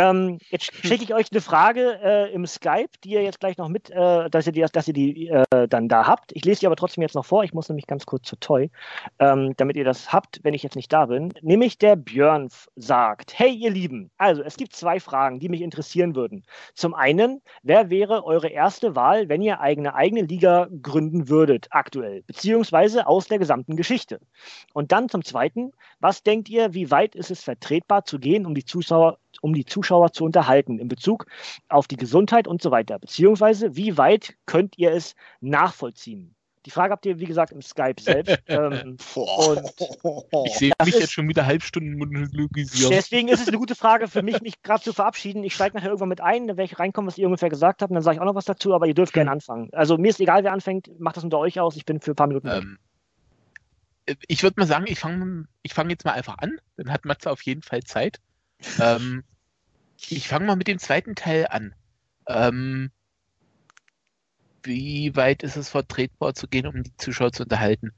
Jetzt schicke ich euch eine Frage im Skype, die ihr jetzt gleich noch mit, dass ihr die dann da habt. Ich lese die aber trotzdem jetzt noch vor. Ich muss nämlich ganz kurz zu Toy, damit ihr das habt, wenn ich jetzt nicht da bin. Nämlich der Björn sagt: Hey, ihr Lieben, also es gibt zwei Fragen, die mich interessieren würden. Zum einen, wer wäre eure erste Wahl, wenn ihr eine eigene Liga gründen würdet, aktuell, beziehungsweise aus der gesamten Geschichte? Und dann zum zweiten, was denkt ihr, wie weit ist es vertretbar zu gehen, um die Zuschauer zu unterhalten in Bezug auf die Gesundheit und so weiter? Beziehungsweise, wie weit könnt ihr es nachvollziehen? Die Frage habt ihr, wie gesagt, im Skype selbst. Und ich sehe mich jetzt schon wieder Halbstunden monologisieren. Deswegen ist es eine gute Frage für mich gerade zu verabschieden. Ich steige nachher irgendwann mit ein, dann werde ich reinkommen, was ihr ungefähr gesagt habt, und dann sage ich auch noch was dazu, aber ihr dürft gerne anfangen. Also mir ist egal, wer anfängt, macht das unter euch aus, ich bin für ein paar Minuten weg. Ich würde mal sagen, ich fang jetzt mal einfach an, dann hat Matze auf jeden Fall Zeit. Ich fange mal mit dem zweiten Teil an. Wie weit ist es vertretbar zu gehen, um die Zuschauer zu unterhalten?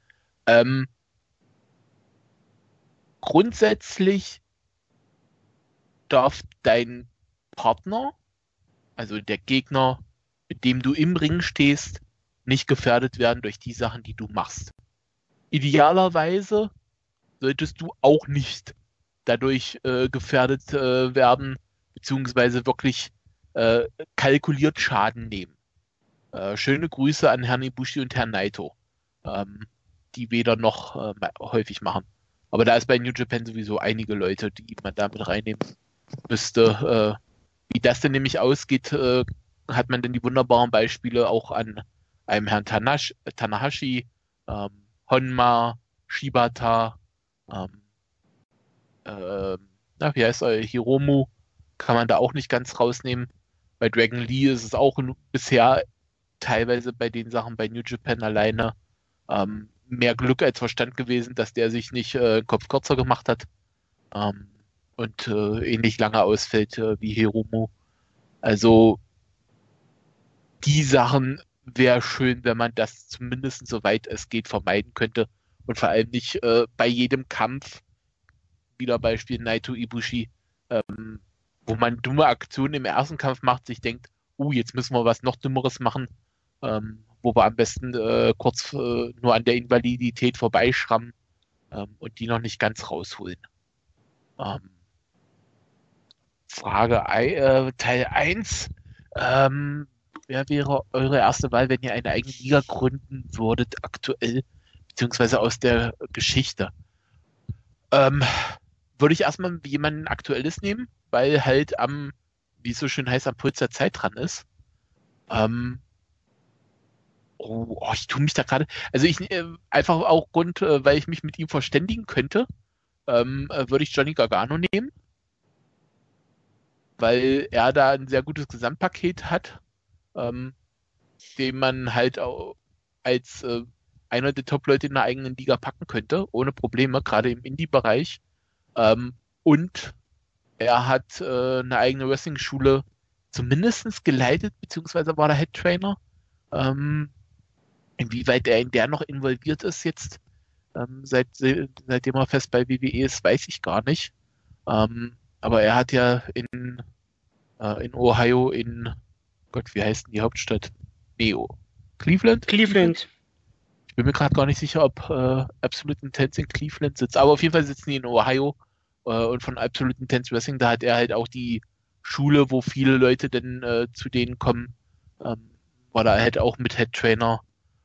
Grundsätzlich darf dein Partner, also der Gegner, mit dem du im Ring stehst, nicht gefährdet werden durch die Sachen, die du machst. Idealerweise solltest du auch nicht dadurch gefährdet werden, beziehungsweise wirklich kalkuliert Schaden nehmen. Schöne Grüße an Herrn Ibushi und Herrn Naito, die weder noch häufig machen. Aber da ist bei New Japan sowieso einige Leute, die man da mit reinnehmen müsste. Wie das denn nämlich ausgeht, hat man denn die wunderbaren Beispiele auch an einem Herrn Tanahashi, Honma, Shibata, wie heißt er, Hiromu, kann man da auch nicht ganz rausnehmen. Bei Dragon Lee ist es auch bisher teilweise bei den Sachen bei New Japan alleine mehr Glück als Verstand gewesen, dass der sich nicht Kopf kürzer gemacht hat und ähnlich lange ausfällt wie Hiromu. Also die Sachen wäre schön, wenn man das zumindest soweit es geht vermeiden könnte und vor allem nicht bei jedem Kampf, wieder Beispiel Naito Ibushi, wo man dumme Aktionen im ersten Kampf macht, sich denkt, jetzt müssen wir was noch Dümmeres machen, wo wir am besten kurz nur an der Invalidität vorbeischrammen und die noch nicht ganz rausholen. Frage Teil 1. Wer wäre eure erste Wahl, wenn ihr eine eigene Liga gründen würdet, aktuell, beziehungsweise aus der Geschichte? Würde ich erstmal jemanden Aktuelles nehmen, weil halt wie es so schön heißt, am Puls der Zeit dran ist. Ich tue mich da gerade, also ich einfach auch weil ich mich mit ihm verständigen könnte, würde ich Johnny Gargano nehmen, weil er da ein sehr gutes Gesamtpaket hat, den man halt auch als einer der Top-Leute in der eigenen Liga packen könnte, ohne Probleme, gerade im Indie-Bereich. Und er hat eine eigene Wrestling-Schule zumindest geleitet, beziehungsweise war der Head-Trainer. Inwieweit er in der noch involviert ist jetzt, seitdem er fest bei WWE ist, weiß ich gar nicht. Aber er hat ja in Ohio Gott, wie heißt denn die Hauptstadt? Cleveland? Cleveland. Ich bin mir gerade gar nicht sicher, ob Absolute Intense in Cleveland sitzt. Aber auf jeden Fall sitzen die in Ohio und von Absolute Intense Wrestling, da hat er halt auch die Schule, wo viele Leute dann zu denen kommen, war da halt auch mit Head Trainer.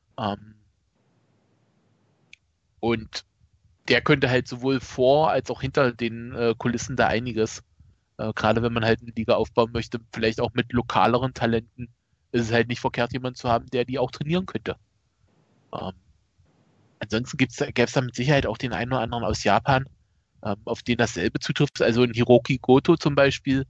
Und der könnte halt sowohl vor als auch hinter den Kulissen da einiges. Gerade wenn man halt eine Liga aufbauen möchte, vielleicht auch mit lokaleren Talenten, ist es halt nicht verkehrt, jemanden zu haben, der die auch trainieren könnte. Ansonsten gäbe es da mit Sicherheit auch den einen oder anderen aus Japan, auf den dasselbe zutrifft. Also ein Hiroki Goto zum Beispiel.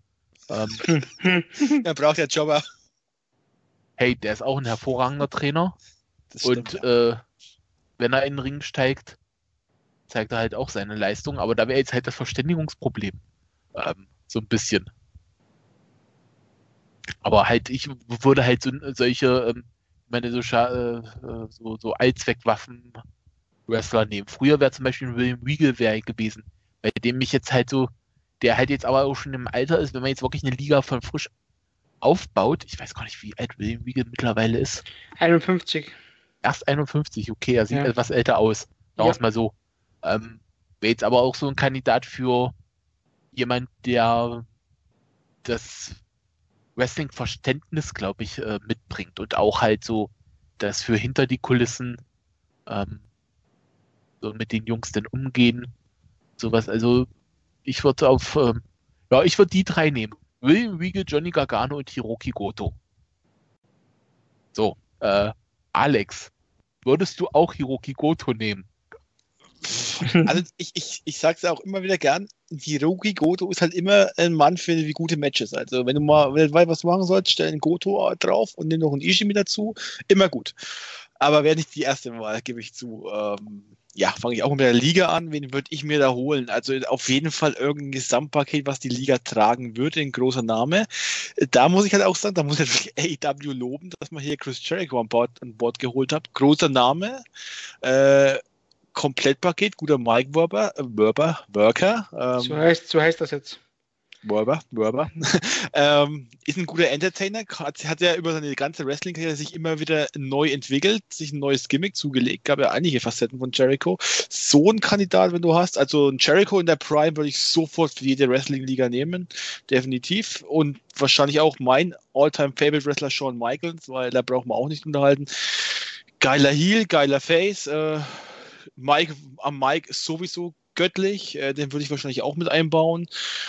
Er braucht ja Jobber. Hey, der ist auch ein hervorragender Trainer. Das stimmt, und ja. Wenn er in den Ring steigt, zeigt er halt auch seine Leistung. Aber da wäre jetzt halt das Verständigungsproblem. So ein bisschen. Aber halt, ich würde halt solche, ich meine, so Allzweckwaffen-Wrestler nehmen. Früher wäre zum Beispiel William Regal gewesen, bei dem ich jetzt halt so der halt jetzt aber auch schon im Alter ist, wenn man jetzt wirklich eine Liga von frisch aufbaut. Ich weiß gar nicht, wie alt William Regal mittlerweile ist. 51. Erst 51, okay, er sieht Ja. etwas älter aus. Sagen wir es mal so. Wäre jetzt aber auch so ein Kandidat für jemand, der das Wrestling-Verständnis, glaube ich, mitbringt und auch halt so das für hinter die Kulissen so mit den Jungs denn umgehen. Sowas, also ich würde ich würde die 3 nehmen. William Regal, Johnny Gargano und Hiroki Goto. So, Alex, würdest du auch Hiroki Goto nehmen? Also ich sag's ja auch immer wieder gern, Hiroki Goto ist halt immer ein Mann für wie gute Matches. Also wenn du mal weltweit was machen sollst, stell einen Goto drauf und nimm noch einen Ishii mit dazu, immer gut. Aber wäre nicht die erste Wahl, gebe ich zu. Fange ich auch mit der Liga an. Wen würde ich mir da holen? Also auf jeden Fall irgendein Gesamtpaket, was die Liga tragen würde, ein großer Name. Da muss ich halt auch sagen, da muss ich wirklich AEW loben, dass man hier Chris Jericho an Bord geholt hat. Großer Name. Komplettpaket, guter Mike Worker. So heißt das jetzt. Werber. Ist ein guter Entertainer, hat ja über seine ganze Wrestling-Karriere sich immer wieder neu entwickelt, sich ein neues Gimmick zugelegt, gab ja einige Facetten von Jericho. So ein Kandidat, wenn du hast, also ein Jericho in der Prime würde ich sofort für jede Wrestling-Liga nehmen, definitiv. Und wahrscheinlich auch mein All-Time-Favorite-Wrestler Shawn Michaels, weil da braucht man auch nicht unterhalten. Geiler Heel, geiler Face, Mike ist sowieso göttlich, den würde ich wahrscheinlich auch mit einbauen.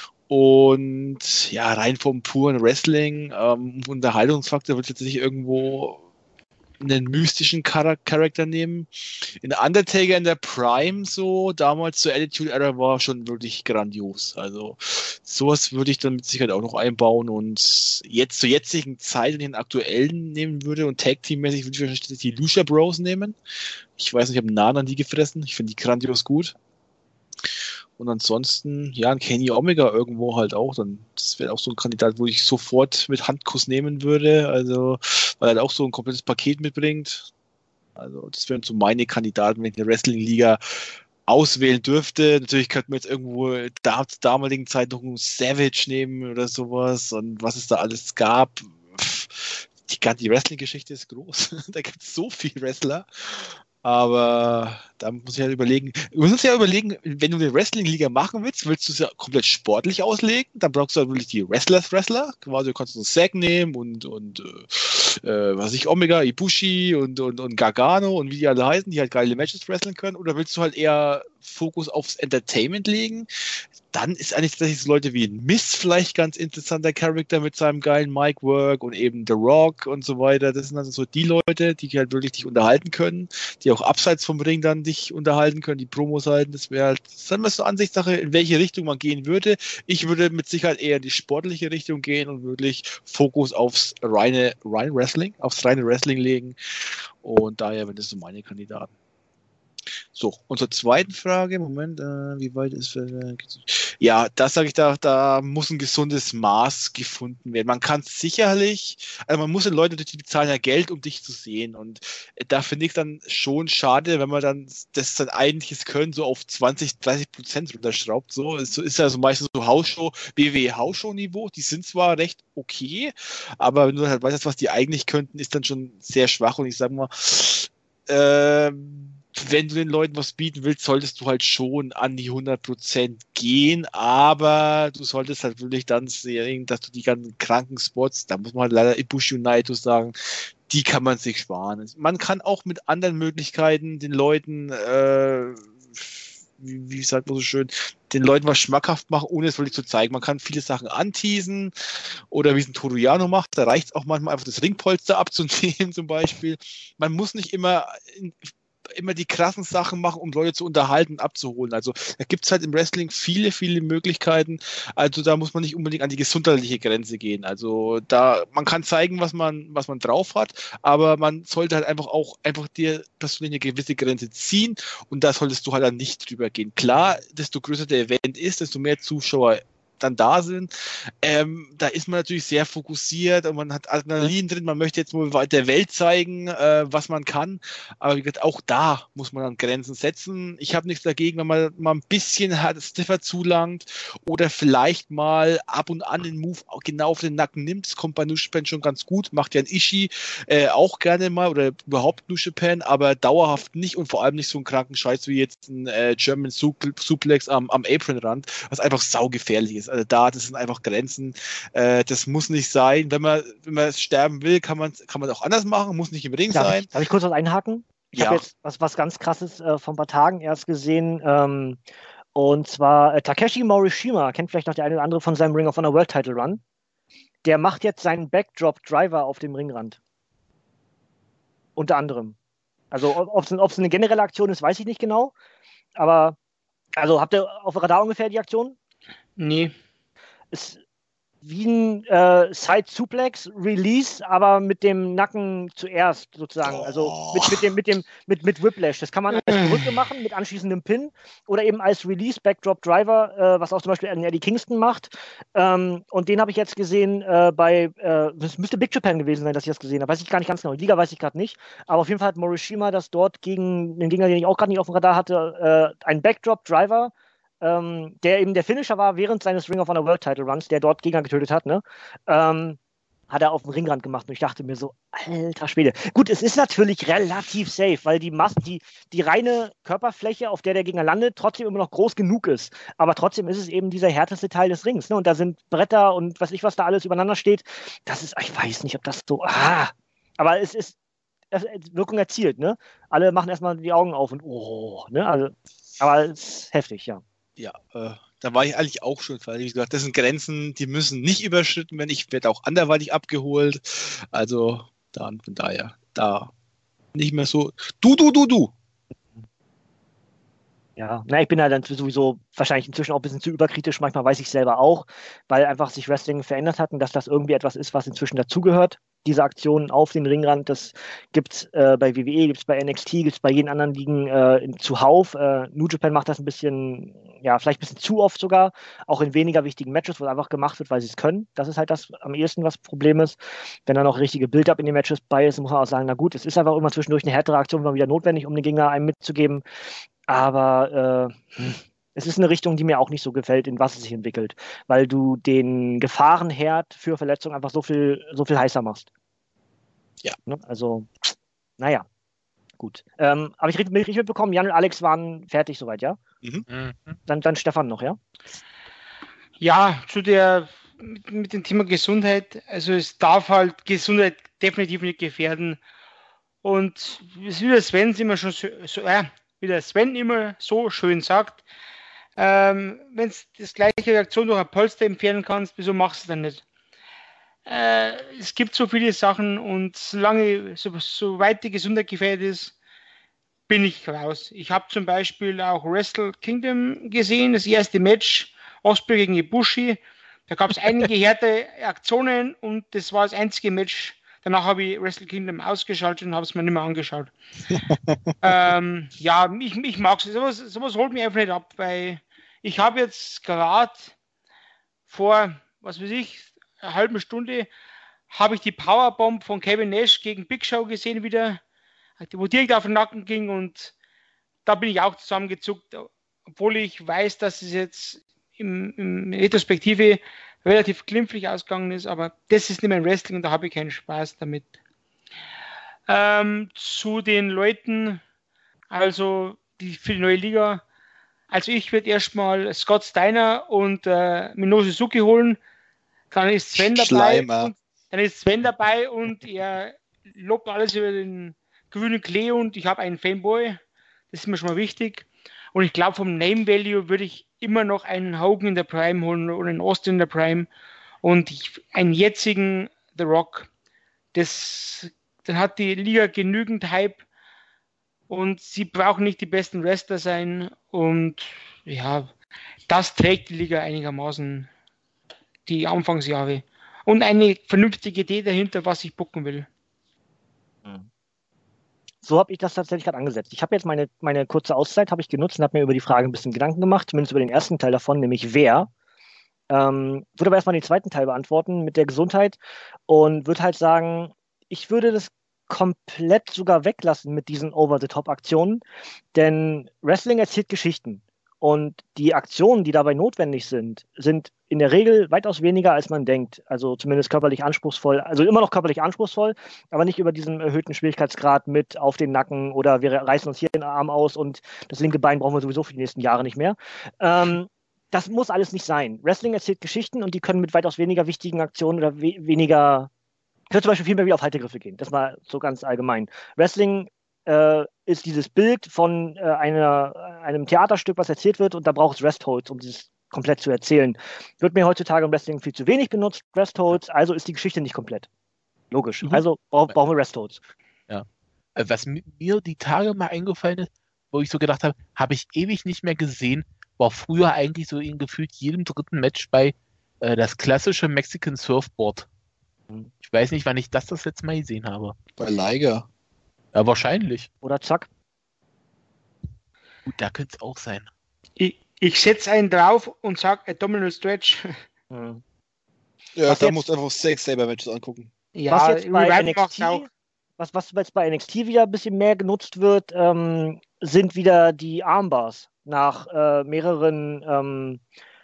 Und ja, rein vom puren Wrestling, Unterhaltungsfaktor würde ich jetzt nicht irgendwo einen mystischen Charakter nehmen. In Undertaker in der Prime so, damals zur Attitude Era war schon wirklich grandios. Also sowas würde ich dann mit Sicherheit auch noch einbauen und jetzt zur jetzigen Zeit, wenn ich den aktuellen nehmen würde und Tag-Team-mäßig würde ich wahrscheinlich die Lucha Bros nehmen. Ich weiß nicht, ich habe einen Nahen an die gefressen. Ich finde die grandios gut. Und ansonsten, ja, ein Kenny Omega irgendwo halt auch. Das wäre auch so ein Kandidat, wo ich sofort mit Handkuss nehmen würde. Also, weil er auch so ein komplettes Paket mitbringt. Also, das wären so meine Kandidaten, wenn ich eine Wrestling-Liga auswählen dürfte. Natürlich könnte man jetzt irgendwo zur damaligen Zeit noch einen Savage nehmen oder sowas. Und was es da alles gab. Die Wrestling-Geschichte ist groß. Da gibt es so viele Wrestler. Aber da muss ich halt überlegen, wenn du eine Wrestling-Liga machen willst du es ja komplett sportlich auslegen, dann brauchst du halt wirklich die Wrestler, quasi du kannst so Zack nehmen und Omega, Ibushi und Gargano und wie die alle heißen, die halt geile Matches wresteln können, oder willst du halt eher Fokus aufs Entertainment legen? Dann ist eigentlich tatsächlich so Leute wie ein Miz vielleicht ganz interessanter Charakter mit seinem geilen Mic-Work und eben The Rock und so weiter. Das sind also so die Leute, die halt wirklich dich unterhalten können, die auch abseits vom Ring dann dich unterhalten können, die Promos halten. Das wäre halt, sagen wir so Ansichtssache, in welche Richtung man gehen würde. Ich würde mit Sicherheit eher in die sportliche Richtung gehen und wirklich Fokus aufs reine Wrestling legen. Und daher wären das so meine Kandidaten. So, unsere zweite Frage, Moment, wie weit ist ja, das sage ich, da muss ein gesundes Maß gefunden werden. Man kann sicherlich, also man muss den Leuten natürlich, die bezahlen ja Geld, um dich zu sehen, und da finde ich dann schon schade, wenn man dann sein eigentliches Können so auf 20-30% runterschraubt. So ist ja so meistens so Hausshow, WWE Hausshow-Niveau, die sind zwar recht okay, aber wenn du halt weißt, was die eigentlich könnten, ist dann schon sehr schwach, und ich sage mal, wenn du den Leuten was bieten willst, solltest du halt schon an die 100% gehen, aber du solltest halt wirklich dann sehen, dass du die ganzen kranken Spots, da muss man halt leider Ibushi und Naito sagen, die kann man sich sparen. Man kann auch mit anderen Möglichkeiten den Leuten, wie sagt man so schön, den Leuten was schmackhaft machen, ohne es wirklich zu zeigen. Man kann viele Sachen anteasen, oder wie es ein Toriano macht, da reicht es auch manchmal einfach das Ringpolster abzunehmen zum Beispiel. Man muss nicht immer die krassen Sachen machen, um Leute zu unterhalten und abzuholen. Also da gibt es halt im Wrestling viele, viele Möglichkeiten. Also da muss man nicht unbedingt an die gesundheitliche Grenze gehen. Also man kann zeigen, was man drauf hat, aber man sollte halt einfach dir persönlich eine gewisse Grenze ziehen, und da solltest du halt dann nicht drüber gehen. Klar, desto größer der Event ist, desto mehr Zuschauer dann da sind. Da ist man natürlich sehr fokussiert und man hat Adrenalin drin, man möchte jetzt mal der Welt zeigen, was man kann. Aber wie gesagt, auch da muss man dann Grenzen setzen. Ich habe nichts dagegen, wenn man mal ein bisschen stiffer zulangt oder vielleicht mal ab und an den Move auch genau auf den Nacken nimmt. Das kommt bei New Japan schon ganz gut. Macht ja ein Ishii auch gerne mal oder überhaupt New Japan, aber dauerhaft nicht und vor allem nicht so einen kranken Scheiß wie jetzt ein German Suplex am Apronrand, was einfach saugefährlich ist. Also das sind einfach Grenzen. Das muss nicht sein. Wenn man sterben will, kann man auch anders machen, muss nicht im Ring sein. Darf ich kurz was einhaken? Ich habe jetzt was ganz Krasses vor ein paar Tagen erst gesehen. Und zwar Takeshi Morishima, kennt vielleicht noch der eine oder andere von seinem Ring of Honor World Title Run. Der macht jetzt seinen Backdrop Driver auf dem Ringrand. Unter anderem. Also ob es eine generelle Aktion ist, weiß ich nicht genau. Aber, also habt ihr auf dem Radar ungefähr die Aktion? Nee. Ist wie ein Side-Suplex, Release, aber mit dem Nacken zuerst sozusagen. Also mit Whiplash. Das kann man als Brücke machen, mit anschließendem Pin oder eben als Release, Backdrop Driver, was auch zum Beispiel Eddie Kingston macht. Und den habe ich jetzt gesehen das müsste Big Japan gewesen sein, dass ich das gesehen habe. Weiß ich gar nicht ganz genau. Die Liga weiß ich gerade nicht. Aber auf jeden Fall hat Morishima das dort gegen den Gegner, den ich auch gerade nicht auf dem Radar hatte, ein Backdrop Driver, der eben der Finisher war während seines Ring of Honor World Title Runs, der dort Gegner getötet hat, ne? Hat er auf dem Ringrand gemacht und ich dachte mir so, alter Schwede. Gut, es ist natürlich relativ safe, weil die reine Körperfläche, auf der Gegner landet, trotzdem immer noch groß genug ist. Aber trotzdem ist es eben dieser härteste Teil des Rings, ne? Und da sind Bretter und weiß ich, was da alles übereinander steht. Das ist, ich weiß nicht, ob das so, aber es ist Wirkung erzielt, ne? Alle machen erstmal die Augen auf und ne? Also, aber es ist heftig, ja. Ja, da war ich eigentlich auch schon, weil wie gesagt, das sind Grenzen, die müssen nicht überschritten werden. Ich werde auch anderweitig abgeholt. Also dann von daher, da nicht mehr so du. Ja, ich bin halt dann sowieso wahrscheinlich inzwischen auch ein bisschen zu überkritisch, manchmal weiß ich selber auch, weil einfach sich Wrestling verändert hat und dass das irgendwie etwas ist, was inzwischen dazugehört. Diese Aktionen auf den Ringrand, das gibt's bei WWE, gibt's bei NXT, gibt's bei jeden anderen Ligen zuhauf. New Japan macht das ein bisschen, ja, vielleicht ein bisschen zu oft sogar, auch in weniger wichtigen Matches, wo es einfach gemacht wird, weil sie es können. Das ist halt das am ehesten, was Problem ist. Wenn da noch richtige Build-up in den Matches bei ist, muss man auch sagen, na gut, es ist einfach immer zwischendurch eine härtere Aktion mal wieder notwendig, um den Gegner einem mitzugeben. Aber es ist eine Richtung, die mir auch nicht so gefällt, in was es sich entwickelt, weil du den Gefahrenherd für Verletzungen einfach so viel heißer machst. Ja. Ne? Also, naja, gut. Aber ich richtig mitbekommen, Jan und Alex waren fertig soweit, ja? Mhm. Dann Stefan noch, ja? Ja, mit dem Thema Gesundheit, also es darf halt Gesundheit definitiv nicht gefährden. Und wie der Sven immer so schön sagt, wenn du das gleiche Reaktion durch ein Polster entfernen kannst, wieso machst du es dann nicht? Es gibt so viele Sachen und soweit die Gesundheit gefährdet ist, bin ich raus. Ich habe zum Beispiel auch Wrestle Kingdom gesehen, das erste Match, Ospreay gegen Ibushi. Da gab es einige harte Aktionen und das war das einzige Match. Danach habe ich Wrestle Kingdom ausgeschaltet und habe es mir nicht mehr angeschaut. Ja, ich mag es. Sowas holt mich einfach nicht ab, weil ich habe jetzt gerade vor, was weiß ich, einer halben Stunde habe ich die Powerbomb von Kevin Nash gegen Big Show gesehen wieder, wo direkt auf den Nacken ging und da bin ich auch zusammengezuckt, obwohl ich weiß, dass es jetzt in Retrospektive relativ glimpflich ausgegangen ist, aber das ist nicht mein Wrestling und da habe ich keinen Spaß damit. Zu den Leuten, also für die neue Liga, also ich würde erstmal Scott Steiner und Minoru Suzuki holen, dann ist Sven dabei und er lobt alles über den grünen Klee und ich habe einen Fanboy, das ist mir schon mal wichtig. Und ich glaube, vom Name Value würde ich immer noch einen Hogan in der Prime holen oder einen Austin in der Prime und einen jetzigen The Rock. Dann hat die Liga genügend Hype und sie brauchen nicht die besten Wrestler sein und ja, das trägt die Liga einigermaßen die Anfangsjahre. Und eine vernünftige Idee dahinter, was ich booken will. So habe ich das tatsächlich gerade angesetzt. Ich habe jetzt meine kurze Auszeit habe ich genutzt und habe mir über die Frage ein bisschen Gedanken gemacht, zumindest über den ersten Teil davon, nämlich wer. Würde aber erstmal den zweiten Teil beantworten mit der Gesundheit und würde halt sagen, ich würde das komplett sogar weglassen mit diesen Over-the-Top-Aktionen, denn Wrestling erzählt Geschichten und die Aktionen, die dabei notwendig sind, sind in der Regel weitaus weniger, als man denkt. Also zumindest körperlich anspruchsvoll, also immer noch körperlich anspruchsvoll, aber nicht über diesen erhöhten Schwierigkeitsgrad mit auf den Nacken oder wir reißen uns hier den Arm aus und das linke Bein brauchen wir sowieso für die nächsten Jahre nicht mehr. Das muss alles nicht sein. Wrestling erzählt Geschichten und die können mit weitaus weniger wichtigen Aktionen oder weniger. Ich würde zum Beispiel viel mehr wie auf Haltegriffe gehen. Das mal so ganz allgemein. Wrestling ist dieses Bild von einem Theaterstück, was erzählt wird, und da braucht es Restholds, um dieses komplett zu erzählen. Wird mir heutzutage im Wrestling viel zu wenig benutzt, Restholds, also ist die Geschichte nicht komplett. Logisch. Also brauchen wir Restholds. Ja. Was mir die Tage mal eingefallen ist, wo ich so gedacht habe, habe ich ewig nicht mehr gesehen, war früher eigentlich so in gefühlt jedem dritten Match bei das klassische Mexican Surfboard. Ich weiß nicht, wann ich das letzte Mal gesehen habe. Bei Liger. Ja, wahrscheinlich. Oder zack. Gut, da könnte es auch sein. Ich setze einen drauf und sage Abdominal Stretch. Ja, da musst du einfach 6 Saber-Matches angucken. Ja, was jetzt bei NXT, was jetzt bei NXT wieder ein bisschen mehr genutzt wird, sind wieder die Armbars nach mehreren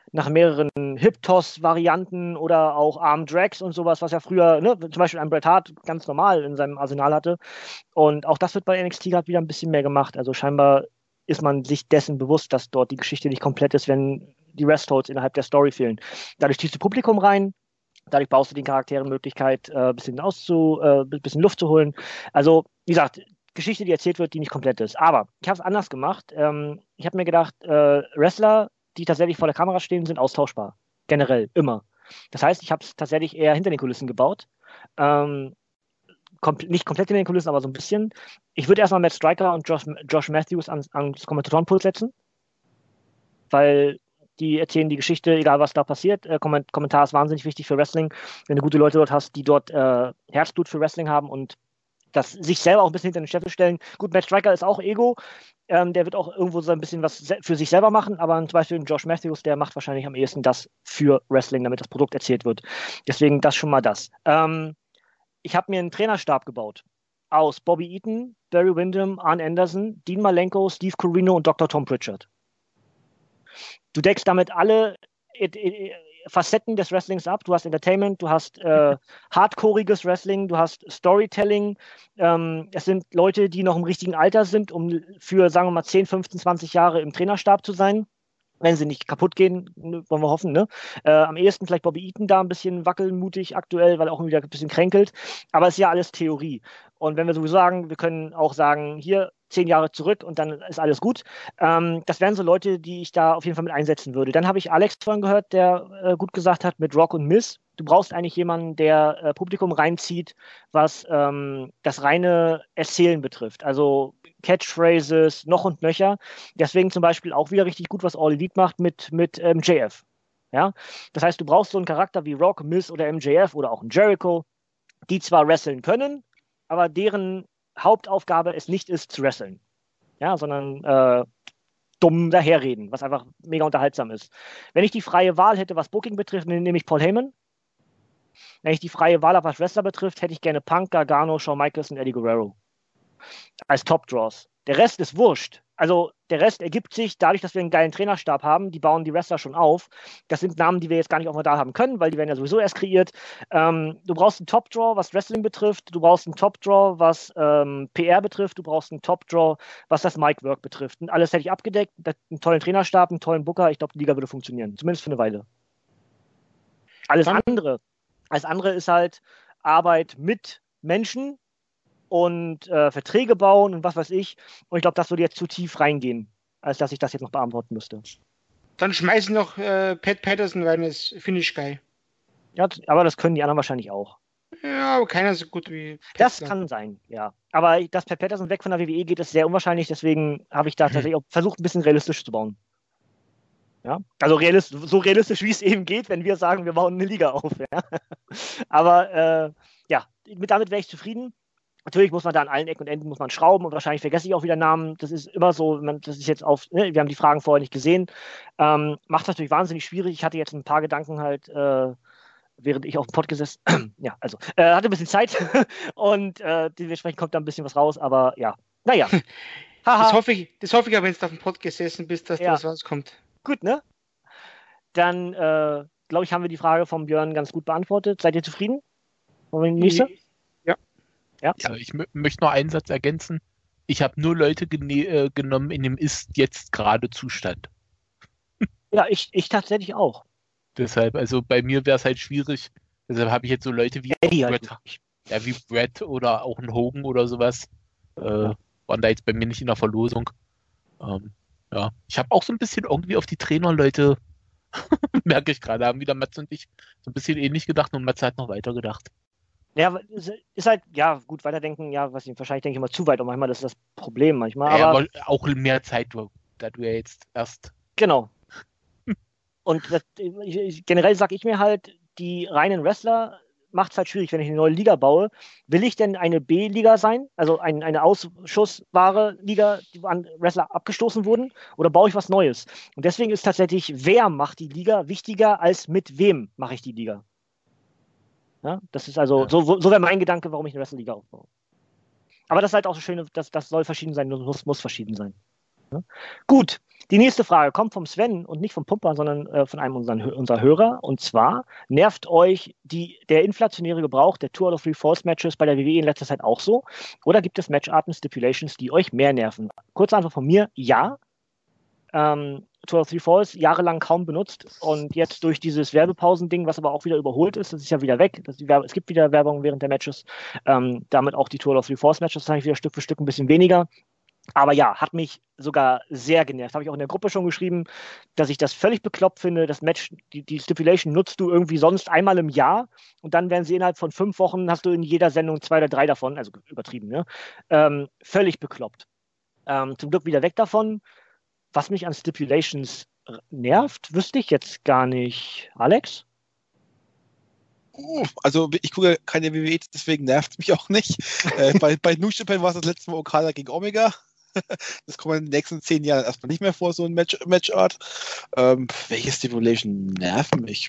Hip-Toss-Varianten oder auch Arm-Drags und sowas, was ja früher, ne, zum Beispiel ein Bret Hart ganz normal in seinem Arsenal hatte. Und auch das wird bei NXT gerade wieder ein bisschen mehr gemacht. Also scheinbar ist man sich dessen bewusst, dass dort die Geschichte nicht komplett ist, wenn die Restholds innerhalb der Story fehlen. Dadurch ziehst du Publikum rein, dadurch baust du den Charakteren Möglichkeit, ein bisschen Luft zu holen. Also, wie gesagt, Geschichte, die erzählt wird, die nicht komplett ist. Aber ich habe es anders gemacht. Ich habe mir gedacht, Wrestler, die tatsächlich vor der Kamera stehen, sind austauschbar. Generell, immer. Das heißt, ich habe es tatsächlich eher hinter den Kulissen gebaut. Nicht komplett in den Kulissen, aber so ein bisschen. Ich würde erstmal Matt Striker und Josh Matthews ans Kommentatorenpult setzen, weil die erzählen die Geschichte, egal was da passiert. Kommentar ist wahnsinnig wichtig für Wrestling. Wenn du gute Leute dort hast, die dort Herzblut für Wrestling haben und das sich selber auch ein bisschen hinter den Scheffel stellen. Gut, Matt Striker ist auch Ego. Der wird auch irgendwo so ein bisschen was für sich selber machen, aber zum Beispiel Josh Matthews, der macht wahrscheinlich am ehesten das für Wrestling, damit das Produkt erzählt wird. Deswegen das schon mal das. Ich habe mir einen Trainerstab gebaut aus Bobby Eaton, Barry Windham, Arn Anderson, Dean Malenko, Steve Corino und Dr. Tom Pritchard. Du deckst damit alle Facetten des Wrestlings ab. Du hast Entertainment, du hast hardcoreiges Wrestling, du hast Storytelling. Es sind Leute, die noch im richtigen Alter sind, um für, sagen wir mal, 10, 15, 20 Jahre im Trainerstab zu sein. Wenn sie nicht kaputt gehen, wollen wir hoffen, ne? Am ehesten vielleicht Bobby Eaton da ein bisschen wackelmutig aktuell, weil er auch wieder ein bisschen kränkelt. Aber es ist ja alles Theorie. Und wenn wir sowieso sagen, wir können auch sagen, hier 10 Jahre zurück und dann ist alles gut. Das wären so Leute, die ich da auf jeden Fall mit einsetzen würde. Dann habe ich Alex vorhin gehört, der gut gesagt hat, mit Rock und Miz. Du brauchst eigentlich jemanden, der Publikum reinzieht, was das reine Erzählen betrifft. Also Catchphrases, noch und nöcher. Deswegen zum Beispiel auch wieder richtig gut, was All Elite macht mit MJF. Ja? Das heißt, du brauchst so einen Charakter wie Rock, Miz oder MJF oder auch ein Jericho, die zwar wresteln können, aber deren Hauptaufgabe es nicht ist, zu wresteln. Ja, sondern dumm daherreden, was einfach mega unterhaltsam ist. Wenn ich die freie Wahl hätte, was Booking betrifft, nehme ich Paul Heyman. Wenn ich die freie Wahl habe, was Wrestler betrifft, hätte ich gerne Punk, Gargano, Shawn Michaels und Eddie Guerrero als Top-Draws. Der Rest ist wurscht. Also der Rest ergibt sich dadurch, dass wir einen geilen Trainerstab haben. Die bauen die Wrestler schon auf. Das sind Namen, die wir jetzt gar nicht auf dem Radar haben können, weil die werden ja sowieso erst kreiert. Du brauchst einen Top-Draw, was Wrestling betrifft. Du brauchst einen Top-Draw, was PR betrifft. Du brauchst einen Top-Draw, was das Mic-Work betrifft. Und alles hätte ich abgedeckt. Einen tollen Trainerstab, einen tollen Booker. Ich glaube, die Liga würde funktionieren. Zumindest für eine Weile. Alles andere ist halt Arbeit mit Menschen und Verträge bauen und was weiß ich. Und ich glaube, das würde jetzt zu tief reingehen, als dass ich das jetzt noch beantworten müsste. Dann schmeißen noch Pat Patterson rein, das finde ich geil. Ja, aber das können die anderen wahrscheinlich auch. Ja, aber keiner so gut wie Pat. Das kann sein, ja. Aber dass Pat Patterson weg von der WWE geht, ist sehr unwahrscheinlich. Deswegen habe ich da tatsächlich auch versucht, ein bisschen realistisch zu bauen. Ja? Also so realistisch, wie es eben geht, wenn wir sagen, wir bauen eine Liga auf. Ja? Aber ja, damit wäre ich zufrieden. Natürlich muss man da an allen Ecken und Enden muss man schrauben und wahrscheinlich vergesse ich auch wieder Namen. Das ist immer so, das ist jetzt wir haben die Fragen vorher nicht gesehen. Macht natürlich wahnsinnig schwierig. Ich hatte jetzt ein paar Gedanken halt, während ich auf dem Pod gesessen, ja, also, hatte ein bisschen Zeit und dementsprechend kommt da ein bisschen was raus, aber ja, naja. Das hoffe ich aber, wenn du auf dem Pod gesessen bist, dass da Ja. was rauskommt. Gut, ne? Dann, glaube ich, haben wir die Frage vom Björn ganz gut beantwortet. Seid ihr zufrieden? Wollen wir die nächste? Ja, ich möchte noch einen Satz ergänzen. Ich habe nur Leute genommen in dem Ist-Jetzt-Gerade-Zustand. Ja, ich tatsächlich auch. Deshalb, also bei mir wäre es halt schwierig. Deshalb habe ich jetzt so Leute wie wie Brett oder auch ein Hogan oder sowas. Waren da jetzt bei mir nicht in der Verlosung. Ja, ich habe auch so ein bisschen irgendwie auf die Trainerleute, merke ich gerade, haben wieder Matze und ich so ein bisschen ähnlich gedacht und Matze hat noch weiter gedacht. Ja, ist halt, ja, gut, weiterdenken, ja, wahrscheinlich denke ich mal zu weit und manchmal, das ist das Problem manchmal. Aber auch mehr Zeit, da du ja jetzt erst. Genau. Und generell sage ich mir halt, die reinen Wrestler macht es halt schwierig, wenn ich eine neue Liga baue. Will ich denn eine B-Liga sein, also eine ausschussbare Liga, wo an Wrestler abgestoßen wurden, oder baue ich was Neues? Und deswegen ist tatsächlich, wer macht die Liga wichtiger als mit wem mache ich die Liga. Ja, das ist also, so wäre mein Gedanke, warum ich eine Wrestling-Liga aufbaue. Aber das ist halt auch so schön, das soll verschieden sein, muss verschieden sein. Ja? Gut, die nächste Frage kommt vom Sven und nicht vom Pumper, sondern von einem unserer Hörer. Und zwar, nervt euch der inflationäre Gebrauch der Two out of Three Falls Matches bei der WWE in letzter Zeit auch so? Oder gibt es Matcharten, Stipulations, die euch mehr nerven? Kurze Antwort von mir, ja. Two out of Three Falls jahrelang kaum benutzt und jetzt durch dieses Werbepausending, was aber auch wieder überholt ist, das ist ja wieder weg. Es gibt wieder Werbung während der Matches. Damit auch die Two out of Three Falls Matches wahrscheinlich wieder Stück für Stück ein bisschen weniger. Aber ja, hat mich sogar sehr genervt. Habe ich auch in der Gruppe schon geschrieben, dass ich das völlig bekloppt finde. Das Match, die Stipulation nutzt du irgendwie sonst einmal im Jahr und dann werden sie innerhalb von 5 Wochen, hast du in jeder Sendung 2 oder 3 davon, also übertrieben, ne? Völlig bekloppt. Zum Glück wieder weg davon. Was mich an Stipulations nervt, wüsste ich jetzt gar nicht. Alex? Also ich gucke keine WWE, deswegen nervt es mich auch nicht. Bei New Japan war es das letzte Mal Okada gegen Omega. Das kommt in den nächsten 10 Jahren erstmal nicht mehr vor, so ein Matchart. Welche Stipulation nerven mich?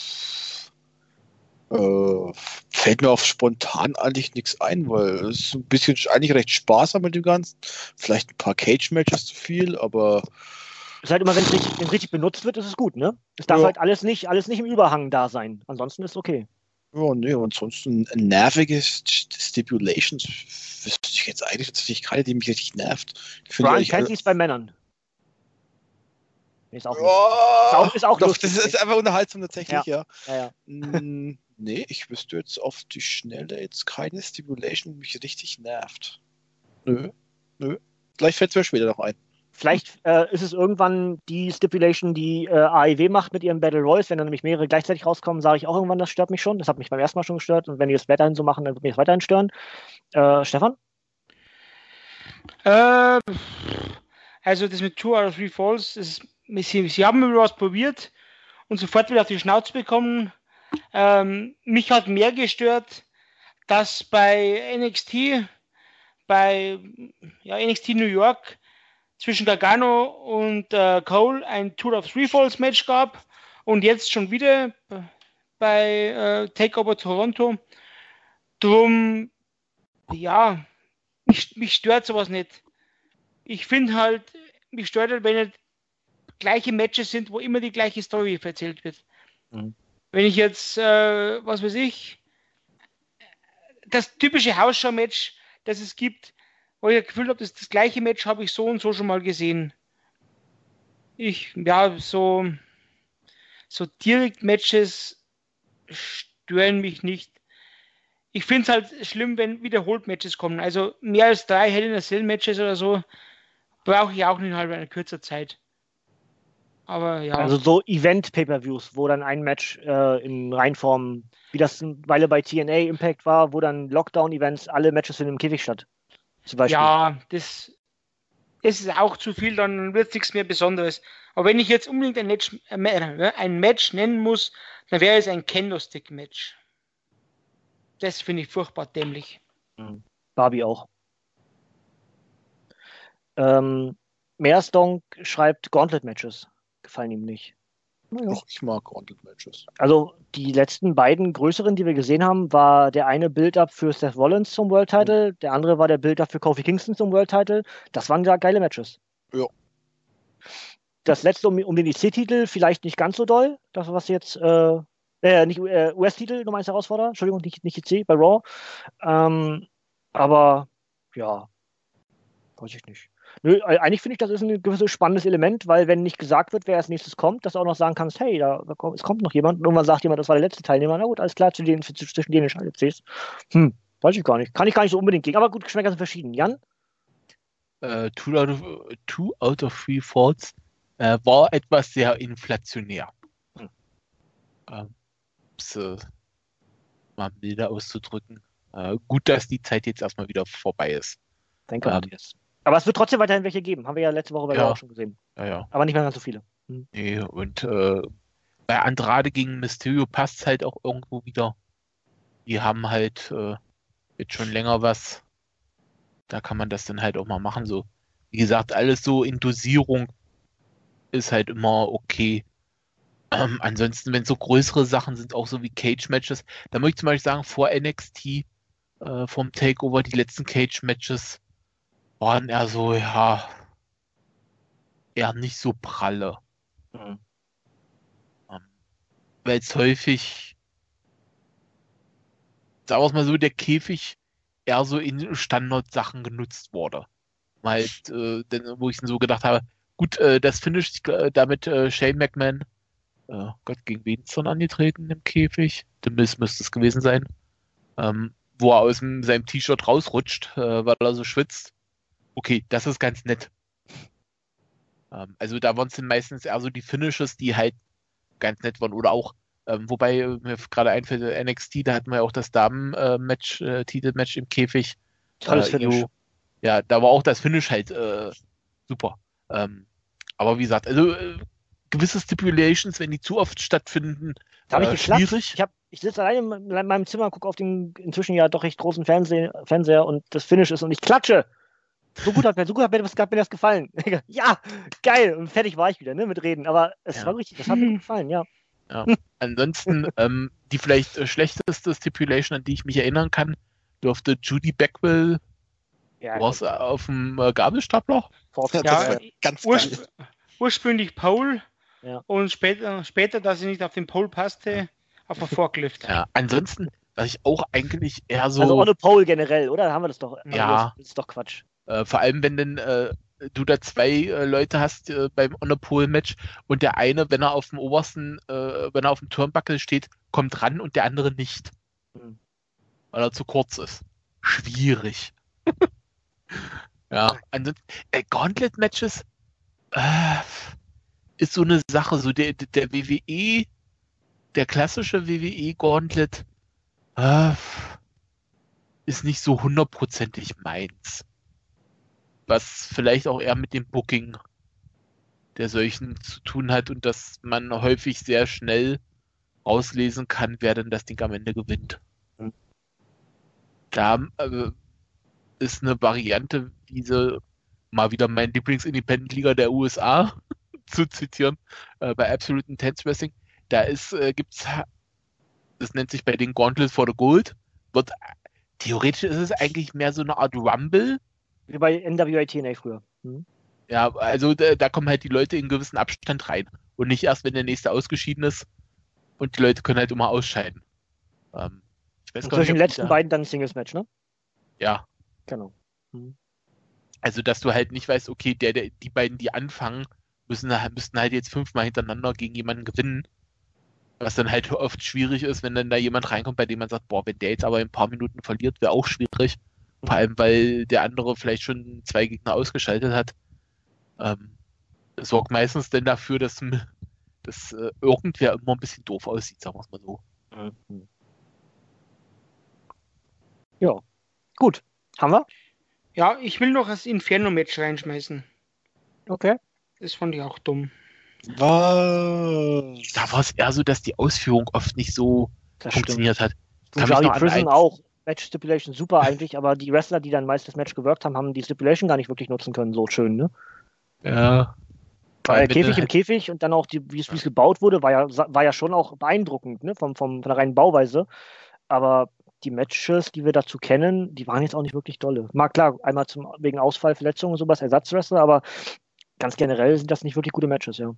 Fällt mir auf spontan eigentlich nichts ein, weil es ist ein bisschen eigentlich recht sparsam mit dem Ganzen. Vielleicht ein paar Cage-Matches zu viel, aber. Es ist halt immer, wenn es richtig benutzt wird, ist es gut, ne? Es darf halt alles nicht im Überhang da sein. Ansonsten ist es okay. Ja, nee, ansonsten nervige Stipulations wüsste ich jetzt eigentlich tatsächlich keine, die mich richtig nervt. Brian Panties bei Männern. Ist auch, ist auch doch, lustig. Das ist einfach unterhaltsam tatsächlich, ja. Nee, ich wüsste jetzt auf die Schnelle jetzt keine Stipulation, die mich richtig nervt. Nö. Vielleicht fällt es mir später noch ein. Vielleicht ist es irgendwann die Stipulation, die AEW macht mit ihrem Battle Royals. Wenn dann nämlich mehrere gleichzeitig rauskommen, sage ich auch irgendwann, das stört mich schon. Das hat mich beim ersten Mal schon gestört. Und wenn die das weiterhin so machen, dann wird mich das weiterhin stören. Stefan? Also das mit Two out of Three Falls, sie haben über was probiert und sofort wieder auf die Schnauze bekommen. Mich hat mehr gestört, dass bei NXT New York zwischen Gargano und Cole ein Two out of Three Falls Match gab und jetzt schon wieder bei Takeover Toronto. Drum, ja, mich stört sowas nicht. Ich finde halt, mich stört halt, wenn nicht gleiche Matches sind, wo immer die gleiche Story erzählt wird. Mhm. Wenn ich jetzt, was weiß ich, das typische Hausschau-Match, das es gibt, wo ich das Gefühl habe, das gleiche Match habe ich so und so schon mal gesehen. So Direkt-Matches stören mich nicht. Ich finde es halt schlimm, wenn wiederholt Matches kommen. Also mehr als 3 Hell in a Cell Matches oder so brauche ich auch nicht innerhalb einer kürzer Zeit. Aber ja. Also so Event-Pay-Per-Views, wo dann ein Match in Reihenform, wie das eine Weile bei TNA Impact war, wo dann Lockdown-Events, alle Matches finden im Käfig statt. Zum Beispiel. Ja, das ist auch zu viel, dann wird es nichts mehr Besonderes. Aber wenn ich jetzt unbedingt ein Match nennen muss, dann wäre es ein Kendo-Stick-Match. Das finde ich furchtbar dämlich. Barbie auch. Meerstonk schreibt Gauntlet-Matches. Gefallen ihm nicht. Naja. Doch, ich mag Gauntlet-Matches. Also die letzten beiden größeren, die wir gesehen haben, war der eine Build-Up für Seth Rollins zum World Title, der andere war der Build-Up für Kofi Kingston zum World Title. Das waren ja geile Matches. Ja. Das letzte um den IC-Titel vielleicht nicht ganz so doll. Das, was jetzt nicht US-Titel, Nummer 1 Herausforderer, Entschuldigung, nicht IC, bei Raw. Aber ja, weiß ich nicht. Nö, eigentlich finde ich, das ist ein gewisses spannendes Element, weil wenn nicht gesagt wird, wer als nächstes kommt, dass du auch noch sagen kannst, hey, es kommt noch jemand und irgendwann sagt jemand, das war der letzte Teilnehmer. Na gut, alles klar, zwischen denen entscheidet es. Weiß ich gar nicht. Kann ich gar nicht so unbedingt gegen, aber gut, Geschmäcker sind verschieden. Jan? 2 out of 3 Falls war etwas sehr inflationär. Mal milder auszudrücken. Gut, dass die Zeit jetzt erstmal wieder vorbei ist. Danke, Matthias. Aber es wird trotzdem weiterhin welche geben. Haben wir ja letzte Woche bei Raw auch schon gesehen. Ja. Aber nicht mehr ganz so viele. Nee, und bei Andrade gegen Mysterio passt es halt auch irgendwo wieder. Die haben halt jetzt schon länger was. Da kann man das dann halt auch mal machen. So, wie gesagt, alles so in Dosierung ist halt immer okay. Ansonsten, wenn so größere Sachen sind, auch so wie Cage-Matches, da möchte ich zum Beispiel sagen, vor NXT vom Takeover, die letzten Cage-Matches waren eher so, ja, eher nicht so pralle. Weil es häufig, sagen wir es mal so, der Käfig eher so in Standardsachen genutzt wurde. Weil, wo ich dann so gedacht habe, gut, das Finish damit Shane McMahon, Gott, gegen wen ist dann angetreten im Käfig? The Miz müsste es gewesen sein. Wo er aus seinem T-Shirt rausrutscht, weil er so schwitzt. Okay, das ist ganz nett. Also da waren es dann meistens eher so die Finishes, die halt ganz nett waren. Oder auch, wobei mir gerade einfällt, NXT, da hatten wir ja auch das Damen-Match, Titelmatch im Käfig. Tolles Finish. Ja, da war auch das Finish halt super. Aber wie gesagt, also gewisse Stipulations, wenn die zu oft stattfinden, da habe ich schwierig. Ich sitze alleine in meinem Zimmer, gucke auf den inzwischen ja doch recht großen Fernseher und das Finish ist und ich klatsche. So gut hat mir das gefallen. Ja, geil. Und fertig war ich wieder, ne, mit Reden. Aber es war richtig, das hat mir gefallen, ja. Ansonsten, die vielleicht schlechteste Stipulation, an die ich mich erinnern kann, dürfte Judy Bagwell auf dem Gabelstapler? Ja, ganz ursprünglich Pole und später, dass sie nicht auf den Pole passte, auf der Forklift. Ja, ansonsten, was ich auch eigentlich eher so... Also ohne Pole generell, oder? Haben wir das doch. Ja. Das ist doch Quatsch. Vor allem, wenn dann du da 2 Leute hast beim On-a-Pole-Match und der eine, wenn er auf dem wenn er auf dem Turnbuckle steht, kommt ran und der andere nicht. Weil er zu kurz ist. Schwierig. Ja, ansonsten, Gauntlet-Matches ist so eine Sache, so der WWE, der klassische WWE-Gauntlet ist nicht so 100%ig meins. Was vielleicht auch eher mit dem Booking der solchen zu tun hat und dass man häufig sehr schnell rauslesen kann, wer denn das Ding am Ende gewinnt. Da ist eine Variante, diese mal wieder mein Lieblings-Independent-Liga der USA zu zitieren, bei Absolute Intense Wrestling. Da gibt's, das nennt sich bei den Gauntlet for the Gold, theoretisch ist es eigentlich mehr so eine Art Rumble. Wie bei NWA TNA früher. Ja, also da kommen halt die Leute in einen gewissen Abstand rein. Und nicht erst, wenn der nächste ausgeschieden ist. Und die Leute können halt immer ausscheiden. Ich weiß und gar nicht, zwischen den letzten beiden dann ein Singles-Match, ne? Ja. Genau. Also, dass du halt nicht weißt, okay, die beiden, die anfangen, müssten halt jetzt 5-mal hintereinander gegen jemanden gewinnen. Was dann halt oft schwierig ist, wenn dann da jemand reinkommt, bei dem man sagt, boah, wenn der jetzt aber in ein paar Minuten verliert, wäre auch schwierig. Vor allem, weil der andere vielleicht schon 2 Gegner ausgeschaltet hat. Das sorgt meistens dann dafür, dass irgendwer immer ein bisschen doof aussieht, sagen wir es mal so. Ja, gut. Haben wir? Ja, ich will noch das Inferno-Match reinschmeißen. Okay. Das fand ich auch dumm. Was? Da war es eher so, dass die Ausführung oft nicht so funktioniert hat. Und Charlie Prison auch. Match Stipulation super eigentlich, aber die Wrestler, die dann meist das Match gewirkt haben, haben die Stipulation gar nicht wirklich nutzen können, so schön, ne? Ja. Käfig im Käfig und dann auch, wie es gebaut wurde, war ja schon auch beeindruckend, ne? Von der reinen Bauweise. Aber die Matches, die wir dazu kennen, die waren jetzt auch nicht wirklich dolle. Mal klar, einmal wegen Ausfall, Verletzungen und sowas, Ersatzwrestler, aber ganz generell sind das nicht wirklich gute Matches, ja.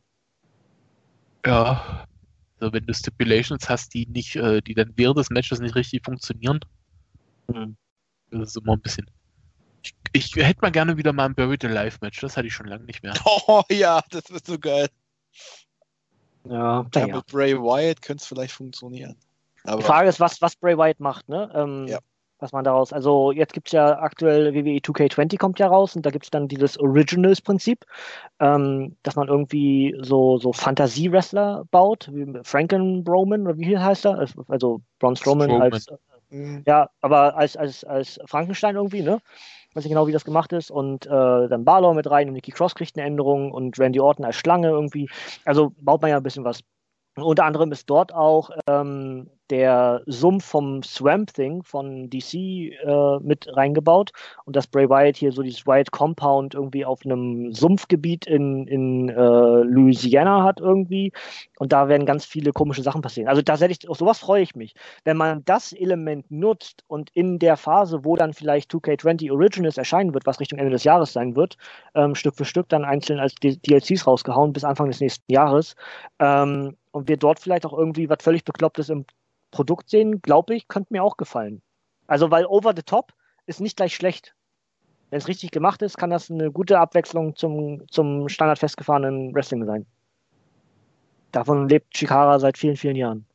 Ja. Also wenn du Stipulations hast, die dann während des Matches nicht richtig funktionieren, das ist immer ein bisschen. Ich hätte mal gerne wieder mal ein Buried Alive Match, das hatte ich schon lange nicht mehr. Oh ja, das wird so geil. Ja, mit Bray Wyatt könnte es vielleicht funktionieren. Aber die Frage ist, was Bray Wyatt macht, ne? Ja. Was man daraus, also jetzt gibt es ja aktuell WWE 2K20 kommt ja raus und da gibt es dann dieses Originals-Prinzip, dass man irgendwie so Fantasie-Wrestler baut, wie Frankenbroman oder wie heißt er? Also Braun Strowman als ja, aber als Frankenstein irgendwie, ne? Weiß nicht genau, wie das gemacht ist. Und dann Balor mit rein und Nikki Cross kriegt eine Änderung und Randy Orton als Schlange irgendwie. Also baut man ja ein bisschen was. Und unter anderem ist dort auch der Sumpf vom Swamp Thing von DC mit reingebaut. Und dass Bray Wyatt hier so dieses Wyatt Compound irgendwie auf einem Sumpfgebiet in Louisiana hat irgendwie. Und da werden ganz viele komische Sachen passieren. Also auf sowas freue ich mich. Wenn man das Element nutzt und in der Phase, wo dann vielleicht 2K20 Originals erscheinen wird, was Richtung Ende des Jahres sein wird, Stück für Stück dann einzeln als DLCs rausgehauen bis Anfang des nächsten Jahres, und wir dort vielleicht auch irgendwie was völlig Beklopptes im Produkt sehen, glaube ich, könnte mir auch gefallen. Also, weil Over the Top ist nicht gleich schlecht. Wenn es richtig gemacht ist, kann das eine gute Abwechslung zum standard festgefahrenen Wrestling sein. Davon lebt Chikara seit vielen, vielen Jahren.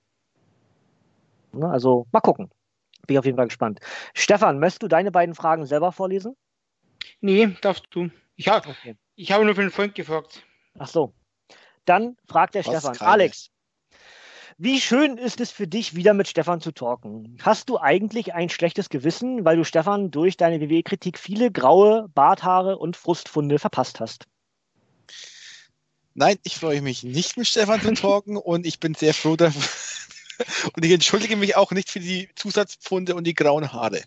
Also, mal gucken. Bin ich auf jeden Fall gespannt. Stefan, möchtest du deine beiden Fragen selber vorlesen? Nee, darfst du. Ich habe nur für den Freund gefragt. Ach so. Dann fragt der Stefan, Alex, wie schön ist es für dich, wieder mit Stefan zu talken? Hast du eigentlich ein schlechtes Gewissen, weil du Stefan durch deine WWE-Kritik viele graue Barthaare und Frustfunde verpasst hast? Nein, ich freue mich nicht, mit Stefan zu talken und ich bin sehr froh dafür. Und ich entschuldige mich auch nicht für die Zusatzpfunde und die grauen Haare.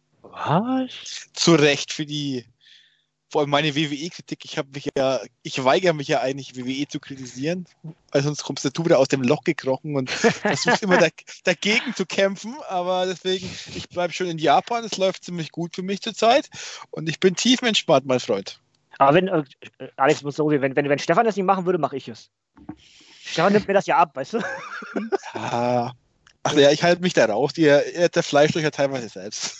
Was? Zu Recht vor allem meine WWE-Kritik, ich weigere mich ja eigentlich, WWE zu kritisieren, weil sonst kommst du wieder aus dem Loch gekrochen und versuchst immer dagegen zu kämpfen, aber deswegen, ich bleibe schon in Japan, es läuft ziemlich gut für mich zurzeit und ich bin tiefenentspannt, mein Freund. Aber Alex muss so sehen, wenn Stefan das nicht machen würde, mache ich es. Stefan nimmt mir das ja ab, weißt du? Ja. Ach ja, ich halte mich da raus, der Fleisch durch ja teilweise selbst.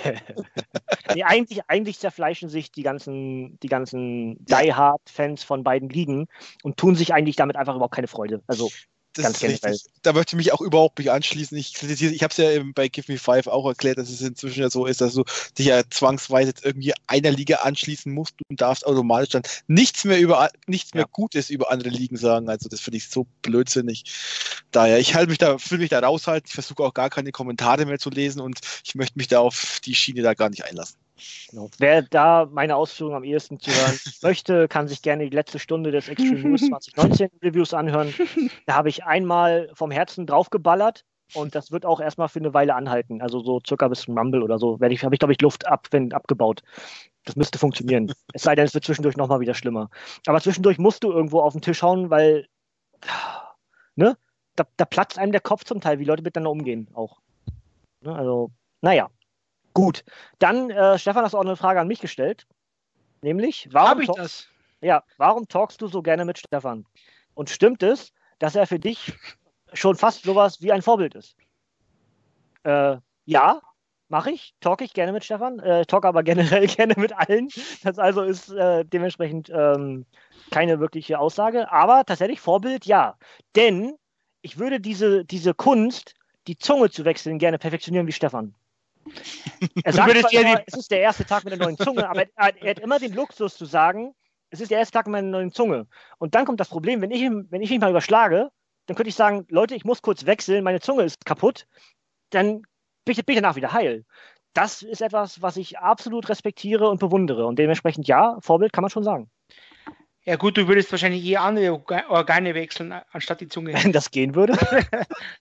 Nee, eigentlich zerfleischen sich die ganzen Die-Hard-Fans von beiden Ligen und tun sich eigentlich damit einfach überhaupt keine Freude. Also das ganz ist generell. Richtig. Da möchte ich mich auch überhaupt nicht anschließen. Ich habe es ja bei Give Me Five auch erklärt, dass es inzwischen ja so ist, dass du dich ja zwangsweise jetzt irgendwie einer Liga anschließen musst und darfst automatisch dann nichts mehr Gutes über andere Ligen sagen. Also das finde ich so blödsinnig. Daher, will mich da raushalten. Ich versuche auch gar keine Kommentare mehr zu lesen und ich möchte mich da auf die Schiene da gar nicht einlassen. Genau. Wer da meine Ausführungen am ehesten zuhören möchte, kann sich gerne die letzte Stunde des Extreme News 2019 Reviews anhören. Da habe ich einmal vom Herzen draufgeballert und das wird auch erstmal für eine Weile anhalten. Also so circa bis zum Rumble oder so. Habe ich, glaube ich, Luft abgebaut. Das müsste funktionieren. Es sei denn, es wird zwischendurch nochmal wieder schlimmer. Aber zwischendurch musst du irgendwo auf den Tisch hauen, weil ne, da platzt einem der Kopf zum Teil, wie Leute miteinander umgehen auch. Ne, also, naja. Gut, dann, Stefan, hast du auch eine Frage an mich gestellt. Nämlich, warum talkst du so gerne mit Stefan? Und stimmt es, dass er für dich schon fast sowas wie ein Vorbild ist? Ja, mache ich. Talk ich gerne mit Stefan. Talk aber generell gerne mit allen. Das also ist dementsprechend keine wirkliche Aussage. Aber tatsächlich Vorbild, ja. Denn ich würde diese Kunst, die Zunge zu wechseln, gerne perfektionieren wie Stefan. Er sagt zwar immer, es ist der erste Tag mit der neuen Zunge, aber er hat immer den Luxus zu sagen, es ist der erste Tag mit meiner neuen Zunge. Und dann kommt das Problem, wenn ich mich mal überschlage, dann könnte ich sagen, Leute, ich muss kurz wechseln, meine Zunge ist kaputt, dann bin ich danach wieder heil. Das ist etwas, was ich absolut respektiere und bewundere. Und dementsprechend, ja, Vorbild kann man schon sagen. Ja gut, du würdest wahrscheinlich andere Organe wechseln, anstatt die Zunge. Wenn das gehen würde.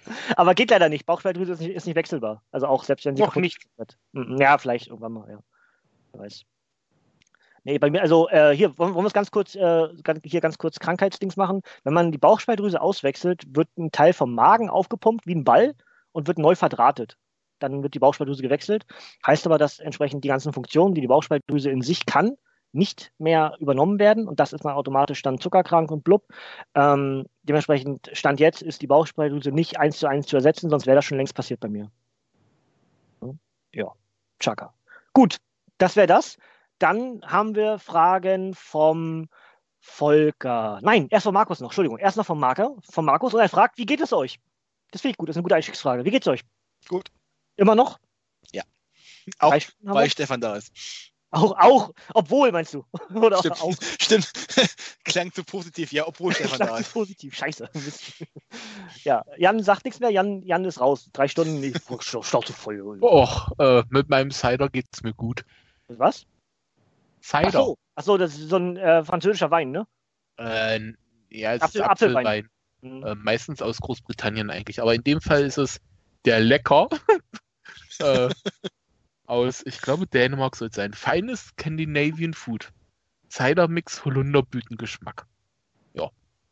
Aber geht leider nicht. Bauchspeicheldrüse ist nicht wechselbar. Also auch selbst wenn sie Noch nicht. wird. Ja, vielleicht irgendwann mal, ja. Wer weiß. Nee, bei mir, also hier, wollen wir es ganz kurz, ganz kurz Krankheitsdings machen. Wenn man die Bauchspeicheldrüse auswechselt, wird ein Teil vom Magen aufgepumpt wie ein Ball und wird neu verdrahtet. Dann wird die Bauchspeicheldrüse gewechselt. Heißt aber, dass entsprechend die ganzen Funktionen, die die Bauchspeicheldrüse in sich kann, nicht mehr übernommen werden. Und das ist dann automatisch dann zuckerkrank und blub. Dementsprechend, Stand jetzt, ist die Bauchspeicheldrüse nicht 1:1 zu ersetzen, sonst wäre das schon längst passiert bei mir. Ja, Chaka. Gut, das wäre das. Dann haben wir Fragen vom Volker. Nein, erst von Markus noch. Entschuldigung, erst noch von Markus. Und er fragt, wie geht es euch? Das finde ich gut, das ist eine gute Einstiegsfrage. Wie geht es euch? Gut. Immer noch? Ja. Auch 3 Stunden haben weil wir? Stefan da ist. Auch, obwohl, meinst du? Oder Stimmt. auch? Stimmt. Klang zu positiv. Ja, obwohl Stefan da ist. Positiv, scheiße. Ja, Jan sagt nichts mehr. Jan ist raus. 3 Stunden, ich stauche voll. Mit meinem Cider geht's mir gut. Was? Cider. Achso, das ist so ein französischer Wein, ne? Ja, es ist Apfelwein. Meistens aus Großbritannien eigentlich. Aber in dem Fall ist es der Lecker aus, ich glaube, Dänemark soll es sein. Feines Scandinavian Food. Cider-Mix, Holunderblütengeschmack. Ja.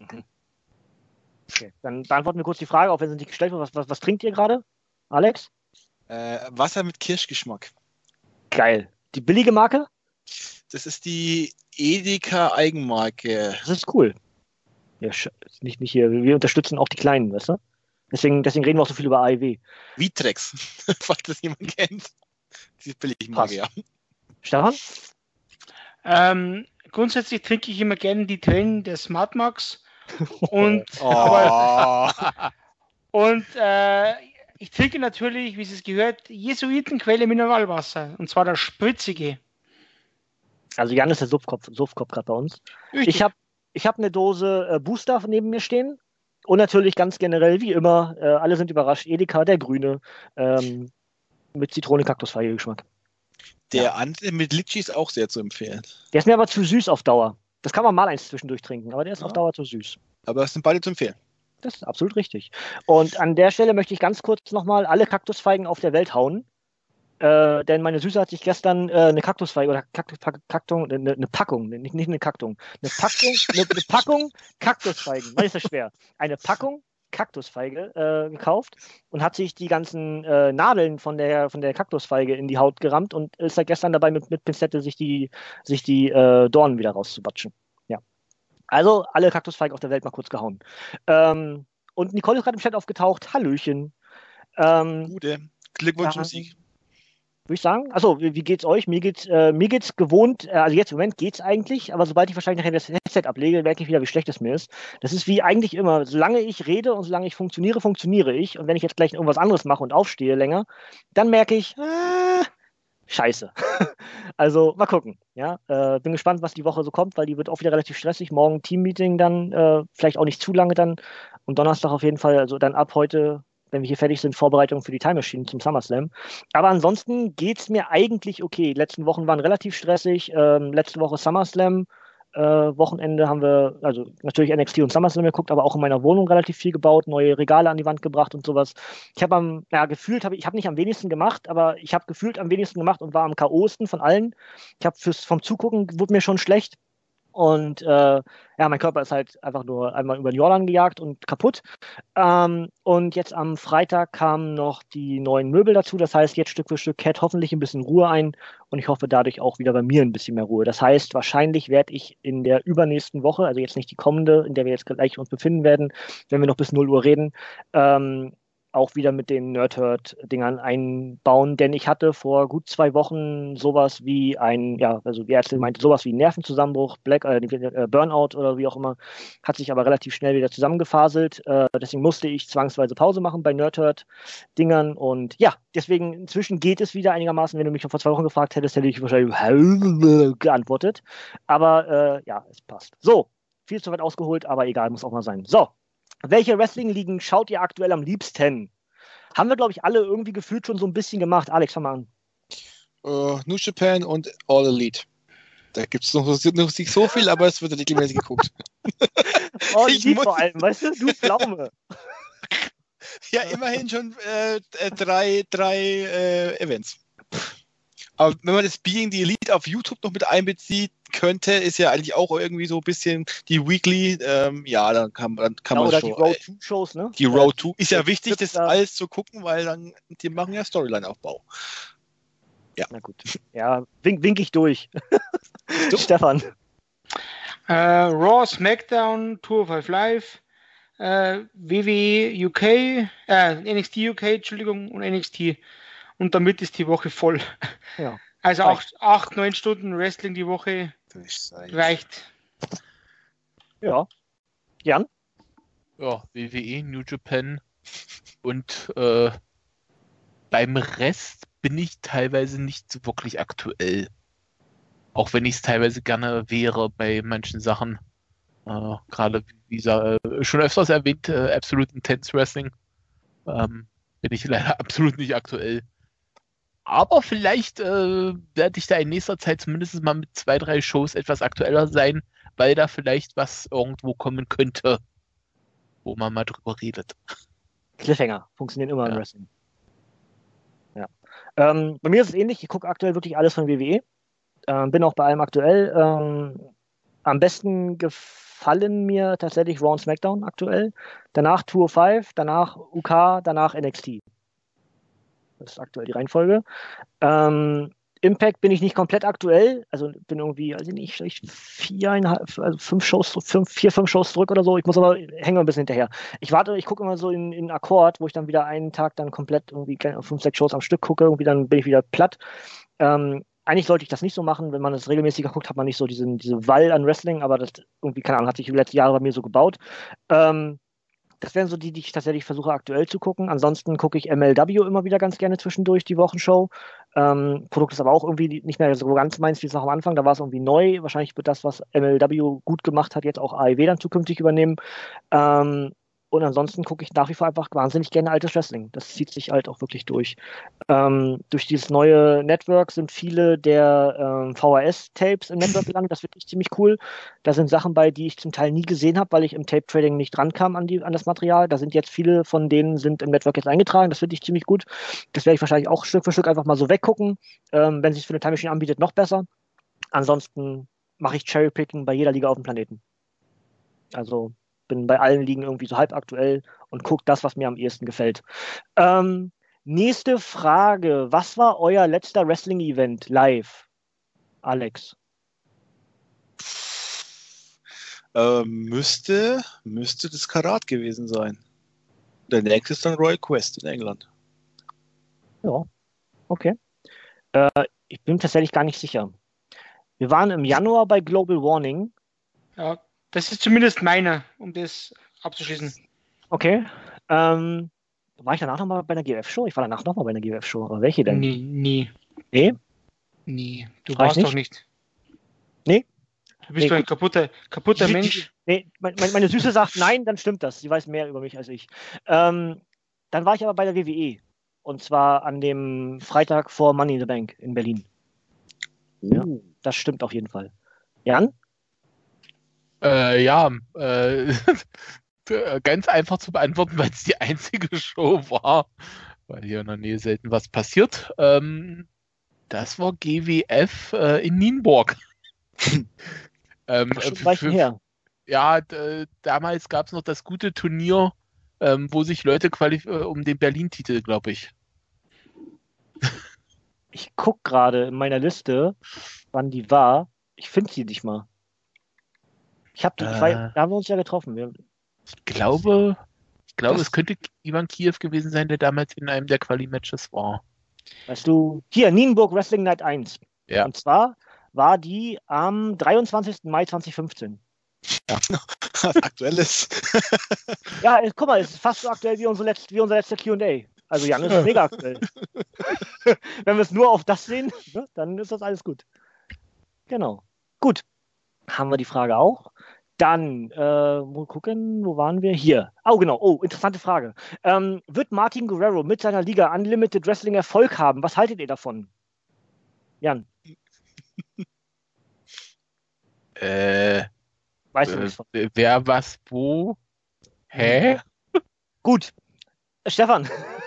Okay, dann beantworten wir kurz die Frage, auch wenn sie nicht gestellt wird. Was trinkt ihr gerade, Alex? Wasser mit Kirschgeschmack. Geil. Die billige Marke? Das ist die Edeka Eigenmarke. Das ist cool. Ja, nicht hier. Wir unterstützen auch die Kleinen, weißt du? Deswegen reden wir auch so viel über AEW. Vitrex, falls das jemand kennt. Die billige Marke, ja. Stefan? Grundsätzlich trinke ich immer gerne die Tränen der Smart Max. Und, ich trinke natürlich, wie es gehört, Jesuitenquelle Mineralwasser. Und zwar das spritzige. Also Jan ist der Suffkopf gerade bei uns. Richtig. Ich hab eine Dose Booster neben mir stehen. Und natürlich ganz generell, wie immer, alle sind überrascht, Edeka, der Grüne, mit Zitrone-Kaktusfeige-Geschmack. Der andere mit Litchi ist auch sehr zu empfehlen. Der ist mir aber zu süß auf Dauer. Das kann man mal eins zwischendurch trinken, aber der ist auf Dauer zu süß. Aber es sind beide zu empfehlen. Das ist absolut richtig. Und an der Stelle möchte ich ganz kurz nochmal alle Kaktusfeigen auf der Welt hauen. Denn meine Süße hat sich gestern eine Kaktusfeige oder eine Packung, nicht eine Kaktung, eine Packung Kaktusfeigen, weil ist das schwer, eine Packung Kaktusfeige gekauft und hat sich die ganzen Nadeln von der Kaktusfeige in die Haut gerammt und ist seit gestern dabei mit Pinzette sich die Dornen wieder rauszubatschen. Ja. Also alle Kaktusfeigen auf der Welt mal kurz gehauen. Und Nicole ist gerade im Chat aufgetaucht. Hallöchen. Gute. Glückwunsch zum Sieg. Würde ich sagen. Achso, wie geht's euch? Mir geht's gewohnt, also jetzt im Moment geht's eigentlich, aber sobald ich wahrscheinlich nachher das Headset ablege, merke ich wieder, wie schlecht es mir ist. Das ist wie eigentlich immer, solange ich rede und solange ich funktioniere ich. Und wenn ich jetzt gleich irgendwas anderes mache und aufstehe länger, dann merke ich, scheiße. Also mal gucken. Ja, bin gespannt, was die Woche so kommt, weil die wird auch wieder relativ stressig. Morgen Teammeeting dann, vielleicht auch nicht zu lange dann. Und Donnerstag auf jeden Fall, also dann ab heute, wenn wir hier fertig sind, Vorbereitung für die Time Machine zum SummerSlam. Aber ansonsten geht's mir eigentlich okay. Die letzten Wochen waren relativ stressig. Letzte Woche SummerSlam. Wochenende haben wir, also natürlich NXT und SummerSlam geguckt, aber auch in meiner Wohnung relativ viel gebaut, neue Regale an die Wand gebracht und sowas. Ich habe ich habe nicht am wenigsten gemacht, aber ich habe gefühlt am wenigsten gemacht und war am K.O.-sten von allen. Ich habe vom Zugucken wurde mir schon schlecht. Und mein Körper ist halt einfach nur einmal über den Jordan gejagt und kaputt. Und jetzt am Freitag kamen noch die neuen Möbel dazu. Das heißt, jetzt Stück für Stück kehrt hoffentlich ein bisschen Ruhe ein. Und ich hoffe dadurch auch wieder bei mir ein bisschen mehr Ruhe. Das heißt, wahrscheinlich werde ich in der übernächsten Woche, also jetzt nicht die kommende, in der wir jetzt gleich uns befinden werden, wenn wir noch bis 0 Uhr reden, auch wieder mit den Nerdhurt-Dingern einbauen, denn ich hatte vor gut 2 Wochen sowas wie also die Ärztin meinte, sowas wie einen Nervenzusammenbruch, Burnout oder wie auch immer, hat sich aber relativ schnell wieder zusammengefaselt, deswegen musste ich zwangsweise Pause machen bei Nerdhurt-Dingern und ja, deswegen inzwischen geht es wieder einigermaßen. Wenn du mich schon vor 2 Wochen gefragt hättest, hätte ich wahrscheinlich geantwortet, aber es passt. So, viel zu weit ausgeholt, aber egal, muss auch mal sein. So. Welche Wrestling-Ligen schaut ihr aktuell am liebsten? Haben wir, glaube ich, alle irgendwie gefühlt schon so ein bisschen gemacht. Alex, fang mal an. New Japan und All Elite. Da gibt es noch nicht so viel, aber es wird regelmäßig geguckt. All Elite vor allem, weißt du? Du Pflaume. Ja, immerhin schon drei Events. Aber wenn man das Being the Elite auf YouTube noch mit einbezieht könnte, ist ja eigentlich auch irgendwie so ein bisschen die Weekly, ja, dann kann man oder schon. die Road 2 Shows, ne? Die Road 2 ist ja die wichtig, das da- alles zu gucken, weil dann die machen ja Storyline-Aufbau. Na gut. Ja, wink ich durch. So. Stefan. Raw, SmackDown, Tour 5 Live, WWE UK, NXT UK, Entschuldigung, und NXT. Und damit ist die Woche voll. Ja. Also Reicht. 8-9 Stunden Wrestling die Woche reicht. Ja. Jan? Ja, WWE, New Japan und beim Rest bin ich teilweise nicht so wirklich aktuell. Auch wenn ich es teilweise gerne wäre bei manchen Sachen. Gerade, wie schon öfters erwähnt, Absolute Intense Wrestling. Bin ich leider absolut nicht aktuell. Aber vielleicht werde ich da in nächster Zeit zumindest mal mit 2, 3 Shows etwas aktueller sein, weil da vielleicht was irgendwo kommen könnte, wo man mal drüber redet. Cliffhanger funktionieren immer im Ja. Wrestling. Ja. Bei mir ist es ähnlich. Ich gucke aktuell wirklich alles von WWE. Bin auch bei allem aktuell. Am besten gefallen mir tatsächlich Raw und SmackDown aktuell. Danach Tour 5, danach UK, danach NXT. Das ist aktuell die Reihenfolge. Impact bin ich nicht komplett aktuell. Also bin irgendwie, weiß ich nicht, vielleicht 5 Shows zurück oder so. Ich muss aber, hänge ein bisschen hinterher. Ich gucke immer so in Akkord, wo ich dann wieder einen Tag dann komplett irgendwie 5, 6 Shows am Stück gucke. Irgendwie dann bin ich wieder platt. Eigentlich sollte ich das nicht so machen. Wenn man das regelmäßiger guckt, hat man nicht so diese Wall an Wrestling, aber das irgendwie, keine Ahnung, hat sich die letzten Jahre bei mir so gebaut. Das wären so die ich tatsächlich versuche aktuell zu gucken. Ansonsten gucke ich MLW immer wieder ganz gerne zwischendurch, die Wochenshow. Produkt ist aber auch irgendwie nicht mehr so ganz meins wie es noch am Anfang. Da war es irgendwie neu. Wahrscheinlich wird das, was MLW gut gemacht hat, jetzt auch AEW dann zukünftig übernehmen. Und ansonsten gucke ich nach wie vor einfach wahnsinnig gerne altes Wrestling. Das zieht sich halt auch wirklich durch. Durch dieses neue Network sind viele der VHS-Tapes im Network gelandet. Das finde ich ziemlich cool. Da sind Sachen bei, die ich zum Teil nie gesehen habe, weil ich im Tape-Trading nicht rankam an das Material. Da sind jetzt viele von denen sind im Network jetzt eingetragen. Das finde ich ziemlich gut. Das werde ich wahrscheinlich auch Stück für Stück einfach mal so weggucken. Wenn es sich für eine Time Machine anbietet, noch besser. Ansonsten mache ich Cherry-Picking bei jeder Liga auf dem Planeten. Also bin bei allen Ligen irgendwie so halb aktuell und gucke das, was mir am ehesten gefällt. Nächste Frage. Was war euer letzter Wrestling-Event live? Alex. Müsste das Karat gewesen sein. Der nächste ist dann Royal Quest in England. Ja, okay. Ich bin tatsächlich gar nicht sicher. Wir waren im Januar bei Global Warning. Ja, das ist zumindest meiner, um das abzuschließen. Okay. War ich danach nochmal bei einer GF-Show? Ich war danach nochmal bei einer GF-Show. Aber welche denn? Nie. Nee? Nie. Du War ich warst doch nicht. Nee? Du bist doch ein kaputter Mensch. Nee, meine Süße sagt nein, dann stimmt das. Sie weiß mehr über mich als ich. Dann war ich aber bei der WWE. Und zwar an dem Freitag vor Money in the Bank in Berlin. Ja, das stimmt auf jeden Fall. Jan? Ganz einfach zu beantworten, weil es die einzige Show war, weil hier in der Nähe selten was passiert. Das war GWF in Nienburg. Schon weit her. Ja, damals gab es noch das gute Turnier, wo sich Leute um den Berlin-Titel, glaube ich. Ich gucke gerade in meiner Liste, wann die war. Ich finde sie nicht mal. Da haben wir uns ja getroffen. Ich glaube, es könnte Ivan Kiev gewesen sein, der damals in einem der Quali-Matches war. Weißt du, hier, Nienburg Wrestling Night 1. Ja. Und zwar war die am 23. Mai 2015. Ja. Was Aktuelles. Ja, guck mal, es ist fast so aktuell wie unser letzter Q&A. Also Jan ist mega aktuell. Wenn wir es nur auf das sehen, ne, dann ist das alles gut. Genau. Gut. Haben wir die Frage auch. Dann, mal gucken, wo waren wir? Hier. Oh, genau. Oh, interessante Frage. Wird Martin Guerrero mit seiner Liga Unlimited Wrestling Erfolg haben? Was haltet ihr davon? Jan? Weißt du nichts von? Wer was wo? Hä? Gut. Stefan.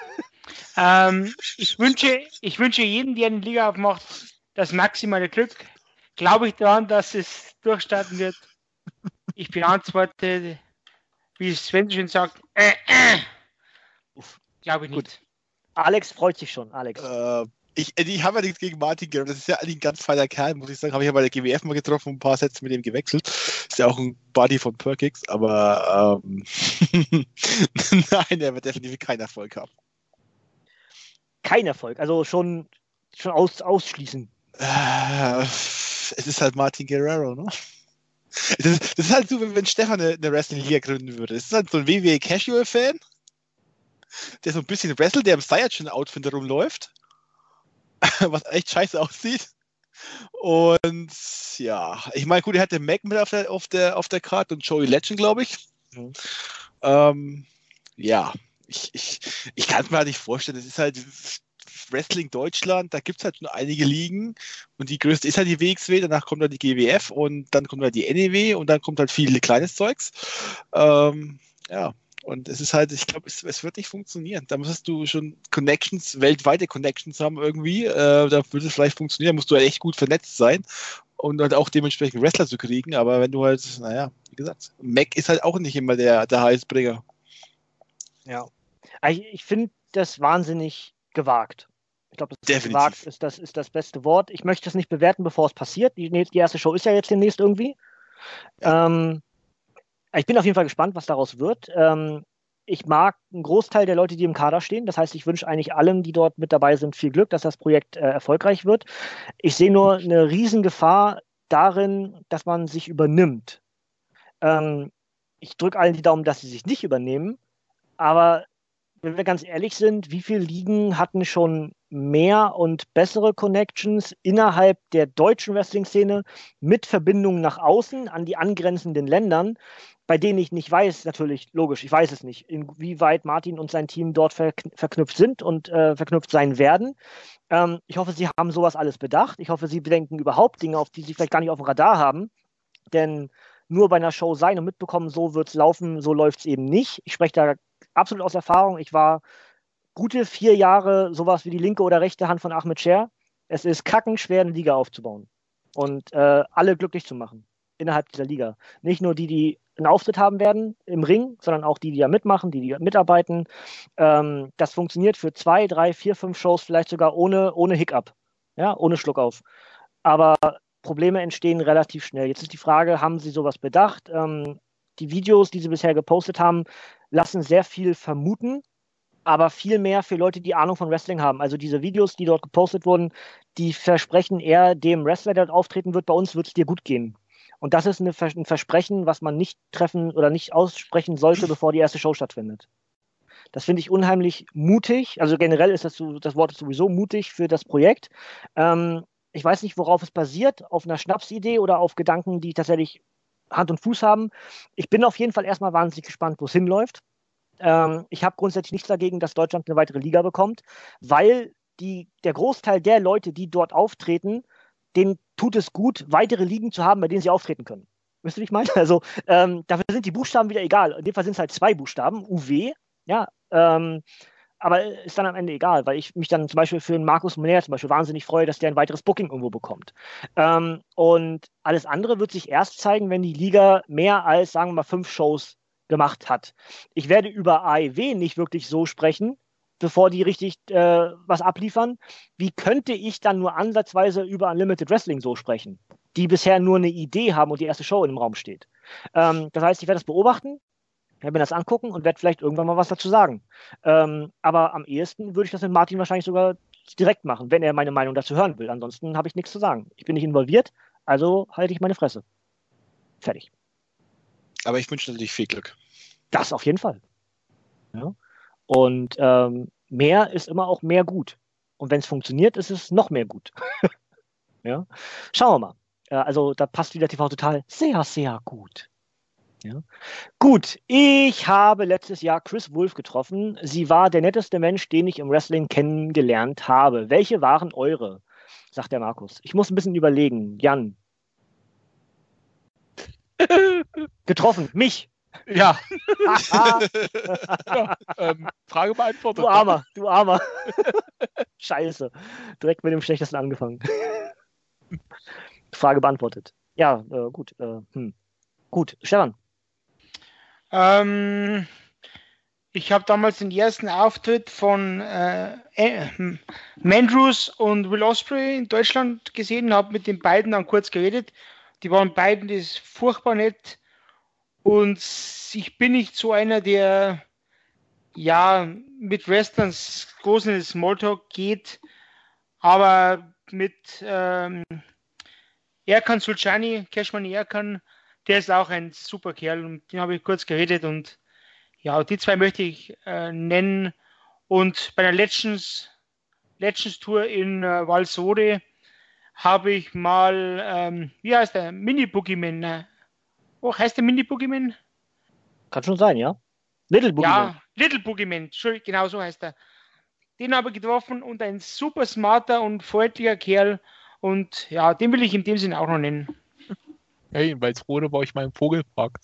Ich wünsche jedem, der eine Liga aufmacht, das maximale Glück. Glaube ich daran, dass es durchstarten wird. Ich beantworte, wie Sven schon sagt, glaube ich nicht. Gut. Alex freut sich schon, Alex. Ich habe ja nichts gegen Martin Guerrero. Das ist ja eigentlich ein ganz feiner Kerl, muss ich sagen. Habe ich ja bei der GWF mal getroffen und ein paar Sätze mit ihm gewechselt. Ist ja auch ein Buddy von Perkix, aber nein, er wird definitiv keinen Erfolg haben. Kein Erfolg, also schon ausschließen. Es ist halt Martin Guerrero, ne? Das ist halt so, wenn Stefan eine Wrestling-Liga gründen würde. Es ist halt so ein WWE Casual-Fan, der so ein bisschen wrestelt, der im Saiyajin-Outfit rumläuft, was echt scheiße aussieht. Und ja, ich meine, gut, er hatte Mac mit auf der Karte und Joey Legend, glaube ich. Ja, ich kann es mir halt nicht vorstellen. Das ist halt Wrestling Deutschland, da gibt es halt nur einige Ligen und die größte ist halt die WXW, danach kommt dann die GWF und dann kommt halt die NEW und dann kommt halt viel kleines Zeugs. Ja, und es ist halt, ich glaube, es wird nicht funktionieren. Da musstest du schon Connections, weltweite Connections haben irgendwie, da würde es vielleicht funktionieren, musst du halt echt gut vernetzt sein und halt auch dementsprechend Wrestler zu kriegen, aber wenn du halt, naja, wie gesagt, Mac ist halt auch nicht immer der Heißbringer. Ja, ich finde das wahnsinnig gewagt. Ich glaube, das gewagt ist das beste Wort. Ich möchte es nicht bewerten, bevor es passiert. Die erste Show ist ja jetzt demnächst irgendwie. Ja. Ich bin auf jeden Fall gespannt, was daraus wird. Ich mag einen Großteil der Leute, die im Kader stehen. Das heißt, ich wünsche eigentlich allen, die dort mit dabei sind, viel Glück, dass das Projekt erfolgreich wird. Ich sehe nur eine Riesengefahr darin, dass man sich übernimmt. Ich drücke allen die Daumen, dass sie sich nicht übernehmen. Aber wenn wir ganz ehrlich sind, wie viele Ligen hatten schon mehr und bessere Connections innerhalb der deutschen Wrestling-Szene mit Verbindungen nach außen an die angrenzenden Ländern, bei denen ich nicht weiß, natürlich, logisch, ich weiß es nicht, inwieweit Martin und sein Team dort verknüpft sind und verknüpft sein werden. Ich hoffe, sie haben sowas alles bedacht. Ich hoffe, sie bedenken überhaupt Dinge, auf die sie vielleicht gar nicht auf dem Radar haben. Denn nur bei einer Show sein und mitbekommen, so wird es laufen, so läuft es eben nicht. Ich spreche da absolut aus Erfahrung. Ich war gute 4 Jahre sowas wie die linke oder rechte Hand von Ahmed Scher. Es ist kackenschwer, eine Liga aufzubauen und alle glücklich zu machen innerhalb dieser Liga. Nicht nur die einen Auftritt haben werden im Ring, sondern auch die da mitmachen, die mitarbeiten. Das funktioniert für 2, 3, 4, 5 Shows, vielleicht sogar ohne Hiccup, ja, ohne Schluckauf. Aber Probleme entstehen relativ schnell. Jetzt ist die Frage, haben Sie sowas bedacht? Die Videos, die Sie bisher gepostet haben, lassen sehr viel vermuten, aber viel mehr für Leute, die Ahnung von Wrestling haben. Also diese Videos, die dort gepostet wurden, die versprechen eher dem Wrestler, der dort auftreten wird, bei uns wird es dir gut gehen. Und das ist ein Versprechen, was man nicht treffen oder nicht aussprechen sollte, bevor die erste Show stattfindet. Das finde ich unheimlich mutig. Also generell ist das Wort ist sowieso mutig für das Projekt. Ich weiß nicht, worauf es basiert, auf einer Schnapsidee oder auf Gedanken, die tatsächlich Hand und Fuß haben. Ich bin auf jeden Fall erstmal wahnsinnig gespannt, wo es hinläuft. Ich habe grundsätzlich nichts dagegen, dass Deutschland eine weitere Liga bekommt, weil der Großteil der Leute, die dort auftreten, denen tut es gut, weitere Ligen zu haben, bei denen sie auftreten können. Wisst ihr, wie ich meine? Also dafür sind die Buchstaben wieder egal. In dem Fall sind es halt 2 Buchstaben, UW, ja, aber ist dann am Ende egal, weil ich mich dann zum Beispiel für einen Markus Moner zum Beispiel wahnsinnig freue, dass der ein weiteres Booking irgendwo bekommt. Und alles andere wird sich erst zeigen, wenn die Liga mehr als, sagen wir mal, 5 Shows gemacht hat. Ich werde über AEW nicht wirklich so sprechen, bevor die richtig was abliefern. Wie könnte ich dann nur ansatzweise über Unlimited Wrestling so sprechen, die bisher nur eine Idee haben und die erste Show im Raum steht? Das heißt, ich werde das beobachten, werde mir das angucken und werde vielleicht irgendwann mal was dazu sagen. Aber am ehesten würde ich das mit Martin wahrscheinlich sogar direkt machen, wenn er meine Meinung dazu hören will. Ansonsten habe ich nichts zu sagen. Ich bin nicht involviert, also halte ich meine Fresse. Fertig. Aber ich wünsche natürlich viel Glück. Das auf jeden Fall. Ja. Und mehr ist immer auch mehr gut. Und wenn es funktioniert, ist es noch mehr gut. Ja. Schauen wir mal. Also da passt wieder TV total sehr, sehr gut. Ja. Gut, ich habe letztes Jahr Chris Wolf getroffen. Sie war der netteste Mensch, den ich im Wrestling kennengelernt habe. Welche waren eure? Sagt der Markus. Ich muss ein bisschen überlegen. Jan. Getroffen, mich. Ja, Ah, ja Frage beantwortet. du Armer. Scheiße. Direkt mit dem Schlechtesten angefangen. Frage beantwortet. Ja, gut. Gut, Stefan. Ich habe damals den ersten Auftritt von Mandrews und Will Ospreay in Deutschland gesehen, habe mit den beiden dann kurz geredet. Die waren beiden das furchtbar nett. Und ich bin nicht so einer, der ja mit Wrestlern groß in den Smalltalk geht, aber mit Erkan Sulcani, Cashman Erkan, der ist auch ein super Kerl und den habe ich kurz geredet und ja, die zwei möchte ich nennen. Und bei der Legends Tour in Valsode habe ich mal, wie heißt der? Mini Boogeyman. Oh, heißt der Mini Boogeyman? Kann schon sein, ja? Little Boogeyman. Ja, Little Boogeyman, genau so heißt er. Den habe ich getroffen und ein super smarter und freundlicher Kerl. Und ja, den will ich in dem Sinne auch noch nennen. Hey, in Walsrode baue ich meinen Vogelpark.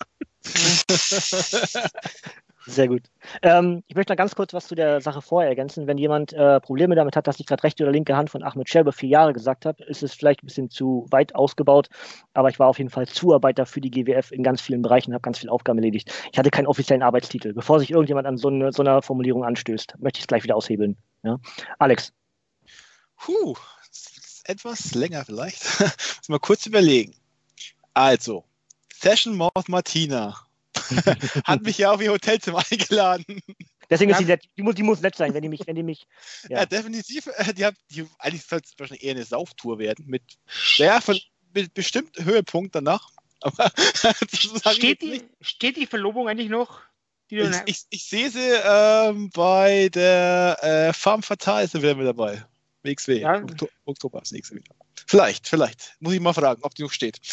Sehr gut. Ich möchte noch ganz kurz was zu der Sache vorher ergänzen. Wenn jemand Probleme damit hat, dass ich gerade rechte oder linke Hand von Ahmed Scherbe 4 Jahre gesagt habe, ist es vielleicht ein bisschen zu weit ausgebaut. Aber ich war auf jeden Fall Zuarbeiter für die GWF in ganz vielen Bereichen, habe ganz viele Aufgaben erledigt. Ich hatte keinen offiziellen Arbeitstitel. Bevor sich irgendjemand an so einer Formulierung anstößt, möchte ich es gleich wieder aushebeln. Ja? Alex. Das ist etwas länger vielleicht. Muss mal kurz überlegen. Also, Session Mouth Martina hat mich ja auf ihr Hotelzimmer eingeladen. Deswegen ist sie nett. Die muss nett sein, wenn die mich. Ja, Ja, definitiv. Eigentlich sollte es wahrscheinlich eher eine Sauftour werden. Mit bestimmten Höhepunkt danach. Aber steht die Verlobung eigentlich noch? Ich sehe sie bei der Femme Fatale ist sie wieder mit dabei. WXW. Ja. Oktober ist nächste wieder. Vielleicht. Muss ich mal fragen, ob die noch steht.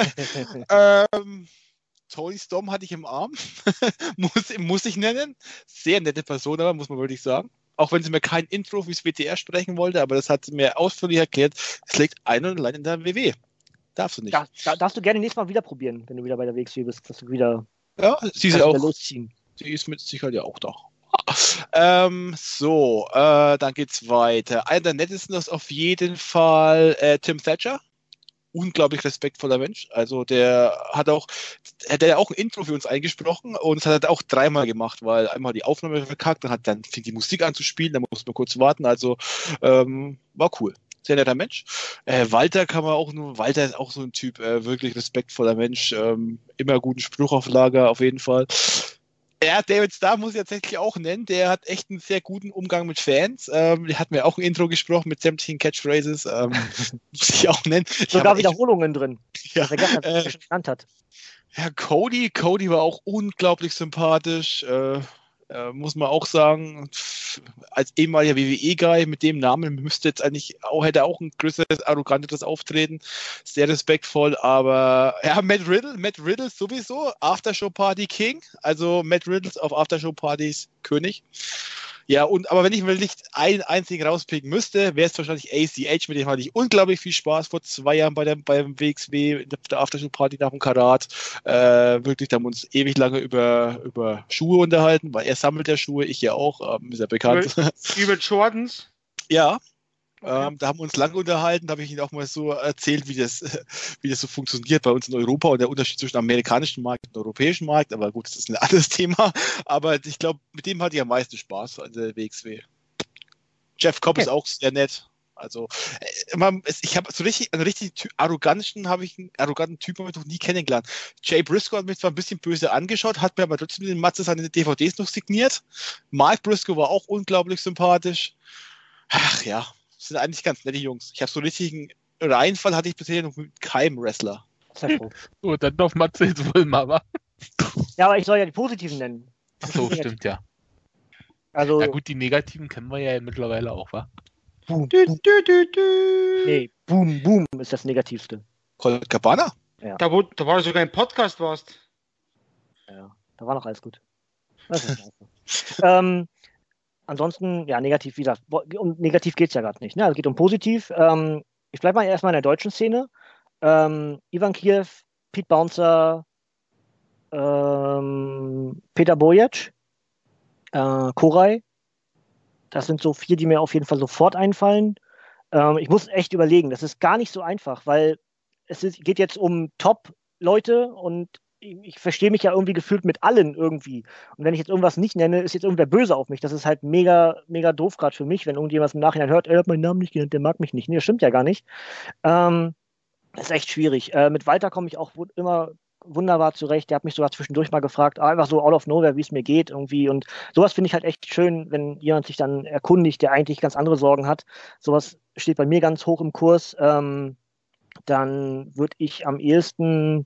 Tony Storm hatte ich im Arm. muss ich nennen. Sehr nette Person, aber muss man wirklich sagen. Auch wenn sie mir kein Intro fürs WTR sprechen wollte, aber das hat sie mir ausführlich erklärt. Es liegt ein und allein in der WW. Darfst du nicht. Darfst du gerne nächstes Mal wieder probieren, wenn du wieder bei der WXW bist, dass du wieder. Ja, sie ist auch. Losziehen. Sie ist mit Sicherheit ja auch da. Dann geht's weiter. Einer der nettesten ist auf jeden Fall Tim Thatcher. Unglaublich respektvoller Mensch. Also der hat auch ein Intro für uns eingesprochen und das hat er auch 3-mal gemacht, weil einmal die Aufnahme verkackt, dann fing die Musik an zu spielen, dann mussten wir kurz warten. Also war cool. Sehr netter Mensch. Walter ist auch so ein Typ, wirklich respektvoller Mensch, immer guten Spruch auf Lager, auf jeden Fall. Ja, David Starr muss ich tatsächlich auch nennen. Der hat echt einen sehr guten Umgang mit Fans. Der hat mir auch ein Intro gesprochen mit sämtlichen Catchphrases. Muss ich auch nennen. Sogar Wiederholungen drin, ja, was er gestern schon genannt hat. Ja, Cody war auch unglaublich sympathisch. Muss man auch sagen, als ehemaliger WWE-Guy mit dem Namen hätte er auch ein größeres, arroganteres Auftreten. Sehr respektvoll, aber ja, Matt Riddle sowieso, Aftershow-Party King, also Matt Riddle auf Aftershow-Partys König. Ja, aber wenn ich mir nicht einen einzigen rauspicken müsste, wäre es wahrscheinlich ACH, mit dem hatte ich unglaublich viel Spaß vor 2 Jahren beim WXW, der Aftershow-Party nach dem Karat. Wirklich, da haben wir uns ewig lange über Schuhe unterhalten, weil er sammelt ja Schuhe, ich ja auch, ist ja bekannt. Über Jordans? Ja. Okay. Da haben wir uns lange unterhalten, da habe ich Ihnen auch mal so erzählt, wie das so funktioniert bei uns in Europa und der Unterschied zwischen dem amerikanischen Markt und dem europäischen Markt. Aber gut, das ist ein anderes Thema. Aber ich glaube, mit dem hatte ich am meisten Spaß an der WXW. Jeff Cobb ist auch sehr nett. Also, ich habe so richtig, einen richtig arroganten Typen noch nie kennengelernt. Jay Briscoe hat mich zwar ein bisschen böse angeschaut, hat mir aber trotzdem den Matze seine DVDs noch signiert. Mark Briscoe war auch unglaublich sympathisch. Ach ja. Das sind eigentlich ganz nette Jungs. Ich habe so einen richtigen Reihenfall hatte ich bisher noch mit keinem Wrestler. So, dann darf Matze jetzt wohl mal, wa? Ja, aber ich soll ja die positiven nennen. Achso, stimmt, ja. Also, ja gut, die negativen kennen wir ja mittlerweile auch, wa? Boom, Boom ist das Negativste. Colt Cabana? Ja. Da war sogar ein Podcast warst. Ja, da war noch alles gut. Das ist ansonsten, ja, negativ, wie gesagt, um negativ geht es ja gerade nicht. Ne? Also es geht um positiv. Ich bleibe mal erstmal in der deutschen Szene. Ivan Kiev, Pete Bouncer, Peter Bojac, Koray. Das sind so 4, die mir auf jeden Fall sofort einfallen. Ich muss echt überlegen, das ist gar nicht so einfach, weil geht jetzt um Top-Leute und ich verstehe mich ja irgendwie gefühlt mit allen irgendwie. Und wenn ich jetzt irgendwas nicht nenne, ist jetzt irgendwer böse auf mich. Das ist halt mega, mega doof gerade für mich, wenn irgendjemand im Nachhinein hört, er hat meinen Namen nicht genannt, der mag mich nicht. Nee, das stimmt ja gar nicht. Das ist echt schwierig. Mit Walter komme ich auch immer wunderbar zurecht. Der hat mich sogar zwischendurch mal gefragt, einfach so out of nowhere, wie es mir geht irgendwie. Und sowas finde ich halt echt schön, wenn jemand sich dann erkundigt, der eigentlich ganz andere Sorgen hat. Sowas steht bei mir ganz hoch im Kurs. Dann würde ich am ehesten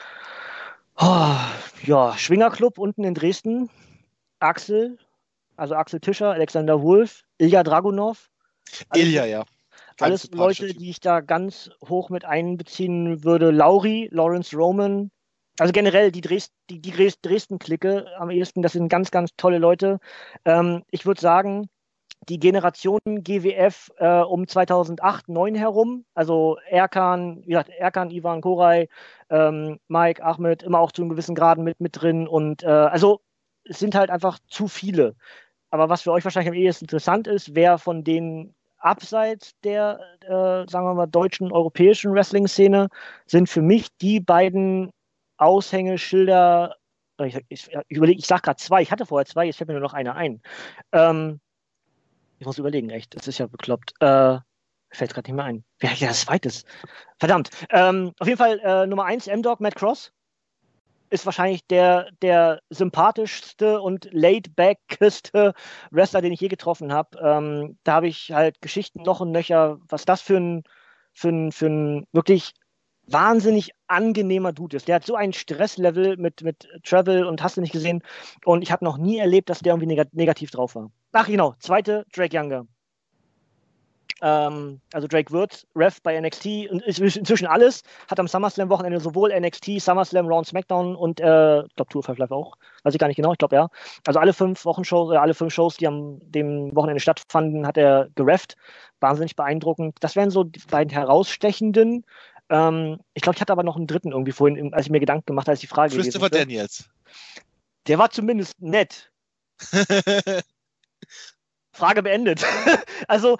Schwingerclub unten in Dresden, Axel Tischer, Alexander Wolf, Ilja Dragunov. Ilja, ja. Alles Leute, die ich da ganz hoch mit einbeziehen würde. Lawrence Roman, also generell die Dresden-Clique am ehesten, das sind ganz, ganz tolle Leute. Ich würde sagen, die Generation GWF um 2008, 2009 herum, also Erkan, Ivan, Koray, Mike, Ahmed, immer auch zu einem gewissen Grad mit drin und also es sind halt einfach zu viele. Aber was für euch wahrscheinlich am ehesten interessant ist, wer von denen abseits der, sagen wir mal, deutschen, europäischen Wrestling-Szene sind für mich die beiden Aushängeschilder. Ich überlege, ich sage gerade 2, ich hatte vorher 2, jetzt fällt mir nur noch einer ein. Ich muss überlegen, echt, das ist ja bekloppt. Fällt gerade nicht mehr ein. Wer hat ja das zweites? Verdammt. Auf jeden Fall Nummer 1, M-Dog, Matt Cross. Ist wahrscheinlich der sympathischste und laid-backeste Wrestler, den ich je getroffen habe. Da habe ich halt Geschichten noch und nöcher, was das für ein wirklich wahnsinnig angenehmer Dude ist. Der hat so ein Stresslevel mit Travel und hast du nicht gesehen. Und ich habe noch nie erlebt, dass der irgendwie negativ drauf war. Ach genau, zweite, Drake Younger. Also Drake Würz, Ref bei NXT und ist inzwischen alles, hat am SummerSlam-Wochenende sowohl NXT, SummerSlam, Raw und SmackDown und ich glaube Tour 5 Live auch, weiß ich gar nicht genau, ich glaube ja. Also alle 5 Wochenshows, alle 5 Shows, die am dem Wochenende stattfanden, hat er gerefft. Wahnsinnig beeindruckend. Das wären so die beiden herausstechenden. Ich glaube, ich hatte aber noch einen dritten irgendwie vorhin, als ich mir Gedanken gemacht habe, als die Frage Christopher Daniels. Der war zumindest nett. Frage beendet. Also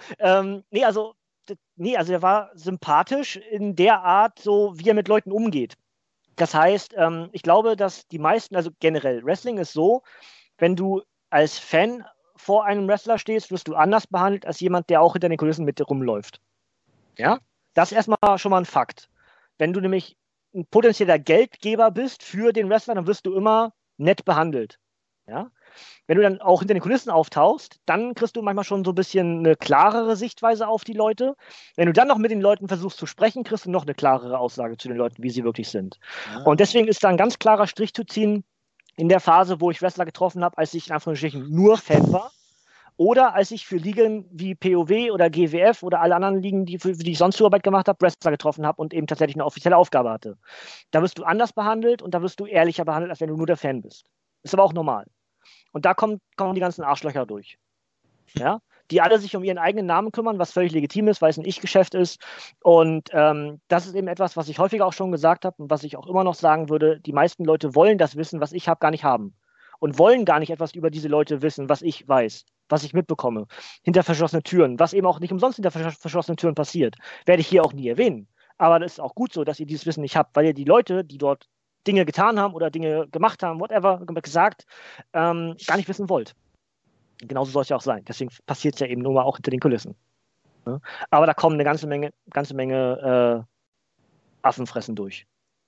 er war sympathisch in der Art, so wie er mit Leuten umgeht. Das heißt, ich glaube, dass die meisten, also generell, Wrestling ist so, wenn du als Fan vor einem Wrestler stehst, wirst du anders behandelt als jemand, der auch hinter den Kulissen mit rumläuft. Ja? Das ist erstmal schon mal ein Fakt. Wenn du nämlich ein potenzieller Geldgeber bist für den Wrestler, dann wirst du immer nett behandelt. Ja? Wenn du dann auch hinter den Kulissen auftauchst, dann kriegst du manchmal schon so ein bisschen eine klarere Sichtweise auf die Leute. Wenn du dann noch mit den Leuten versuchst zu sprechen, kriegst du noch eine klarere Aussage zu den Leuten, wie sie wirklich sind. Und deswegen ist da ein ganz klarer Strich zu ziehen in der Phase, wo ich Wrestler getroffen habe, als ich in Anführungsstrichen nur Fan war. Oder als ich für Ligen wie POW oder GWF oder alle anderen Ligen, für die ich sonst Zuarbeit gemacht habe, Wrestler getroffen habe und eben tatsächlich eine offizielle Aufgabe hatte. Da wirst du anders behandelt und da wirst du ehrlicher behandelt, als wenn du nur der Fan bist. Ist aber auch normal. Und da kommen die ganzen Arschlöcher durch. Ja? Die alle sich um ihren eigenen Namen kümmern, was völlig legitim ist, weil es ein Ich-Geschäft ist. Und das ist eben etwas, was ich häufiger auch schon gesagt habe und was ich auch immer noch sagen würde. Die meisten Leute wollen das Wissen, was ich habe, gar nicht haben. Und wollen gar nicht etwas über diese Leute wissen, was ich weiß, was ich mitbekomme. Hinter verschlossenen Türen, was eben auch nicht umsonst hinter verschlossenen Türen passiert. Werde ich hier auch nie erwähnen. Aber das ist auch gut so, dass ihr dieses Wissen nicht habt, weil ihr die Leute, die dort Dinge getan haben oder Dinge gemacht haben, whatever, gesagt, gar nicht wissen wollt. Genauso soll es ja auch sein. Deswegen passiert es ja eben nur mal auch hinter den Kulissen. Ja? Aber da kommen eine ganze Menge Affenfressen durch.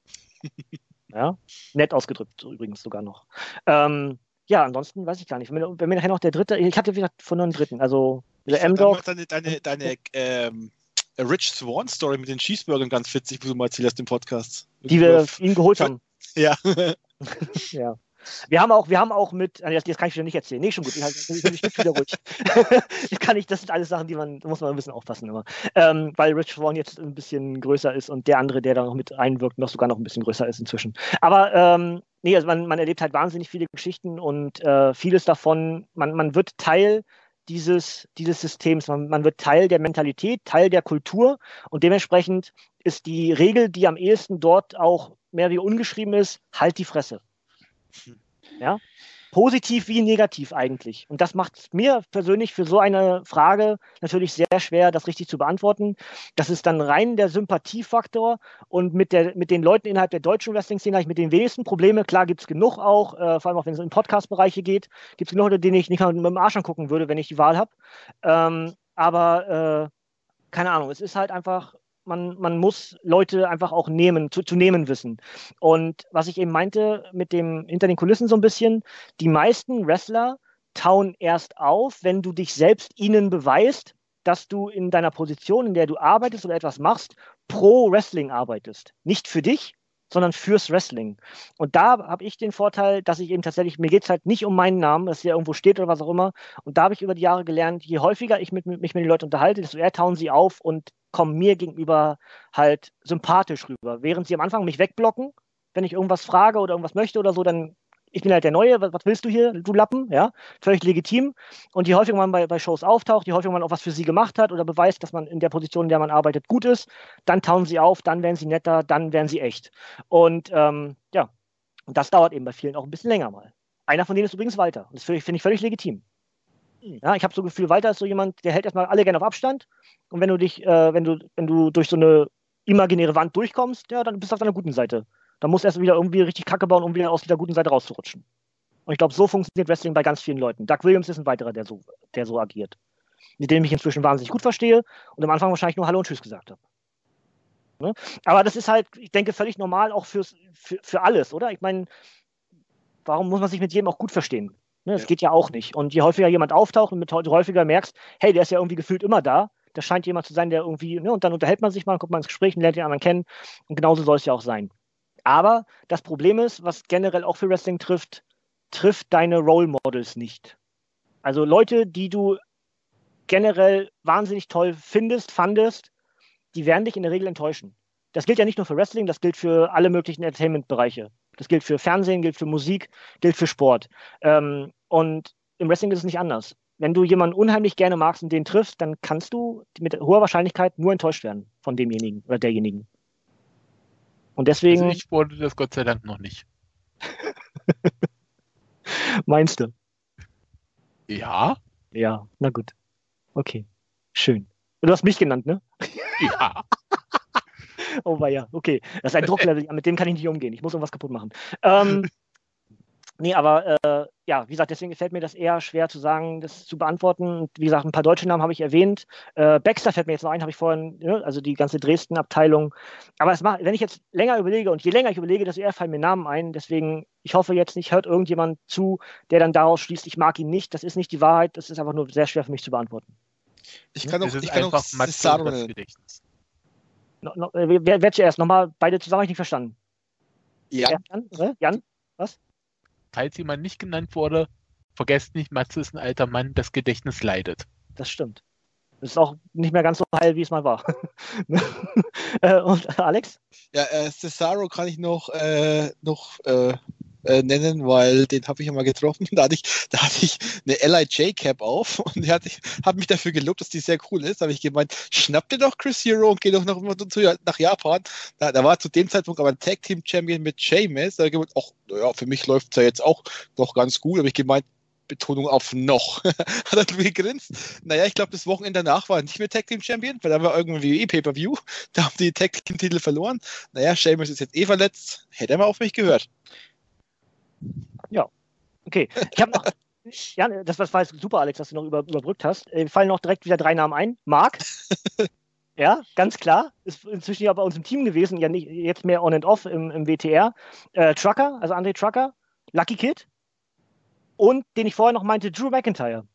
Ja? Nett ausgedrückt übrigens sogar noch. Ansonsten weiß ich gar nicht. Wenn mir nachher noch der dritte, ich hatte wieder von einem dritten, also der M-Dog. Deine Rich Swan Story mit den Cheeseburgern ganz witzig, wo du mal erzählt hast im Podcast. Die wir ihn geholt haben. Ja. Ja. Wir haben auch mit, das kann ich wieder nicht erzählen. Nee, schon gut, ich wieder ruhig. Das sind alles Sachen, da muss man ein bisschen aufpassen immer. Weil Rich Swann jetzt ein bisschen größer ist und der andere, der da noch mit einwirkt, sogar noch ein bisschen größer ist inzwischen. Aber also man erlebt halt wahnsinnig viele Geschichten und vieles davon, man wird Teil dieses Systems, man wird Teil der Mentalität, Teil der Kultur und dementsprechend ist die Regel, die am ehesten dort auch mehr wie ungeschrieben ist, halt die Fresse. Ja? Positiv wie negativ eigentlich. Und das macht es mir persönlich für so eine Frage natürlich sehr schwer, das richtig zu beantworten. Das ist dann rein der Sympathiefaktor und mit den Leuten innerhalb der deutschen Wrestling-Szene habe ich mit den wenigsten Probleme. Klar gibt es genug auch, vor allem auch wenn es in Podcast-Bereiche geht, gibt es genug Leute, denen ich nicht mal mit dem Arsch angucken würde, wenn ich die Wahl habe. Aber keine Ahnung, es ist halt einfach, man muss Leute einfach auch zu nehmen wissen. Und was ich eben meinte, mit dem hinter den Kulissen so ein bisschen, die meisten Wrestler tauen erst auf, wenn du dich selbst ihnen beweist, dass du in deiner Position, in der du arbeitest oder etwas machst, pro Wrestling arbeitest. Nicht für dich, sondern fürs Wrestling. Und da habe ich den Vorteil, dass ich eben tatsächlich, mir geht es halt nicht um meinen Namen, dass der irgendwo steht oder was auch immer. Und da habe ich über die Jahre gelernt, je häufiger ich mich mit den Leuten unterhalte, desto eher tauen sie auf und kommen mir gegenüber halt sympathisch rüber. Während sie am Anfang mich wegblocken, wenn ich irgendwas frage oder irgendwas möchte oder so, dann ich bin halt der Neue, was willst du hier, du Lappen? Ja, völlig legitim. Und je häufiger man bei Shows auftaucht, je häufiger man auch was für sie gemacht hat oder beweist, dass man in der Position, in der man arbeitet, gut ist, dann tauen sie auf, dann werden sie netter, dann werden sie echt. Und ja, und das dauert eben bei vielen auch ein bisschen länger mal. Einer von denen ist übrigens Walter. Und das finde ich völlig legitim. Ja, ich habe so ein Gefühl, Walter ist so jemand, der hält erstmal alle gerne auf Abstand. Und wenn du durch so eine imaginäre Wand durchkommst, ja, dann bist du auf deiner guten Seite. Dann musst du erst wieder irgendwie richtig Kacke bauen, um wieder aus der guten Seite rauszurutschen. Und ich glaube, so funktioniert Wrestling bei ganz vielen Leuten. Doug Williams ist ein weiterer, der so agiert. Mit dem ich inzwischen wahnsinnig gut verstehe und am Anfang wahrscheinlich nur Hallo und Tschüss gesagt habe. Ne? Aber das ist halt, ich denke, völlig normal auch für alles, oder? Ich meine, warum muss man sich mit jedem auch gut verstehen? Ne? Das geht ja auch nicht. Und je häufiger jemand auftaucht und je häufiger merkst, hey, der ist ja irgendwie gefühlt immer da, das scheint jemand zu sein, der irgendwie, ne, und dann unterhält man sich mal, kommt mal ins Gespräch und lernt den anderen kennen. Und genauso soll es ja auch sein. Aber das Problem ist, was generell auch für Wrestling trifft deine Role Models nicht. Also Leute, die du generell wahnsinnig toll fandest, die werden dich in der Regel enttäuschen. Das gilt ja nicht nur für Wrestling, das gilt für alle möglichen Entertainment-Bereiche. Das gilt für Fernsehen, gilt für Musik, gilt für Sport. Und im Wrestling ist es nicht anders. Wenn du jemanden unheimlich gerne magst und den triffst, dann kannst du mit hoher Wahrscheinlichkeit nur enttäuscht werden von demjenigen oder derjenigen. Und deswegen. Also ich wurde das Gott sei Dank noch nicht. Meinst du? Ja? Ja, na gut. Okay, schön. Du hast mich genannt, ne? Ja. Oh weia, okay. Das ist ein Drucklevel, mit dem kann ich nicht umgehen. Ich muss irgendwas kaputt machen. Nee, aber ja, wie gesagt, deswegen fällt mir das eher schwer zu sagen, das zu beantworten. Und wie gesagt, ein paar deutsche Namen habe ich erwähnt. Baxter fällt mir jetzt noch ein, habe ich vorhin, ne? Also die ganze Dresden-Abteilung. Aber wenn ich jetzt länger überlege und je länger ich überlege, desto eher fallen mir Namen ein. Deswegen, ich hoffe jetzt nicht, hört irgendjemand zu, der dann daraus schließt, ich mag ihn nicht. Das ist nicht die Wahrheit, das ist einfach nur sehr schwer für mich zu beantworten. Ich kann Das auch, ist ich kann auch einfach Matze Cesaro das nennen. Gedächtnis. Wer zuerst? Nochmal beide zusammen, habe ich nicht verstanden. Ja, Jan? Was? Falls jemand nicht genannt wurde, vergesst nicht, Matze ist ein alter Mann, das Gedächtnis leidet. Das stimmt. Das ist auch nicht mehr ganz so heil, wie es mal war. Und Alex? ja, Cesaro kann ich noch nennen, weil den habe ich ja mal getroffen. Da hatte ich eine LIJ-Cap auf und hat mich dafür gelobt, dass die sehr cool ist. Da habe ich gemeint, schnapp dir doch Chris Hero und geh doch noch nach Japan. Da war zu dem Zeitpunkt aber ein Tag-Team-Champion mit Sheamus. Da habe ich gemeint, ach, naja, für mich läuft es ja jetzt auch noch ganz gut. Da habe ich gemeint, Betonung auf noch. Hat er gegrinst. Naja, ich glaube, das Wochenende danach war er nicht mehr Tag Team Champion, weil da war irgendwie Pay-Per-View. Da haben die Tag Team Titel verloren. Naja, Sheamus ist jetzt verletzt. Hätte er mal auf mich gehört. Ja, okay. Ich habe noch, ja, das war jetzt super, Alex, dass du noch überbrückt hast. Fallen noch direkt wieder 3 Namen ein. Mark, ja, ganz klar. Ist inzwischen ja bei uns im Team gewesen, ja nicht jetzt mehr on and off im WTR. Trucker, also Andre Trucker, Lucky Kid und den ich vorher noch meinte, Drew McIntyre.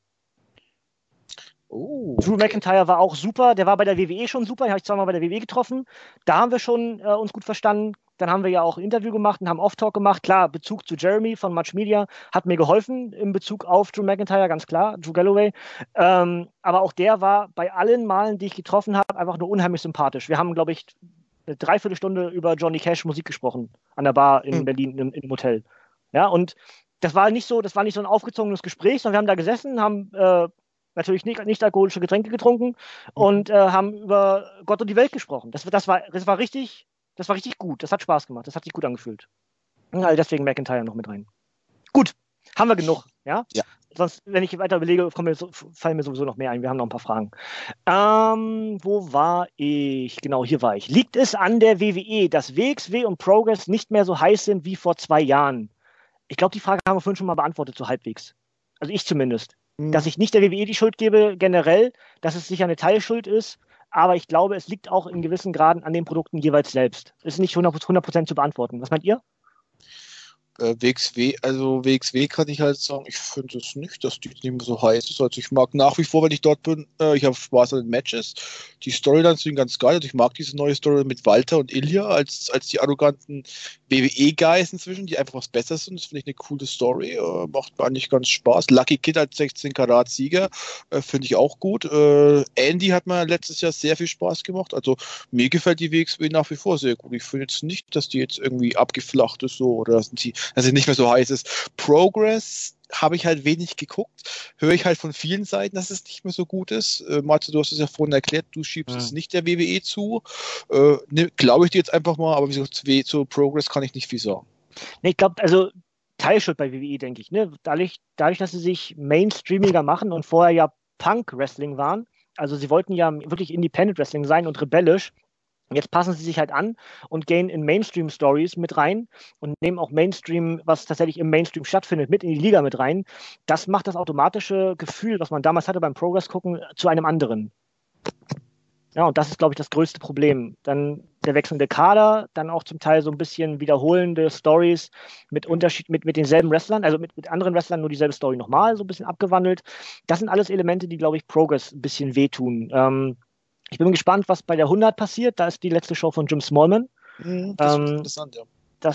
Oh, Drew McIntyre war auch super, der war bei der WWE schon super, den habe ich zweimal bei der WWE getroffen. Da haben wir schon uns gut verstanden. Dann haben wir ja auch ein Interview gemacht und haben Off-Talk gemacht. Klar, Bezug zu Jeremy von Much Media hat mir geholfen in Bezug auf Drew McIntyre, ganz klar, Drew Galloway. Aber auch der war bei allen Malen, die ich getroffen habe, einfach nur unheimlich sympathisch. Wir haben, glaube ich, eine Dreiviertelstunde über Johnny Cash Musik gesprochen an der Bar in Berlin im Hotel. Ja, und das war nicht so ein aufgezogenes Gespräch, sondern wir haben da gesessen, haben natürlich nicht alkoholische Getränke getrunken und haben über Gott und die Welt gesprochen. Das war richtig gut. Das hat Spaß gemacht. Das hat sich gut angefühlt. Also deswegen McIntyre noch mit rein. Gut, haben wir genug, ja? Ja. Sonst, wenn ich weiter überlege, fallen mir sowieso noch mehr ein. Wir haben noch ein paar Fragen. Wo war ich? Genau, hier war ich. Liegt es an der WWE, dass WXW und Progress nicht mehr so heiß sind wie vor 2 Jahren? Ich glaube, die Frage haben wir vorhin schon mal beantwortet, so halbwegs. Also ich zumindest. Dass ich nicht der WWE die Schuld gebe, generell, dass es sicher eine Teilschuld ist, aber ich glaube, es liegt auch in gewissen Graden an den Produkten jeweils selbst. Ist nicht 100% zu beantworten. Was meint ihr? WXW kann ich halt sagen, ich finde es nicht, dass die nicht mehr so heiß ist. Also ich mag nach wie vor, wenn ich dort bin, ich habe Spaß an den Matches. Die Storylines sind ganz geil. Also ich mag diese neue Story mit Walter und Ilja als die arroganten WWE-Guys inzwischen, die einfach was Besseres sind. Das finde ich eine coole Story. Macht mir eigentlich ganz Spaß. Lucky Kid als 16-Karat-Sieger finde ich auch gut. Andy hat mir letztes Jahr sehr viel Spaß gemacht. Also mir gefällt die WXW nach wie vor sehr gut. Ich finde jetzt nicht, dass die jetzt irgendwie abgeflacht ist so oder dass sie nicht mehr so heiß ist. Progress habe ich halt wenig geguckt. Höre ich halt von vielen Seiten, dass es nicht mehr so gut ist. Matze, du hast es ja vorhin erklärt, du schiebst es nicht der WWE zu. Glaube ich dir jetzt einfach mal, aber wie gesagt, zu Progress kann ich nicht viel sagen. Nee, ich glaube, also Teilschuld bei WWE, denke ich. Ne? Dadurch, dass sie sich mainstreamiger machen und vorher ja Punk-Wrestling waren, also sie wollten ja wirklich Independent-Wrestling sein und rebellisch. Jetzt passen sie sich halt an und gehen in Mainstream-Stories mit rein und nehmen auch Mainstream, was tatsächlich im Mainstream stattfindet, mit in die Liga mit rein. Das macht das automatische Gefühl, was man damals hatte beim Progress gucken, zu einem anderen. Ja, und das ist, glaube ich, das größte Problem. Dann der wechselnde Kader, dann auch zum Teil so ein bisschen wiederholende Stories mit denselben Wrestlern, also mit anderen Wrestlern nur dieselbe Story nochmal, so ein bisschen abgewandelt. Das sind alles Elemente, die, glaube ich, Progress ein bisschen wehtun. Ich bin gespannt, was bei der 100 passiert. Da ist die letzte Show von Jim Smallman. Das ist interessant, ja.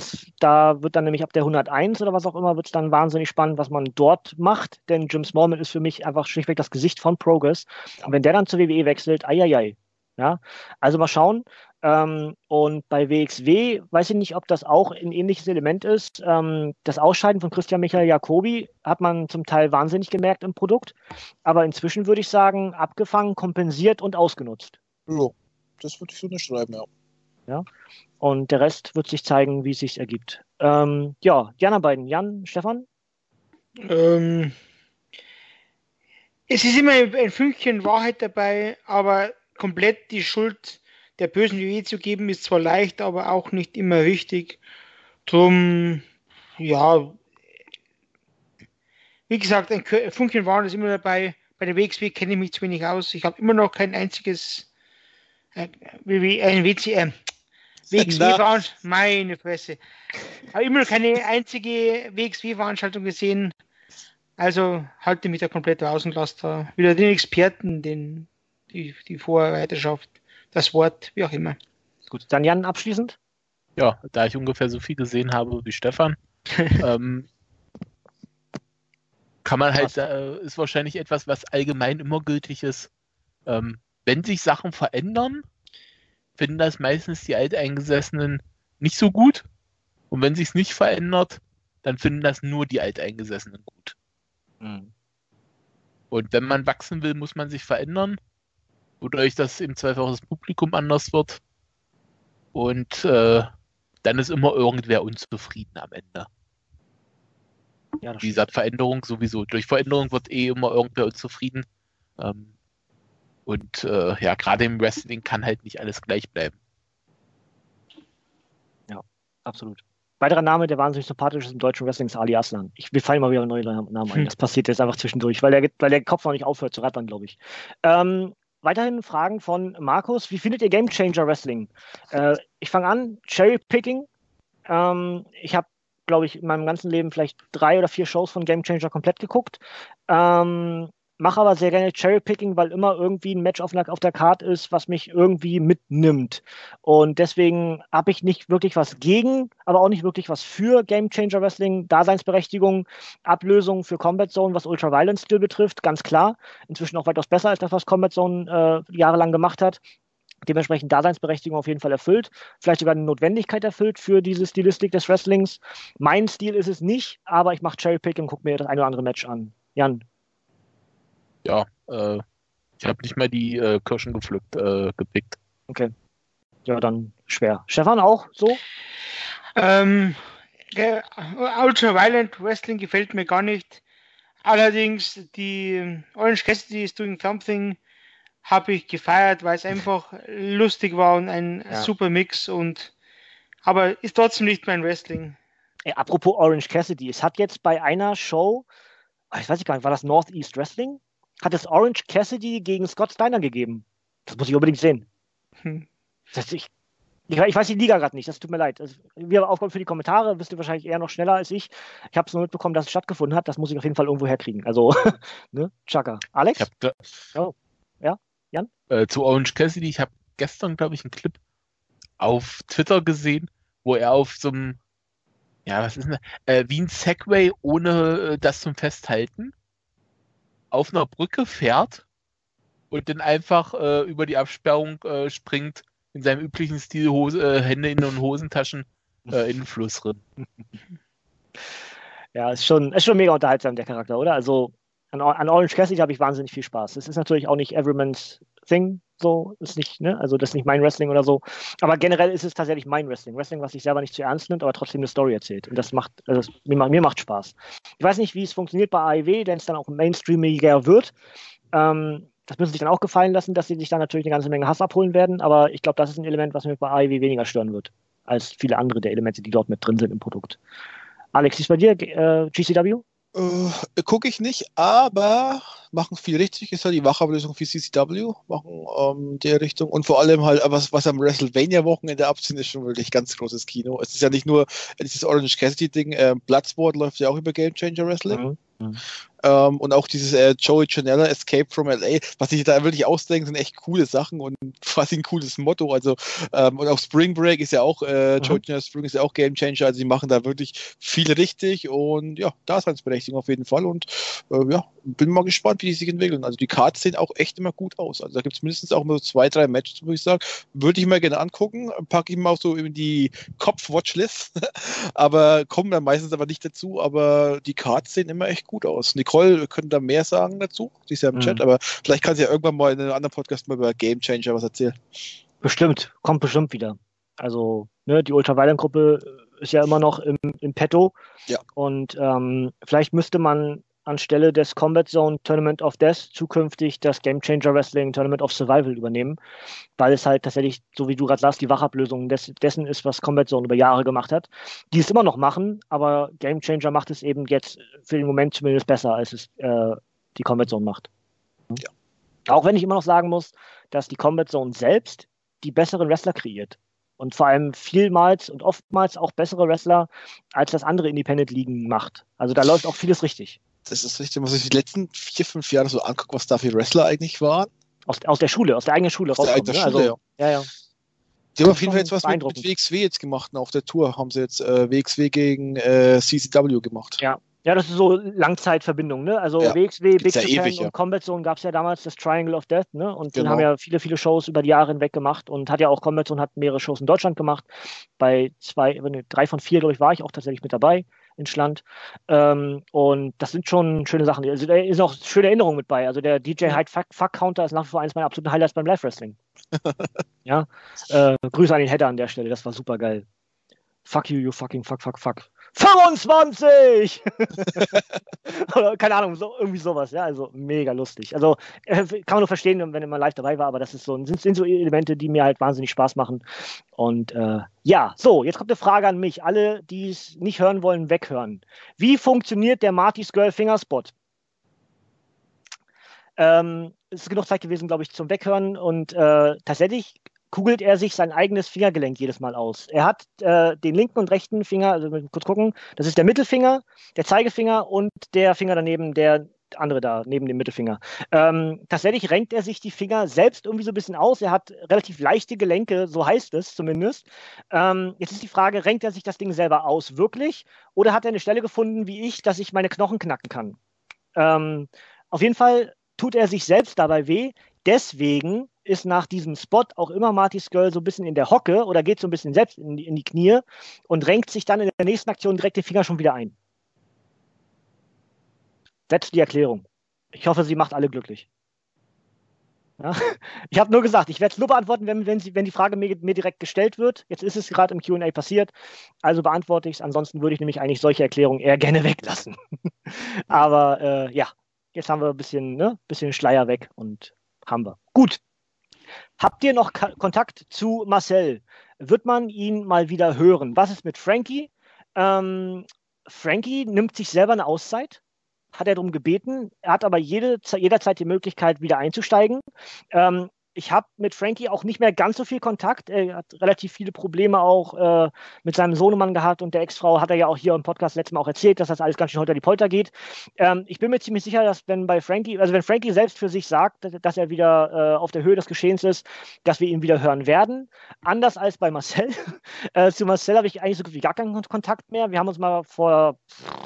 Da wird dann nämlich ab der 101 oder was auch immer, wird es dann wahnsinnig spannend, was man dort macht. Denn Jim Smallman ist für mich einfach schlichtweg das Gesicht von Progress. Und wenn der dann zur WWE wechselt, eieiei. Ja, also mal schauen. Und bei WXW weiß ich nicht, ob das auch ein ähnliches Element ist. Das Ausscheiden von Christian Michael Jacobi hat man zum Teil wahnsinnig gemerkt im Produkt. Aber inzwischen würde ich sagen, abgefangen, kompensiert und ausgenutzt. Ja, das würde ich so nicht schreiben, ja. Ja. Und der Rest wird sich zeigen, wie es sich ergibt. Ja, die anderen beiden, Jan, Stefan? Es ist immer ein Fünkchen Wahrheit dabei, aber komplett die Schuld der bösen WWE zu geben, ist zwar leicht, aber auch nicht immer richtig. Drum, ja, wie gesagt, ein Fünkchen Wahrheit ist immer dabei. Bei der WXW kenne ich mich zu wenig aus. Ich habe immer noch kein einziges WXW-Veranstaltung, meine Fresse. Habe immer noch keine einzige WXW-Veranstaltung gesehen. Also halte mich da komplett raus und lasse da wieder den Experten, die Vorreiterschaft, das Wort, wie auch immer. Gut, dann Jan abschließend. Ja, da ich ungefähr so viel gesehen habe wie Stefan, kann man halt, ist wahrscheinlich etwas, was allgemein immer gültig ist. Wenn sich Sachen verändern, finden das meistens die Alteingesessenen nicht so gut. Und wenn sich es nicht verändert, dann finden das nur die Alteingesessenen gut. Mhm. Und wenn man wachsen will, muss man sich verändern, wodurch das im Zweifel auch das Publikum anders wird. Und dann ist immer irgendwer unzufrieden am Ende. Ja, das Wie gesagt, Veränderung sowieso. Durch Veränderung wird immer irgendwer unzufrieden. Und gerade im Wrestling kann halt nicht alles gleich bleiben. Ja, absolut. Weiterer Name, der wahnsinnig sympathisch ist im deutschen Wrestling, ist Ali Aslan. Wir fallen mal wieder neue Namen ein. Das passiert jetzt einfach zwischendurch, weil der Kopf noch nicht aufhört zu rattern, glaube ich. Weiterhin Fragen von Markus. Wie findet ihr Game Changer Wrestling? Ich fange an. Cherry Picking. Ich habe, glaube ich, in meinem ganzen Leben vielleicht 3 oder 4 Shows von Game Changer komplett geguckt. Mache aber sehr gerne Cherry-Picking, weil immer irgendwie ein Match auf der Card ist, was mich irgendwie mitnimmt. Und deswegen habe ich nicht wirklich was gegen, aber auch nicht wirklich was für Game Changer Wrestling. Daseinsberechtigung, Ablösung für Combat Zone, was Ultra Violence Stil betrifft, ganz klar. Inzwischen auch weitaus besser als das, was Combat Zone jahrelang gemacht hat. Dementsprechend Daseinsberechtigung auf jeden Fall erfüllt. Vielleicht sogar eine Notwendigkeit erfüllt für diese Stilistik des Wrestlings. Mein Stil ist es nicht, aber ich mache Cherry-Picking und gucke mir das eine oder andere Match an. Jan? Ja, ich habe nicht mal die Kirschen gepickt. Okay. Ja, dann schwer. Stefan auch so? Ultra Violent Wrestling gefällt mir gar nicht. Allerdings die Orange Cassidy is Doing Something habe ich gefeiert, weil es einfach lustig war und ein super Mix aber ist trotzdem nicht mein Wrestling. Apropos Orange Cassidy, es hat jetzt bei einer Show, ich weiß gar nicht, war das Northeast Wrestling? Hat es Orange Cassidy gegen Scott Steiner gegeben. Das muss ich unbedingt sehen. Ich weiß die Liga gerade nicht, das tut mir leid. Wir aufkommen für die Kommentare, wisst ihr wahrscheinlich eher noch schneller als ich. Ich habe es nur mitbekommen, dass es stattgefunden hat. Das muss ich auf jeden Fall irgendwo herkriegen. Also, ne, Chaka. Alex? Jan? Zu Orange Cassidy, ich habe gestern, glaube ich, einen Clip auf Twitter gesehen, wo er auf so einem, was ist denn, wie ein Segway ohne das zum Festhalten, auf einer Brücke fährt und dann einfach über die Absperrung springt, in seinem üblichen Stil, Hände in den Hosentaschen in den Fluss drin. Ja, ist schon mega unterhaltsam, der Charakter, oder? Also an Orange Cassidy habe ich wahnsinnig viel Spaß. Es ist natürlich auch nicht Everyman's Thing, so, ist nicht, ne? Also das ist nicht mein Wrestling oder so. Aber generell ist es tatsächlich mein Wrestling. Wrestling, was sich selber nicht zu ernst nimmt, aber trotzdem eine Story erzählt. Und das macht, mir macht Spaß. Ich weiß nicht, wie es funktioniert bei AEW, wenn es dann auch mainstreamiger wird. Das müssen sich dann auch gefallen lassen, dass sie sich dann natürlich eine ganze Menge Hass abholen werden. Aber ich glaube, das ist ein Element, was mich bei AEW weniger stören wird, als viele andere der Elemente, die dort mit drin sind im Produkt. Alex, wie ist bei dir GCW? Gucke ich nicht, aber machen viel richtig. Ist halt die Wachablösung für CCW, machen der Richtung. Und vor allem halt, was am WrestleMania-Wochenende abziehen, ist schon wirklich ganz großes Kino. Es ist ja nicht nur dieses Orange Cassidy-Ding, Bloodsport läuft ja auch über Game Changer Wrestling. Und auch dieses Joey Janela Escape from LA, was sich da wirklich ausdenken, sind echt coole Sachen und quasi ein cooles Motto. Also, und auch Spring Break ist ja auch, Joey Janela Spring ist ja auch Game Changer, also die machen da wirklich viel richtig und ja, Daseinsberechtigung auf jeden Fall und bin mal gespannt, wie die sich entwickeln. Also die Cards sehen auch echt immer gut aus. Also da gibt es mindestens auch mal so 2-3 Matches, wo ich sage, würde ich mal gerne angucken, packe ich mal auch so in die Kopf-Watchlist, aber kommen dann meistens aber nicht dazu, aber die Cards sehen immer echt gut aus. Nicole könnte da mehr sagen dazu, die ist ja im Chat, aber vielleicht kann sie ja irgendwann mal in einem anderen Podcast mal über Game Changer was erzählen. Bestimmt, kommt bestimmt wieder. Also, ne, die Ultraviolent-Gruppe ist ja immer noch im Petto. Ja. Und vielleicht müsste man anstelle des Combat Zone Tournament of Death zukünftig das Game Changer Wrestling Tournament of Survival übernehmen, weil es halt tatsächlich, so wie du gerade sagst, die Wachablösung dessen ist, was Combat Zone über Jahre gemacht hat. Die es immer noch machen, aber Game Changer macht es eben jetzt für den Moment zumindest besser, als es die Combat Zone macht. Ja. Auch wenn ich immer noch sagen muss, dass die Combat Zone selbst die besseren Wrestler kreiert. Und vor allem vielmals und oftmals auch bessere Wrestler, als das andere Independent-Ligen macht. Also da läuft auch vieles richtig. Das ist richtig, wenn man sich die letzten 4-5 Jahre so anguckt, was da für Wrestler eigentlich waren. Aus der Schule, aus der eigenen Schule rauskommen. Ne? Also, ja. Die haben auf jeden Fall jetzt was mit WXW jetzt gemacht. Auf der Tour haben sie jetzt WXW gegen CCW gemacht. Ja, das ist so Langzeitverbindung, ne? Also WXW, Big Japan und Combat Zone gab es ja damals das Triangle of Death, ne? Und die haben ja viele, viele Shows über die Jahre hinweg gemacht und hat ja auch Combat Zone hat mehrere Shows in Deutschland gemacht. Bei 3 von 4, glaube ich, war ich auch tatsächlich mit dabei in Schland. Und das sind schon schöne Sachen. Also da ist auch schöne Erinnerungen mit bei. Also der DJ Hyde Fuck Counter ist nach wie vor eines meiner absoluten Highlights beim Live-Wrestling. Ja. Grüße an den Header an der Stelle, das war super geil. Fuck you, you fucking fuck. 25! Oder keine Ahnung, irgendwie sowas, ja, also mega lustig. Also kann man nur verstehen, wenn man live dabei war, aber das ist sind so Elemente, die mir halt wahnsinnig Spaß machen. Und so, jetzt kommt eine Frage an mich. Alle, die es nicht hören wollen, weghören. Wie funktioniert der Marty's Girl Fingerspot? Es ist genug Zeit gewesen, glaube ich, zum Weghören und tatsächlich kugelt er sich sein eigenes Fingergelenk jedes Mal aus. Er hat den linken und rechten Finger, also kurz gucken, das ist der Mittelfinger, der Zeigefinger und der Finger daneben, der andere da, neben dem Mittelfinger. Tatsächlich renkt er sich die Finger selbst irgendwie so ein bisschen aus. Er hat relativ leichte Gelenke, so heißt es zumindest. Jetzt ist die Frage, renkt er sich das Ding selber aus, wirklich? Oder hat er eine Stelle gefunden, wie ich, dass ich meine Knochen knacken kann? Auf jeden Fall tut er sich selbst dabei weh. Deswegen ist nach diesem Spot auch immer Marty's Girl so ein bisschen in der Hocke oder geht so ein bisschen selbst in die Knie und renkt sich dann in der nächsten Aktion direkt den Finger schon wieder ein. Das ist die Erklärung. Ich hoffe, sie macht alle glücklich. Ja? Ich habe nur gesagt, ich werde es nur beantworten, wenn die Frage mir direkt gestellt wird. Jetzt ist es gerade im Q&A passiert, also beantworte ich es. Ansonsten würde ich nämlich eigentlich solche Erklärungen eher gerne weglassen. Aber ja, jetzt haben wir bisschen Schleier weg und haben wir. Gut. Habt ihr noch Kontakt zu Marcel? Wird man ihn mal wieder hören? Was ist mit Frankie? Frankie nimmt sich selber eine Auszeit, hat er darum gebeten. Er hat aber jederzeit die Möglichkeit, wieder einzusteigen. Ich habe mit Frankie auch nicht mehr ganz so viel Kontakt. Er hat relativ viele Probleme auch mit seinem Sohnemann gehabt und der Ex-Frau hat er ja auch hier im Podcast letztes Mal auch erzählt, dass das alles ganz schön holter die Polter geht. Ich bin mir ziemlich sicher, dass wenn Frankie selbst für sich sagt, dass er wieder auf der Höhe des Geschehens ist, dass wir ihn wieder hören werden. Anders als bei Marcel. Zu Marcel habe ich eigentlich so gut wie gar keinen Kontakt mehr. Wir haben uns mal vor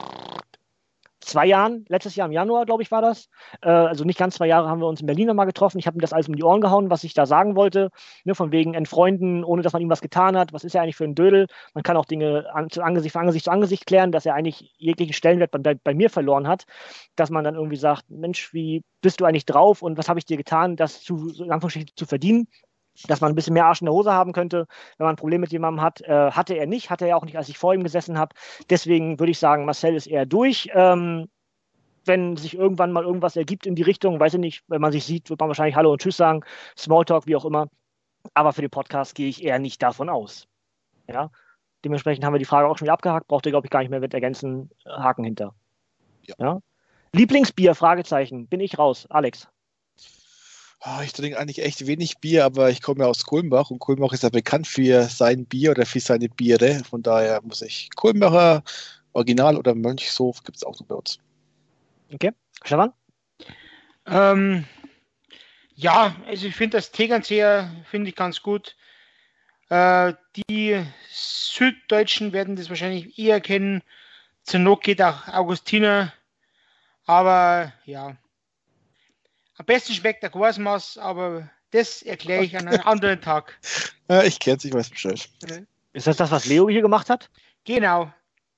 2 Jahren, letztes Jahr im Januar, glaube ich, war das. Also nicht ganz 2 Jahre haben wir uns in Berlin nochmal getroffen. Ich habe ihm das alles um die Ohren gehauen, was ich da sagen wollte. Ne, von wegen entfreunden, ohne dass man ihm was getan hat. Was ist er eigentlich für ein Dödel? Man kann auch Dinge von Angesicht zu Angesicht klären, dass er eigentlich jeglichen Stellenwert bei mir verloren hat. Dass man dann irgendwie sagt, Mensch, wie bist du eigentlich drauf und was habe ich dir getan, das in Anführungsstrichen zu verdienen? Dass man ein bisschen mehr Arsch in der Hose haben könnte, wenn man ein Problem mit jemandem hat. Hatte er nicht, hatte er auch nicht, als ich vor ihm gesessen habe. Deswegen würde ich sagen, Marcel ist eher durch. Wenn sich irgendwann mal irgendwas ergibt in die Richtung, weiß ich nicht, wenn man sich sieht, wird man wahrscheinlich Hallo und Tschüss sagen, Smalltalk, wie auch immer. Aber für den Podcast gehe ich eher nicht davon aus. Ja? Dementsprechend haben wir die Frage auch schon wieder abgehakt, braucht ihr, glaube ich, gar nicht mehr mit ergänzen, Haken hinter. Ja? Lieblingsbier, Fragezeichen, bin ich raus. Alex. Ich trinke eigentlich echt wenig Bier, aber ich komme ja aus Kulmbach und Kulmbach ist ja bekannt für sein Bier oder für seine Biere. Von daher muss ich Kulmbacher, Original oder Mönchshof gibt es auch noch bei uns. Okay. Stefan? Ja, also ich finde das Tegernseher finde ich ganz gut. Die Süddeutschen werden das wahrscheinlich eher kennen. Zur Not geht auch Augustiner. Aber ja, am besten schmeckt der Quasmaß, aber das erkläre ich an einem anderen Tag. Ja, ich kenne es, ich weiß Bescheid. Ist das, was Leo hier gemacht hat? Genau.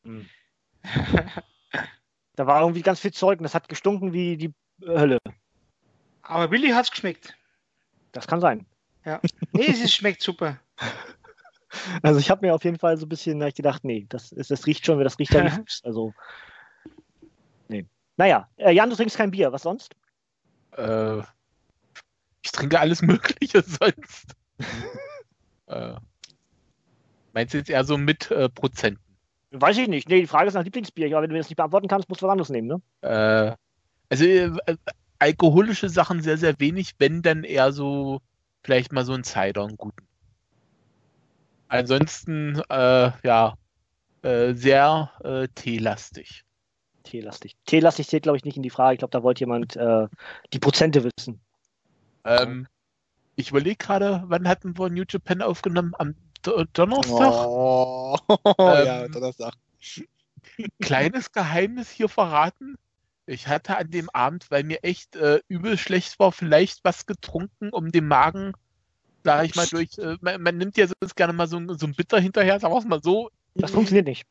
Da war irgendwie ganz viel Zeug und das hat gestunken wie die Hölle. Aber Willi hat es geschmeckt. Das kann sein. Ja. Nee, es schmeckt super. Also ich habe mir auf jeden Fall so ein bisschen gedacht, nee, das riecht schon, das riecht ja nicht. Also, nee. Naja, Jan, du trinkst kein Bier, was sonst? Ich trinke alles Mögliche sonst. Meinst du jetzt eher so mit Prozenten? Weiß ich nicht. Nee, die Frage ist nach Lieblingsbier. Aber wenn du das nicht beantworten kannst, musst du was anderes nehmen, ne? Alkoholische Sachen sehr, sehr wenig, wenn dann eher so, vielleicht mal so ein Cider, einen guten. Ansonsten, sehr teelastig. Teelastig zählt, glaube ich, nicht in die Frage. Ich glaube, da wollte jemand die Prozente wissen. Ich überlege gerade, wann hatten wir New Japan aufgenommen? Am Donnerstag? Ja, Donnerstag. Kleines Geheimnis hier verraten. Ich hatte an dem Abend, weil mir echt übel schlecht war, vielleicht was getrunken, um den Magen, sag ich mal, durch. Man nimmt ja sonst gerne mal so ein Bitter hinterher, sagen wir es mal so. Das funktioniert nicht.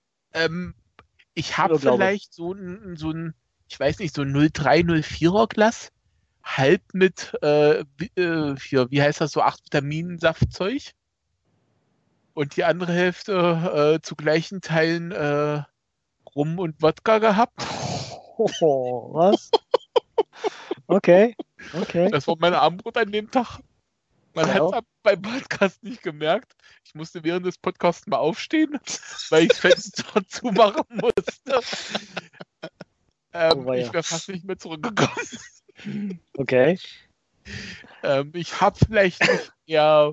Ich habe vielleicht so ein, ich weiß nicht, so ein 03, 04er Glas, halb mit, wie heißt das, so 8 Vitaminsaftzeug. Und die andere Hälfte zu gleichen Teilen Rum und Wodka gehabt. Oh, was? Okay. Das war mein Abendbrot an dem Tag. Man hat es beim Podcast nicht gemerkt. Ich musste während des Podcasts mal aufstehen, weil ich das Fenster zumachen musste. Ich wäre fast nicht mehr zurückgekommen. Okay. Ich habe vielleicht noch eher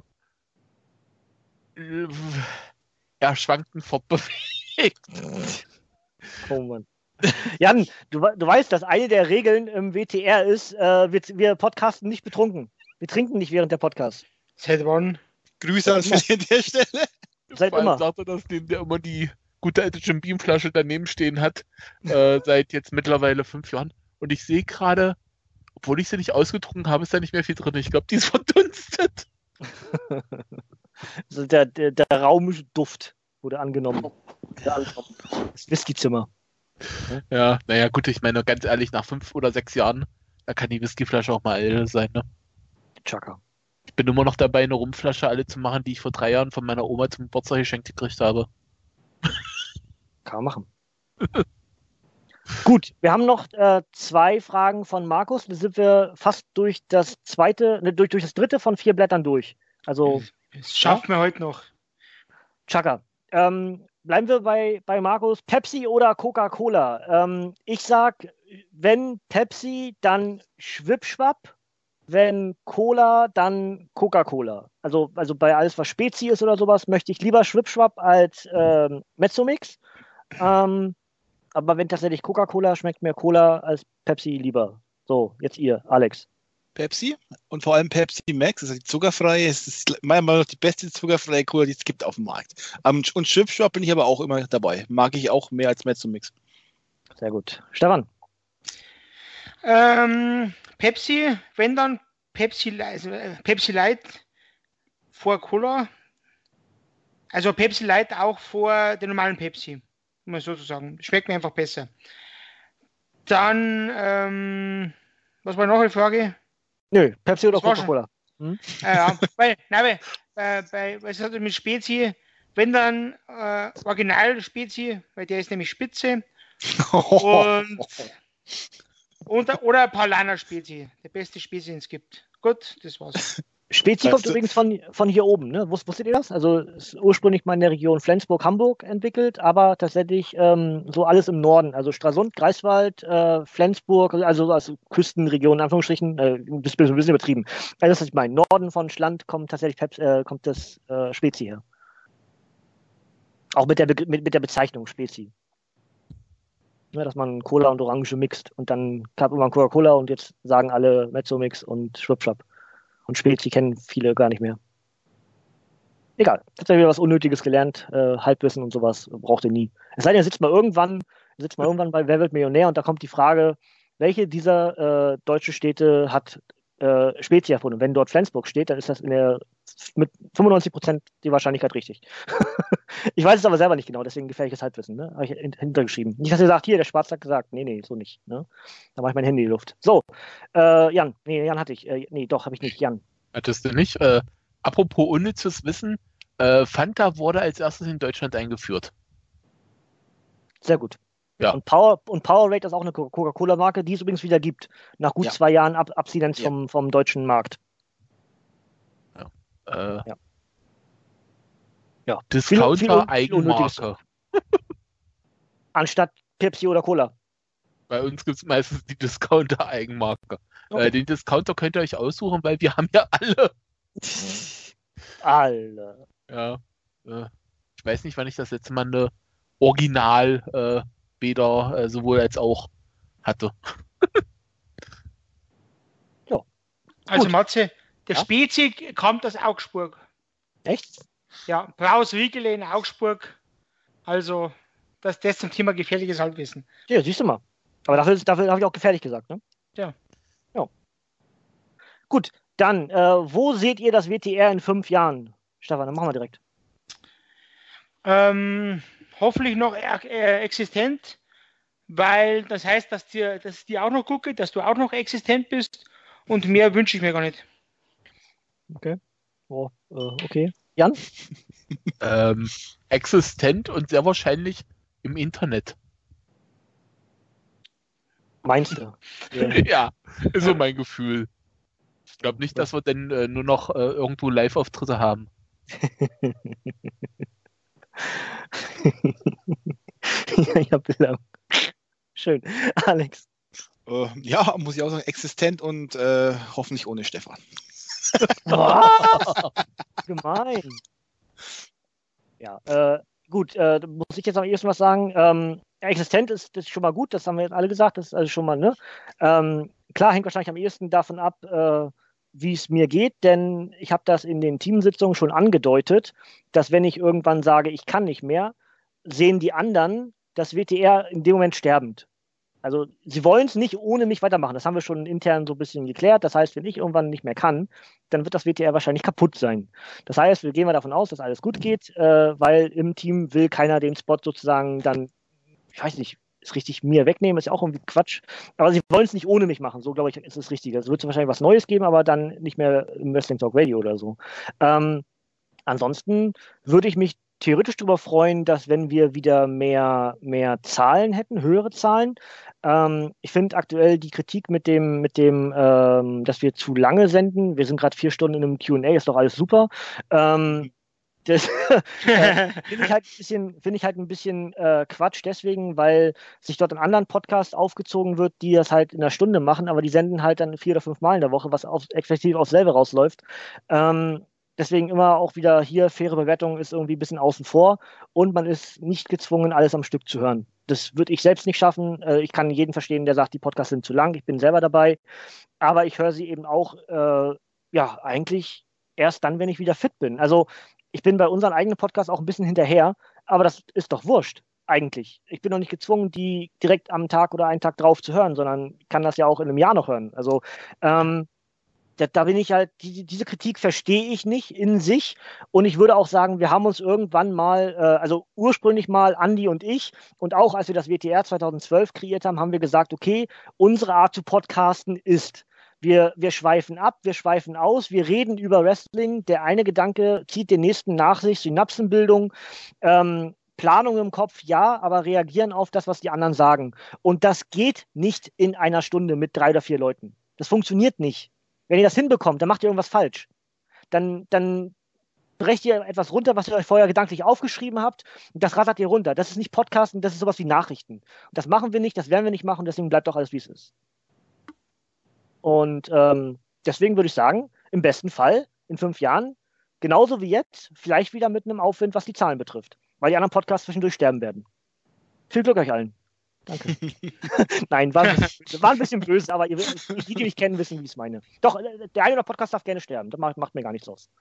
schwankend fortbewegt. Oh Mann. Jan, du weißt, dass eine der Regeln im WTR ist, wir podcasten nicht betrunken. Wir trinken nicht während der Podcast. Seit wann? Grüße an der Stelle. Seit immer. Sagt er, dass der immer die gute alte Jim Beam Flasche daneben stehen hat, seit jetzt mittlerweile 5 Jahren. Und ich sehe gerade, obwohl ich sie nicht ausgetrunken habe, ist da nicht mehr viel drin. Ich glaube, die ist verdunstet. Also der Raumduft wurde angenommen. Das Whiskyzimmer. Ja, naja, gut, ich meine, ganz ehrlich, nach 5 oder 6 Jahren, da kann die Whiskyflasche auch mal älter sein, ne? Chaka. Ich bin immer noch dabei, eine Rumflasche alle zu machen, die ich vor 3 Jahren von meiner Oma zum Geburtstag geschenkt gekriegt habe. Kann man machen. Gut, wir haben noch 2 Fragen von Markus. Da sind wir fast durch das dritte von 4 Blättern durch. Also, Das schaffen wir heute noch. Chaka. Bleiben wir bei Markus. Pepsi oder Coca-Cola? Ich sag, wenn Pepsi, dann Schwipschwapp. Wenn Cola, dann Coca-Cola. Also bei alles, was Spezi ist oder sowas, möchte ich lieber Schwipschwapp als Mezzomix. Aber wenn tatsächlich Coca-Cola, schmeckt mir Cola als Pepsi lieber. So, jetzt ihr, Alex. Pepsi und vor allem Pepsi Max, also die zuckerfreie, es ist meiner Meinung nach die beste zuckerfreie Cola, die es gibt auf dem Markt. Und Schwipschwapp bin ich aber auch immer dabei. Mag ich auch mehr als Mezzomix. Sehr gut. Stefan? Pepsi, wenn dann Pepsi Light vor Cola. Also Pepsi Light auch vor den normalen Pepsi, mal sozusagen. Schmeckt mir einfach besser. Dann, was war noch eine Frage? Nö, Pepsi oder Das war Coca-Cola? Ja, was hat er mit Spezi? Wenn dann Original Spezi, weil der ist nämlich spitze. Oder Paulaner Spezi, der beste Spezi, den es gibt. Gut, das war's. Spezi kommt übrigens von hier oben, ne? Wusstet ihr das? Also ist ursprünglich mal in der Region Flensburg-Hamburg entwickelt, aber tatsächlich so alles im Norden. Also Stralsund, Greifswald, Flensburg, also Küstenregion, in Anführungsstrichen, ein bisschen übertrieben. Also das ist, was ich meine. Norden von Schland kommt tatsächlich kommt das Spezi her. Auch mit der Bezeichnung Spezi. Ja, dass man Cola und Orange mixt und dann gab man Coca-Cola und jetzt sagen alle Mezzomix und Schwipschwapp. Und Spezi kennen viele gar nicht mehr. Egal, jetzt haben wir wieder was Unnötiges gelernt. Halbwissen und sowas braucht ihr nie. Es sei denn, ihr sitzt mal irgendwann bei Wer wird Millionär und da kommt die Frage, welche dieser deutschen Städte hat Spezi erfunden? Und wenn dort Flensburg steht, dann ist das mit 95% die Wahrscheinlichkeit richtig. Ich weiß es aber selber nicht genau, deswegen gefährliches Halbwissen. Ne? Habe ich hintergeschrieben. Nicht, dass ihr sagt, hier, der Schwarz hat gesagt. Nee, so nicht. Ne? Da mache ich mein Handy in die Luft. So, Jan. Nee, Jan hatte ich. Nee, doch, habe ich nicht. Jan. Hattest du nicht? Apropos unnützes Wissen, Fanta wurde als erstes in Deutschland eingeführt. Sehr gut. Ja. Und Powerade ist auch eine Coca-Cola-Marke, die es übrigens wieder gibt. Nach gut 2 Jahren Abstinenz vom deutschen Markt. Ja. Discounter Eigenmarke. Anstatt Pepsi oder Cola. Bei uns gibt es meistens die Discounter Eigenmarke. Okay. Den Discounter könnt ihr euch aussuchen, weil wir haben ja alle. Alle. Ja. Ich weiß nicht, wann ich das letzte Mal eine Original Bäder sowohl als auch hatte. Ja. Also Gut. Matze, der Spezi kommt aus Augsburg. Echt? Ja, Braus-Riegele in Augsburg. Also, das zum Thema gefährliches Halbwissen. Ja, siehst du mal. Aber dafür habe ich auch gefährlich gesagt, ne? Ja. Gut, dann, wo seht ihr das WTR in 5 Jahren? Stefan, dann machen wir direkt. Hoffentlich noch existent, weil das heißt, dass ich dir auch noch gucke, dass du auch noch existent bist und mehr wünsche ich mir gar nicht. Okay. Oh, okay. Jan? Existent und sehr wahrscheinlich im Internet. Meinst du? Ja, ist so mein Gefühl. Ich glaube nicht, dass wir denn nur noch irgendwo Live-Auftritte haben. Ja, Bilder. Schön. Alex. Ja, muss ich auch sagen, existent und hoffentlich ohne Stefan. Gemein. Ja, gut, muss ich jetzt am ehesten was sagen. Existent ist schon mal gut, das haben wir jetzt alle gesagt, das ist also schon mal, ne? Klar, hängt wahrscheinlich am ehesten davon ab, wie es mir geht, denn ich habe das in den Teamsitzungen schon angedeutet, dass wenn ich irgendwann sage, ich kann nicht mehr, sehen die anderen das WTR in dem Moment sterbend. Also sie wollen es nicht ohne mich weitermachen. Das haben wir schon intern so ein bisschen geklärt. Das heißt, wenn ich irgendwann nicht mehr kann, dann wird das WTR wahrscheinlich kaputt sein. Das heißt, wir gehen davon aus, dass alles gut geht, weil im Team will keiner den Spot sozusagen dann, ich weiß nicht, es richtig mir wegnehmen, ist ja auch irgendwie Quatsch. Aber sie wollen es nicht ohne mich machen, so glaube ich, ist es richtig. Es wird wahrscheinlich was Neues geben, aber dann nicht mehr im Wrestling Talk Radio oder so. Ansonsten würde ich mich theoretisch darüber freuen, dass wenn wir wieder mehr Zahlen hätten, höhere Zahlen. Ich finde aktuell die Kritik mit dem, dass wir zu lange senden. Wir sind gerade 4 Stunden in einem Q&A, ist doch alles super. Das finde ich halt ein bisschen Quatsch deswegen, weil sich dort in anderen Podcasts aufgezogen wird, die das halt in einer Stunde machen, aber die senden halt dann 4 oder 5 Mal in der Woche, was effektiv aufs selbe rausläuft. Deswegen immer auch wieder hier, faire Bewertung ist irgendwie ein bisschen außen vor und man ist nicht gezwungen, alles am Stück zu hören. Das würde ich selbst nicht schaffen. Ich kann jeden verstehen, der sagt, die Podcasts sind zu lang. Ich bin selber dabei. Aber ich höre sie eben auch, eigentlich erst dann, wenn ich wieder fit bin. Also ich bin bei unseren eigenen Podcasts auch ein bisschen hinterher, aber das ist doch wurscht, eigentlich. Ich bin doch nicht gezwungen, die direkt am Tag oder einen Tag drauf zu hören, sondern kann das ja auch in einem Jahr noch hören. Also da bin ich halt, diese Kritik verstehe ich nicht in sich. Und ich würde auch sagen, wir haben uns irgendwann mal, also ursprünglich mal Andi und ich, und auch als wir das WTR 2012 kreiert haben, haben wir gesagt, okay, unsere Art zu podcasten ist, wir schweifen ab, wir schweifen aus, wir reden über Wrestling. Der eine Gedanke zieht den nächsten nach sich, Synapsenbildung, Planung im Kopf, ja, aber reagieren auf das, was die anderen sagen. Und das geht nicht in einer Stunde mit 3 oder 4 Leuten. Das funktioniert nicht. Wenn ihr das hinbekommt, dann macht ihr irgendwas falsch. Dann brecht ihr etwas runter, was ihr euch vorher gedanklich aufgeschrieben habt, und das rattert ihr runter. Das ist nicht Podcasten, das ist sowas wie Nachrichten. Und das machen wir nicht, das werden wir nicht machen, deswegen bleibt doch alles, wie es ist. Und deswegen würde ich sagen, im besten Fall in 5 Jahren, genauso wie jetzt, vielleicht wieder mit einem Aufwind, was die Zahlen betrifft, weil die anderen Podcasts zwischendurch sterben werden. Viel Glück euch allen. Danke. Nein, war ein bisschen böse, aber die mich kennen, wissen, wie ich es meine. Doch, der eine oder Podcast darf gerne sterben. Das macht mir gar nichts aus.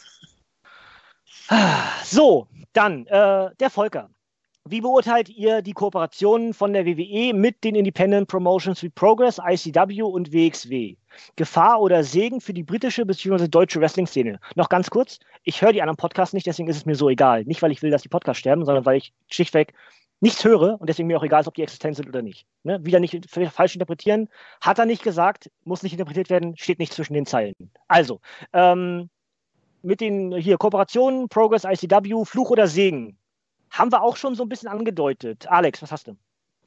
So, dann der Volker. Wie beurteilt ihr die Kooperationen von der WWE mit den Independent Promotions wie Progress, ICW und WXW? Gefahr oder Segen für die britische bzw. deutsche Wrestling-Szene? Noch ganz kurz, ich höre die anderen Podcasts nicht, deswegen ist es mir so egal. Nicht, weil ich will, dass die Podcasts sterben, sondern weil ich schlichtweg nichts höre und deswegen mir auch egal ist, ob die existent sind oder nicht. Ne? Wieder nicht falsch interpretieren. Hat er nicht gesagt, muss nicht interpretiert werden, steht nicht zwischen den Zeilen. Also, mit den hier Kooperationen, Progress, ICW, Fluch oder Segen, haben wir auch schon so ein bisschen angedeutet. Alex, was hast du?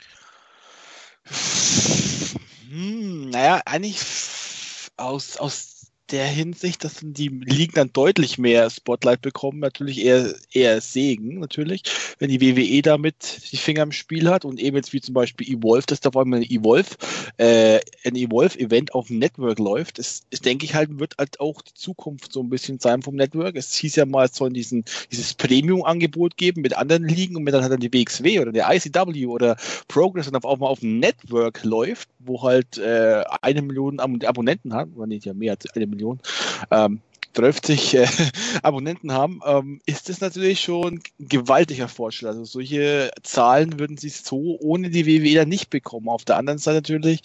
Naja, eigentlich aus der Hinsicht, dass die Ligen dann deutlich mehr Spotlight bekommen, natürlich eher Segen, natürlich, wenn die WWE damit die Finger im Spiel hat und eben jetzt wie zum Beispiel Evolve, dass da vor allem ein Evolve-Event auf dem Network läuft, ist, denke ich halt, wird halt auch die Zukunft so ein bisschen sein vom Network. Es hieß ja mal, es soll dieses Premium-Angebot geben mit anderen Ligen und wenn dann halt die WXW oder der ICW oder Progress dann auch mal auf dem Network läuft, wo halt 1 Million Abonnenten haben, oder nicht, ja mehr als 1 Million, 30 Abonnenten haben, ist das natürlich schon ein gewaltiger Fortschritt. Also solche Zahlen würden sie so ohne die WWE dann nicht bekommen. Auf der anderen Seite natürlich,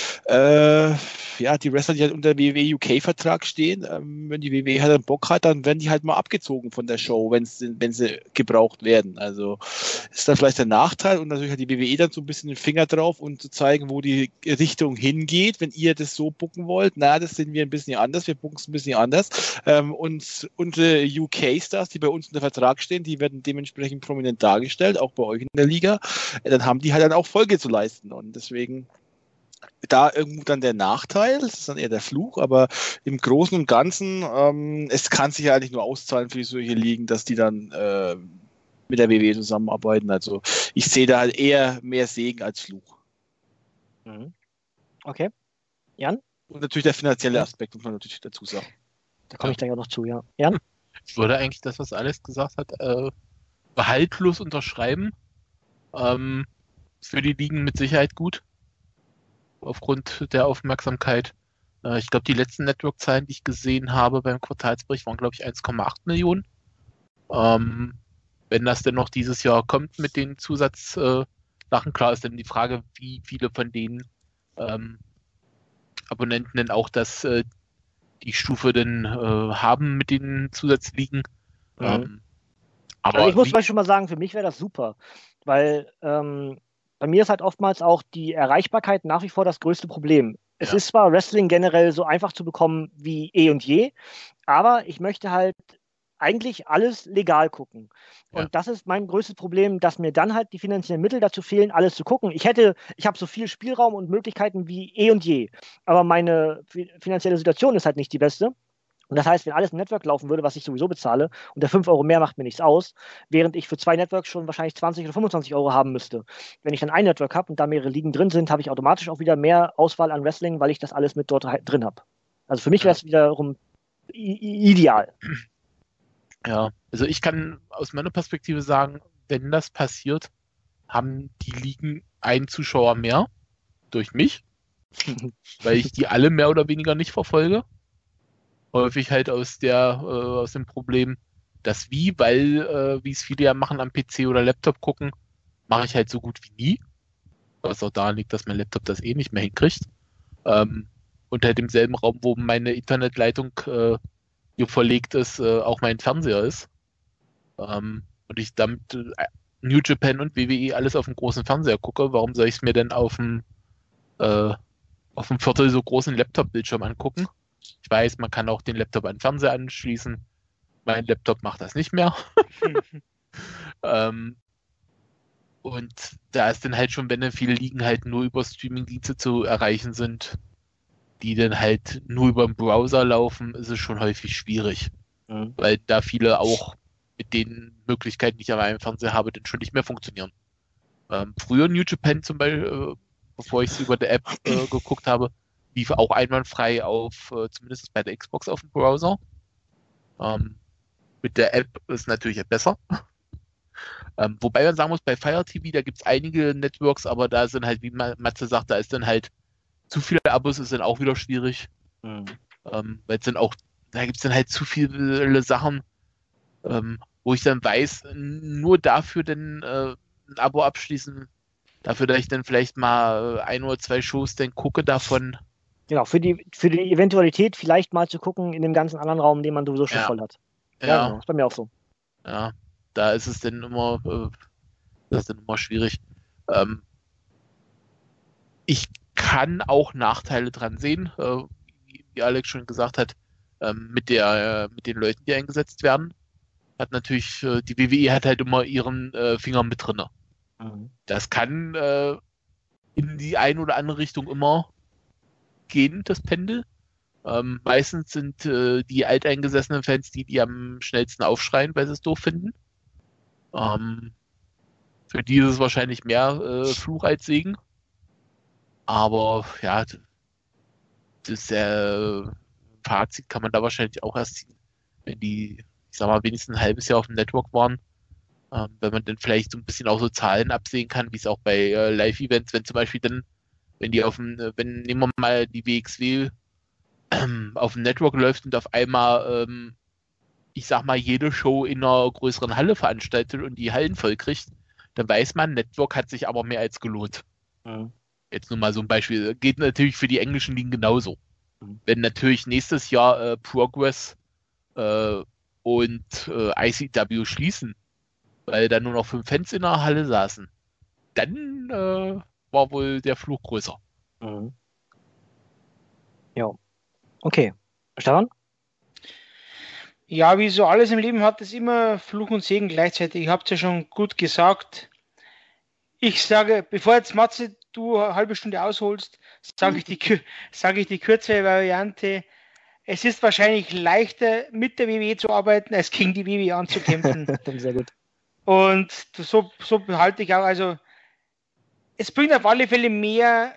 die Wrestler, die halt unter WWE UK-Vertrag stehen, wenn die WWE halt einen Bock hat, dann werden die halt mal abgezogen von der Show, wenn sie gebraucht werden. Also ist dann vielleicht der Nachteil und natürlich hat die WWE dann so ein bisschen den Finger drauf und zu zeigen, wo die Richtung hingeht, wenn ihr das so booken wollt. Na, das sehen wir ein bisschen anders, wir booken es ein bisschen anders. Und unsere UK-Stars, die bei uns unter Vertrag stehen, die werden dementsprechend prominent dargestellt, auch bei euch in der Liga. Dann haben die halt dann auch Folge zu leisten und deswegen da irgendwo dann der Nachteil, das ist dann eher der Fluch, aber im Großen und Ganzen, es kann sich ja eigentlich nur auszahlen für solche Ligen, dass die dann mit der WWE zusammenarbeiten. Also ich sehe da halt eher mehr Segen als Fluch. Okay. Jan? Und natürlich der finanzielle Aspekt, muss man natürlich dazu sagen. Da komme ich gleich auch noch zu, ja. Jan? Ich würde eigentlich das, was Alex gesagt hat, behaltlos unterschreiben. Für die Ligen mit Sicherheit gut. Aufgrund der Aufmerksamkeit. Ich glaube, die letzten Network-Zahlen, die ich gesehen habe beim Quartalsbericht, waren, glaube ich, 1,8 Millionen. Wenn das denn noch dieses Jahr kommt mit den Zusatzsachen, klar ist dann die Frage, wie viele von den Abonnenten denn auch die Stufe denn haben mit den Zusatzligen. Aber ich muss schon mal sagen, für mich wäre das super, weil bei mir ist halt oftmals auch die Erreichbarkeit nach wie vor das größte Problem. Es Ja. ist zwar Wrestling generell so einfach zu bekommen wie eh und je, aber ich möchte halt eigentlich alles legal gucken. Und Ja. das ist mein größtes Problem, dass mir dann halt die finanziellen Mittel dazu fehlen, alles zu gucken. Ich habe so viel Spielraum und Möglichkeiten wie eh und je, aber meine finanzielle Situation ist halt nicht die beste. Und das heißt, wenn alles im Network laufen würde, was ich sowieso bezahle, und der 5 Euro mehr macht mir nichts aus, während ich für 2 Networks schon wahrscheinlich 20 oder 25 Euro haben müsste. Wenn ich dann ein Network habe und da mehrere Ligen drin sind, habe ich automatisch auch wieder mehr Auswahl an Wrestling, weil ich das alles mit dort drin habe. Also für mich wäre es wiederum ideal. Ja, also ich kann aus meiner Perspektive sagen, wenn das passiert, haben die Ligen einen Zuschauer mehr durch mich, weil ich die alle mehr oder weniger nicht verfolge. Häufig halt aus dem Problem, dass weil wie es viele ja machen am PC oder Laptop gucken, mache ich halt so gut wie nie. Was auch daran liegt, dass mein Laptop das eh nicht mehr hinkriegt. Und halt im selben Raum, wo meine Internetleitung hier verlegt ist, auch mein Fernseher ist. Und ich damit New Japan und WWE alles auf dem großen Fernseher gucke, warum soll ich es mir denn auf dem Viertel so großen Laptop-Bildschirm angucken? Ich weiß, man kann auch den Laptop an den Fernseher anschließen. Mein Laptop macht das nicht mehr. Und da ist dann halt schon, wenn dann viele Ligen halt nur über Streaming-Dienste zu erreichen sind, die dann halt nur über den Browser laufen, ist es schon häufig schwierig. Mhm. Weil da viele auch mit den Möglichkeiten, die ich an meinem Fernseher habe, dann schon nicht mehr funktionieren. Früher New Japan zum Beispiel, bevor ich es über der App geguckt habe, lief auch einwandfrei auf, zumindest bei der Xbox auf dem Browser. Mit der App ist natürlich besser. Wobei man sagen muss, bei Fire TV, da gibt es einige Networks, aber da sind halt, wie Matze sagt, da ist dann halt zu viele Abos, ist dann auch wieder schwierig. Mhm. Weil es dann auch, da gibt es dann halt zu viele Sachen, wo ich dann weiß, nur dafür dann ein Abo abschließen, dafür, dass ich dann vielleicht mal 1 oder 2 Shows dann gucke davon. Genau, für die Eventualität vielleicht mal zu gucken in dem ganzen anderen Raum, den man sowieso schon voll hat. Ja, genau, ist bei mir auch so. Ja, da ist es dann immer, schwierig. Ich kann auch Nachteile dran sehen, wie Alex schon gesagt hat, mit den Leuten, die eingesetzt werden. Hat natürlich, die WWE hat halt immer ihren Finger mit drinne. Mhm. Das kann in die eine oder andere Richtung immer gehen, das Pendel. Meistens sind die alteingesessenen Fans die am schnellsten aufschreien, weil sie es doof finden. Für die ist es wahrscheinlich mehr Fluch als Segen. Aber ja, das Fazit kann man da wahrscheinlich auch erst ziehen, wenn die, ich sag mal, wenigstens ein halbes Jahr auf dem Network waren. Wenn man dann vielleicht so ein bisschen auch so Zahlen absehen kann, wie es auch bei Live-Events, wenn zum Beispiel dann, wenn nehmen wir mal die WXW auf dem Network läuft und auf einmal, ich sag mal, jede Show in einer größeren Halle veranstaltet und die Hallen voll kriegt, dann weiß man, Network hat sich aber mehr als gelohnt. Mhm. Jetzt nur mal so ein Beispiel. Geht natürlich für die englischen Ligen genauso. Mhm. Wenn natürlich nächstes Jahr Progress und ICW schließen, weil da nur noch 5 Fans in der Halle saßen, dann war wohl der Fluch größer. Mhm. Ja. Okay. Stefan? Ja, wie so alles im Leben hat es immer Fluch und Segen gleichzeitig. Ihr habt es ja schon gut gesagt. Ich sage, bevor jetzt Matze, du eine halbe Stunde ausholst, sage ich die kürzere Variante. Es ist wahrscheinlich leichter, mit der WWE zu arbeiten, als gegen die WWE anzukämpfen. Sehr gut. Und so behalte ich auch, also es bringt auf alle Fälle mehr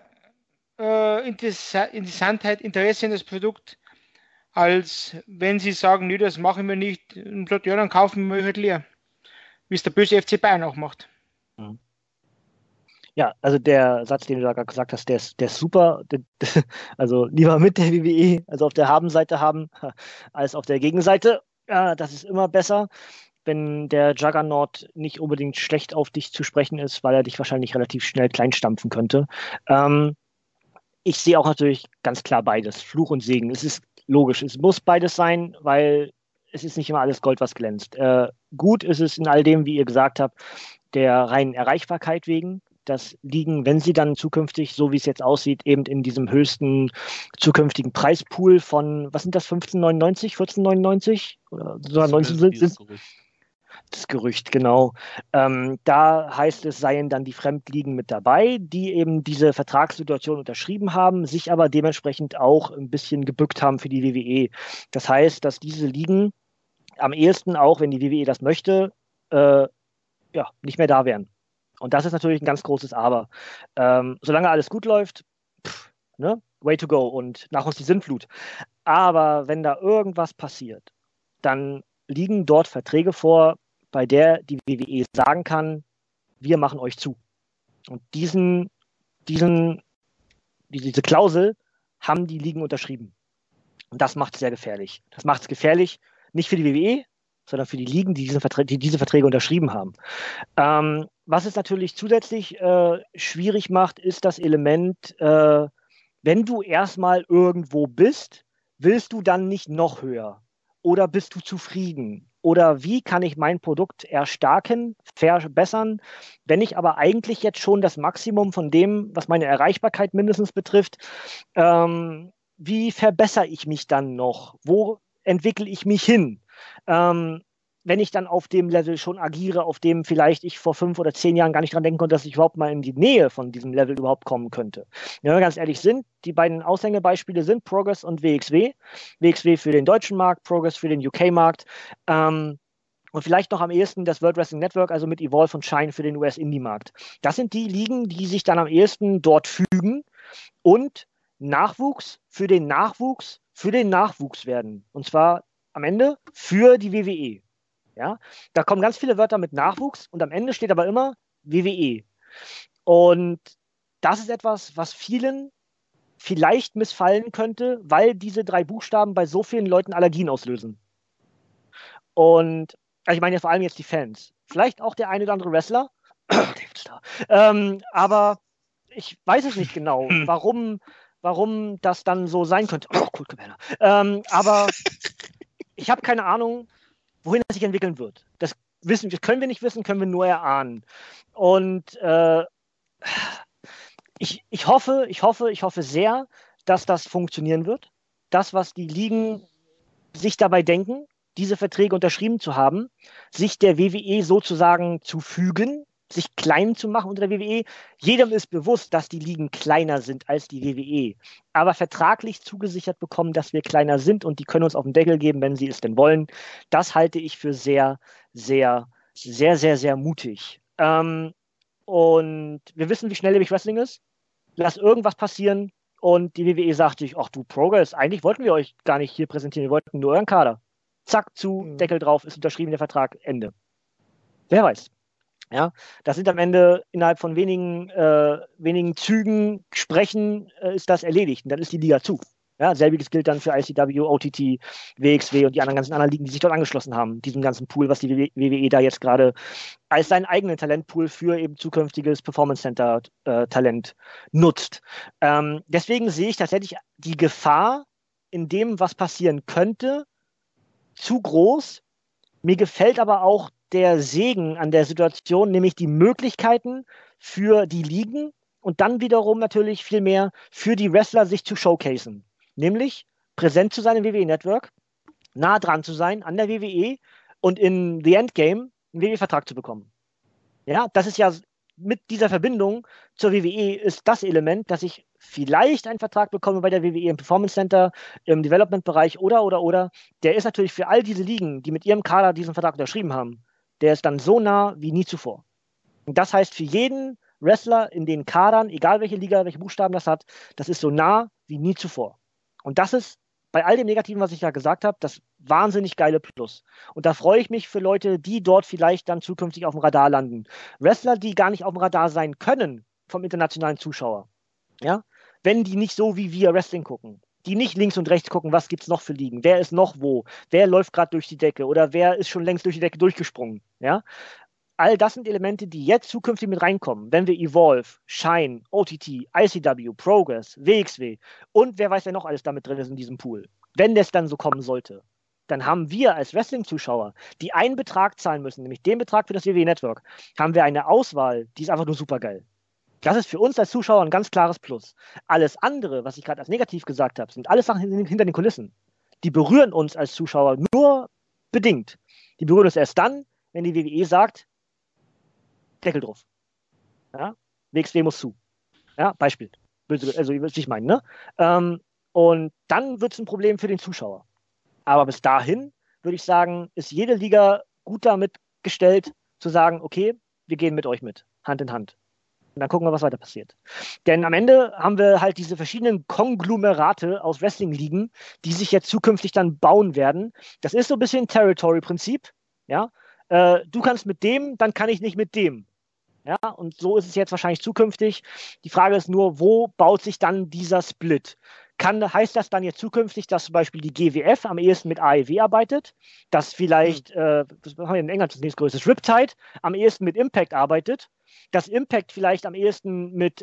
Interessantheit, Interesse in das Produkt, als wenn sie sagen, nö, das machen wir nicht. Und sagt, ja, dann kaufen wir halt leer. Wie es der böse FC Bayern auch macht. Mhm. Ja, also der Satz, den du da gerade gesagt hast, der ist super. Also lieber mit der WWE, also auf der Habenseite haben, als auf der Gegenseite. Ja, das ist immer besser, wenn der Juggernaut nicht unbedingt schlecht auf dich zu sprechen ist, weil er dich wahrscheinlich relativ schnell kleinstampfen könnte. Ich sehe auch natürlich ganz klar beides, Fluch und Segen. Es ist logisch, es muss beides sein, weil es ist nicht immer alles Gold, was glänzt. Gut ist es in all dem, wie ihr gesagt habt, der reinen Erreichbarkeit wegen. dass Ligen, wenn sie dann zukünftig, so wie es jetzt aussieht, eben in diesem höchsten zukünftigen Preispool von, was sind das, 15,99, 14,99 oder sogar 19 sind? Das Gerücht, genau. Da heißt es, seien dann die Fremdligen mit dabei, die eben diese Vertragssituation unterschrieben haben, sich aber dementsprechend auch ein bisschen gebückt haben für die WWE. Das heißt, dass diese Ligen am ehesten auch, wenn die WWE das möchte, nicht mehr da wären. Und das ist natürlich ein ganz großes Aber. Solange alles gut läuft, ne, way to go und nach uns die Sintflut. Aber wenn da irgendwas passiert, dann liegen dort Verträge vor, bei der die WWE sagen kann, wir machen euch zu. Und diese Klausel haben die Ligen unterschrieben. Und das macht es sehr gefährlich. Das macht es gefährlich, nicht für die WWE, sondern für die Ligen, die diese Verträge unterschrieben haben. Was es natürlich zusätzlich schwierig macht, ist das Element, wenn du erstmal irgendwo bist, willst du dann nicht noch höher? Oder bist du zufrieden? Oder wie kann ich mein Produkt erstarken, verbessern, wenn ich aber eigentlich jetzt schon das Maximum von dem, was meine Erreichbarkeit mindestens betrifft, wie verbessere ich mich dann noch? Wo entwickle ich mich hin? Wenn ich dann auf dem Level schon agiere, auf dem vielleicht ich vor 5 oder 10 Jahren gar nicht dran denken konnte, dass ich überhaupt mal in die Nähe von diesem Level überhaupt kommen könnte. Wenn wir ganz ehrlich sind, die beiden Aushängebeispiele sind Progress und WXW. WXW für den deutschen Markt, Progress für den UK-Markt. Und vielleicht noch am ehesten das World Wrestling Network, also mit Evolve und Shine für den US-Indie-Markt. Das sind die Ligen, die sich dann am ehesten dort fügen und Nachwuchs für den Nachwuchs werden. Und zwar am Ende für die WWE. Ja, da kommen ganz viele Wörter mit Nachwuchs und am Ende steht aber immer WWE. Und das ist etwas, was vielen vielleicht missfallen könnte, weil diese 3 Buchstaben bei so vielen Leuten Allergien auslösen. Und ich meine ja vor allem jetzt die Fans. Vielleicht auch der eine oder andere Wrestler. Aber ich weiß es nicht genau, warum das dann so sein könnte. Oh, cool, aber ich habe keine Ahnung, wohin das sich entwickeln wird. Das können wir nicht wissen, können wir nur erahnen. Und ich hoffe sehr, dass das funktionieren wird. Das, was die Ligen sich dabei denken, diese Verträge unterschrieben zu haben, sich der WWE sozusagen zu fügen, sich klein zu machen unter der WWE. Jedem ist bewusst, dass die Ligen kleiner sind als die WWE. Aber vertraglich zugesichert bekommen, dass wir kleiner sind und die können uns auf den Deckel geben, wenn sie es denn wollen. Das halte ich für sehr, sehr, sehr, sehr, sehr mutig. Und wir wissen, wie schnelllebig Wrestling ist. Lass irgendwas passieren und die WWE sagt sich, ach du Progress, eigentlich wollten wir euch gar nicht hier präsentieren, wir wollten nur euren Kader. Zack, Deckel drauf, ist unterschrieben, der Vertrag, Ende. Wer weiß. Ja, das sind am Ende innerhalb von wenigen Zügen sprechen, ist das erledigt. Und dann ist die Liga zu. Ja, selbiges gilt dann für ICW, OTT, WXW und die ganzen anderen Ligen, die sich dort angeschlossen haben. Diesem ganzen Pool, was die WWE da jetzt gerade als seinen eigenen Talentpool für eben zukünftiges Performance Center Talent nutzt. Deswegen sehe ich tatsächlich die Gefahr in dem, was passieren könnte, zu groß. Mir gefällt aber auch der Segen an der Situation, nämlich die Möglichkeiten für die Ligen und dann wiederum natürlich viel mehr für die Wrestler, sich zu showcasen. Nämlich präsent zu sein im WWE Network, nah dran zu sein an der WWE und in The Endgame einen WWE-Vertrag zu bekommen. Ja, das ist ja mit dieser Verbindung zur WWE ist das Element, dass ich vielleicht einen Vertrag bekomme bei der WWE im Performance Center, im Development-Bereich oder. Der ist natürlich für all diese Ligen, die mit ihrem Kader diesen Vertrag unterschrieben haben, der ist dann so nah wie nie zuvor. Und das heißt, für jeden Wrestler in den Kadern, egal welche Liga, welche Buchstaben das hat, das ist so nah wie nie zuvor. Und das ist bei all dem Negativen, was ich ja gesagt habe, das wahnsinnig geile Plus. Und da freue ich mich für Leute, die dort vielleicht dann zukünftig auf dem Radar landen. Wrestler, die gar nicht auf dem Radar sein können vom internationalen Zuschauer. Ja? Wenn die nicht so wie wir Wrestling gucken. Die nicht links und rechts gucken, was gibt es noch für Ligen, wer ist noch wo, wer läuft gerade durch die Decke oder wer ist schon längst durch die Decke durchgesprungen. Ja? All das sind Elemente, die jetzt zukünftig mit reinkommen, wenn wir Evolve, Shine, OTT, ICW, Progress, WXW und wer weiß, wer noch alles damit drin ist in diesem Pool. Wenn das dann so kommen sollte, dann haben wir als Wrestling-Zuschauer, die einen Betrag zahlen müssen, nämlich den Betrag für das WWE Network, haben wir eine Auswahl, die ist einfach nur supergeil. Das ist für uns als Zuschauer ein ganz klares Plus. Alles andere, was ich gerade als negativ gesagt habe, sind alles Sachen hinter den Kulissen. Die berühren uns als Zuschauer nur bedingt. Die berühren uns erst dann, wenn die WWE sagt, Deckel drauf. Ja? WXW muss zu. Ja, Beispiel. Also, ich meine, ne? Und dann wird es ein Problem für den Zuschauer. Aber bis dahin, würde ich sagen, ist jede Liga gut damit gestellt, zu sagen, okay, wir gehen mit euch mit, Hand in Hand. Und dann gucken wir, was weiter passiert. Denn am Ende haben wir halt diese verschiedenen Konglomerate aus Wrestling-Ligen, die sich jetzt zukünftig dann bauen werden. Das ist so ein bisschen Territory-Prinzip. Ja? Du kannst mit dem, dann kann ich nicht mit dem. Ja? Und so ist es jetzt wahrscheinlich zukünftig. Die Frage ist nur, wo baut sich dann dieser Split? Heißt das dann jetzt zukünftig, dass zum Beispiel die GWF am ehesten mit AEW arbeitet, dass vielleicht, was haben wir in England das nächstgrößte, Riptide am ehesten mit Impact arbeitet, dass Impact vielleicht am ehesten mit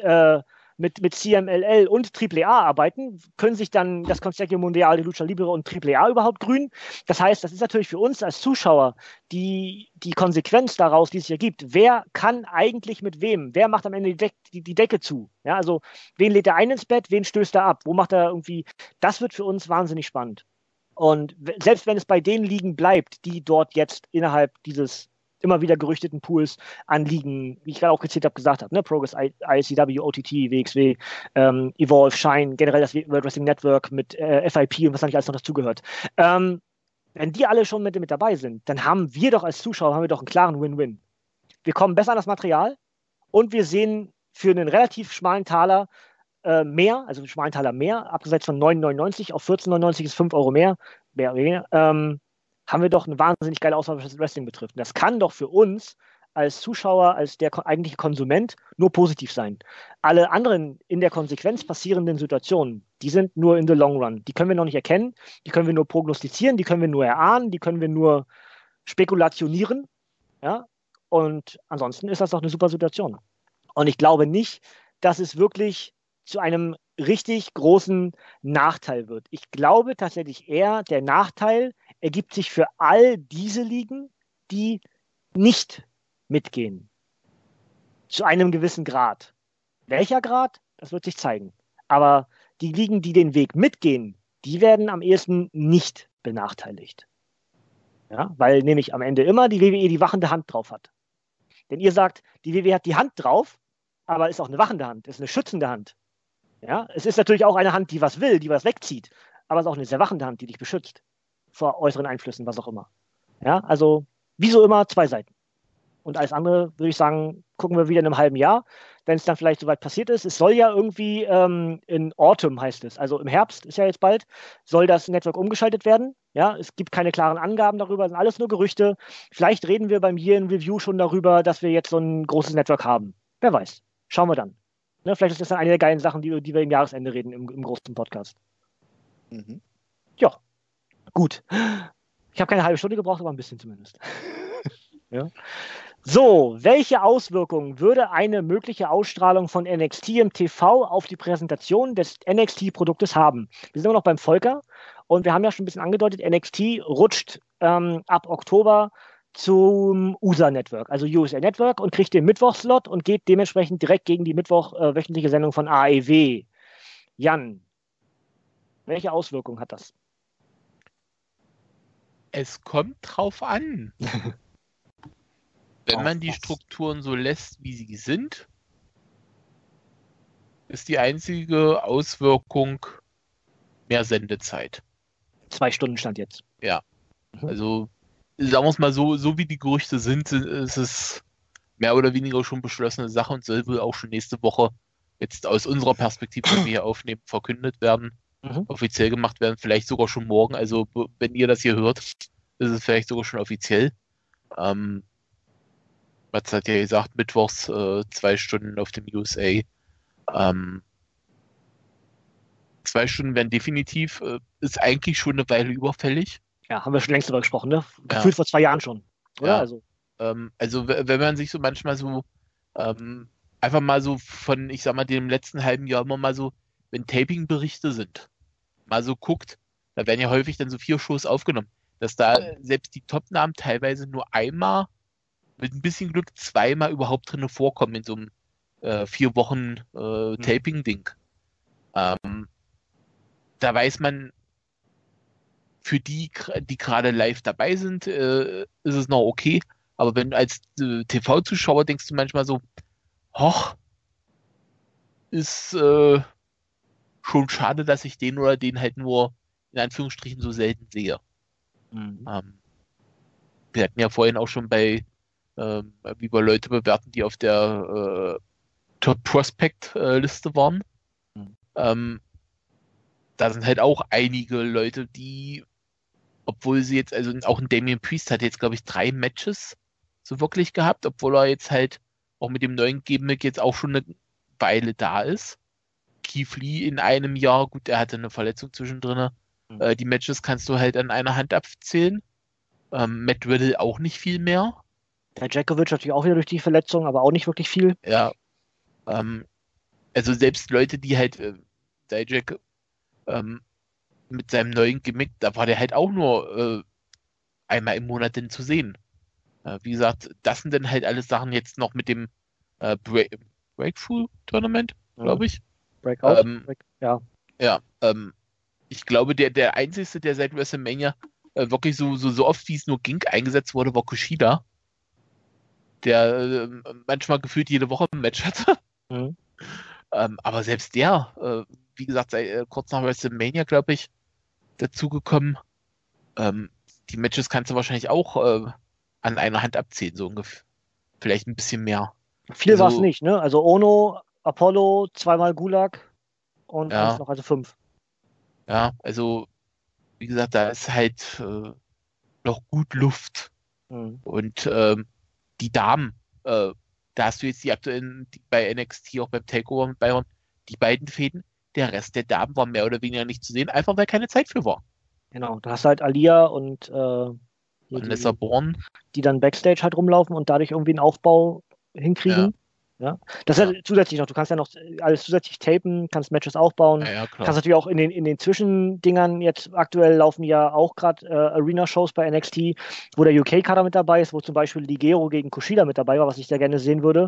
CMLL und AAA arbeiten, können sich dann das Consejo Mundial de Lucha Libre und AAA überhaupt grünen? Das heißt, das ist natürlich für uns als Zuschauer die Konsequenz daraus, die es hier gibt. Wer kann eigentlich mit wem? Wer macht am Ende die Decke zu? Ja, also wen lädt er ein ins Bett, wen stößt er ab? Wo macht er irgendwie? Das wird für uns wahnsinnig spannend. Und selbst wenn es bei den Ligen bleibt, die dort jetzt innerhalb dieses immer wieder gerüchteten Pools an Ligen, wie ich gerade auch gezählt habe, gesagt habe, ne? Progress, ICW, OTT, WXW, Evolve, Shine, generell das World Wrestling Network mit FIP und was eigentlich alles noch dazugehört. Wenn die alle schon mit dabei sind, dann haben wir doch als Zuschauer einen klaren Win-Win. Wir kommen besser an das Material und wir sehen für einen relativ schmalen Taler mehr, also einen schmalen Taler mehr, abgesetzt von 9,99 auf 14,99 ist 5 Euro mehr oder weniger, haben wir doch eine wahnsinnig geile Auswahl, was das Wrestling betrifft. Und das kann doch für uns als Zuschauer, als der eigentliche Konsument nur positiv sein. Alle anderen in der Konsequenz passierenden Situationen, die sind nur in the long run. Die können wir noch nicht erkennen, die können wir nur prognostizieren, die können wir nur erahnen, die können wir nur spekulationieren. Ja? Und ansonsten ist das doch eine super Situation. Und ich glaube nicht, dass es wirklich zu einem richtig großen Nachteil wird. Ich glaube tatsächlich eher, der Nachteil ergibt sich für all diese Ligen, die nicht mitgehen. Zu einem gewissen Grad. Welcher Grad? Das wird sich zeigen. Aber die Ligen, die den Weg mitgehen, die werden am ehesten nicht benachteiligt. Ja, weil nämlich am Ende immer die WWE die wachende Hand drauf hat. Denn ihr sagt, die WWE hat die Hand drauf, aber ist auch eine wachende Hand, ist eine schützende Hand. Ja, es ist natürlich auch eine Hand, die was will, die was wegzieht, aber es ist auch eine sehr wachende Hand, die dich beschützt vor äußeren Einflüssen, was auch immer. Ja, also wie so immer 2 Seiten. Und alles andere, würde ich sagen, gucken wir wieder in einem halben Jahr, wenn es dann vielleicht soweit passiert ist. Es soll ja irgendwie in Autumn, heißt es, also im Herbst ist ja jetzt bald, soll das Network umgeschaltet werden. Ja, es gibt keine klaren Angaben darüber, es sind alles nur Gerüchte. Vielleicht reden wir beim Year in Review schon darüber, dass wir jetzt so ein großes Network haben. Wer weiß. Schauen wir dann. Ne, vielleicht ist das dann eine der geilen Sachen, die wir im Jahresende reden, im großen Podcast. Mhm. Ja, gut. Ich habe keine halbe Stunde gebraucht, aber ein bisschen zumindest. Ja. So, welche Auswirkungen würde eine mögliche Ausstrahlung von NXT im TV auf die Präsentation des NXT-Produktes haben? Wir sind immer noch beim Volker und wir haben ja schon ein bisschen angedeutet, NXT rutscht ab Oktober zum USA-Network, also USA Network, und kriegt den Mittwochslot und geht dementsprechend direkt gegen die wöchentliche Sendung von AEW. Jan, welche Auswirkungen hat das? Es kommt drauf an. Wenn man die Strukturen so lässt, wie sie sind, ist die einzige Auswirkung mehr Sendezeit. 2 Stunden stand jetzt. Ja, also sagen wir es mal so wie die Gerüchte sind, ist es mehr oder weniger schon beschlossene Sache und soll wohl auch schon nächste Woche jetzt aus unserer Perspektive, wenn wir hier aufnehmen, verkündet werden, offiziell gemacht werden, vielleicht sogar schon morgen. Also wenn ihr das hier hört, ist es vielleicht sogar schon offiziell. Mats hat ja gesagt, mittwochs 2 Stunden auf dem USA. 2 Stunden werden definitiv, ist eigentlich schon eine Weile überfällig. Ja, haben wir schon längst darüber gesprochen, ne? Gefühlt vor 2 Jahren schon, oder? Ja. Also wenn man sich so manchmal so einfach mal so von, ich sag mal, dem letzten halben Jahr immer mal so, wenn Taping-Berichte sind, mal so guckt, da werden ja häufig dann so 4 Shows aufgenommen, dass da selbst die Top-Namen teilweise nur einmal, mit ein bisschen Glück 2-mal überhaupt drin vorkommen in so einem 4 Wochen Taping-Ding. Da weiß man, für die gerade live dabei sind, ist es noch okay. Aber wenn du als TV-Zuschauer denkst du manchmal so, hoch, ist schon schade, dass ich den oder den halt nur in Anführungsstrichen so selten sehe. Wir hatten ja vorhin auch schon wie wir Leute bewerten, die auf der Top Prospect Liste waren. Da sind halt auch einige Leute, die, obwohl sie jetzt, also auch ein Damian Priest hat jetzt, glaube ich, 3 Matches so wirklich gehabt, obwohl er jetzt halt auch mit dem neuen Gimmick jetzt auch schon eine Weile da ist. Keith Lee in einem Jahr, gut, er hatte eine Verletzung zwischendrin. Die Matches kannst du halt an einer Hand abzählen. Matt Riddle auch nicht viel mehr. Der Djokovic natürlich auch wieder durch die Verletzung, aber auch nicht wirklich viel. Ja. Also selbst Leute, die halt Dijak mit seinem neuen Gimmick, da war der halt auch nur einmal im Monat denn zu sehen. Wie gesagt, das sind dann halt alles Sachen jetzt noch mit dem Breakthrough-Tournament, glaube ich. Breakout? Ja. Ja, ich glaube, der Einzige, der seit WrestleMania wirklich so oft wie es nur ging eingesetzt wurde, war Kushida, der manchmal gefühlt jede Woche ein Match hatte. Aber selbst der, wie gesagt, kurz nach WrestleMania, glaube ich, dazugekommen. Die Matches kannst du wahrscheinlich auch an einer Hand abzählen, so ungefähr. Vielleicht ein bisschen mehr. Viel war es nicht, ne? Also Ono, Apollo, 2-mal Gulag und eins noch, also 5. Ja, also wie gesagt, da ist halt noch gut Luft. Und die Damen, da hast du jetzt die aktuellen, die bei NXT, auch beim Takeover mit Byron, die beiden Fäden. Der Rest der Damen war mehr oder weniger nicht zu sehen, einfach weil keine Zeit für war. Genau, da hast du halt Alia und Vanessa Born, die dann Backstage halt rumlaufen und dadurch irgendwie einen Aufbau hinkriegen. Ja. Das ist ja zusätzlich noch, du kannst ja noch alles zusätzlich tapen, kannst Matches aufbauen, kannst natürlich auch in den Zwischendingern, jetzt aktuell laufen ja auch gerade Arena-Shows bei NXT, wo der UK-Kader mit dabei ist, wo zum Beispiel Ligero gegen Kushida mit dabei war, was ich sehr gerne sehen würde.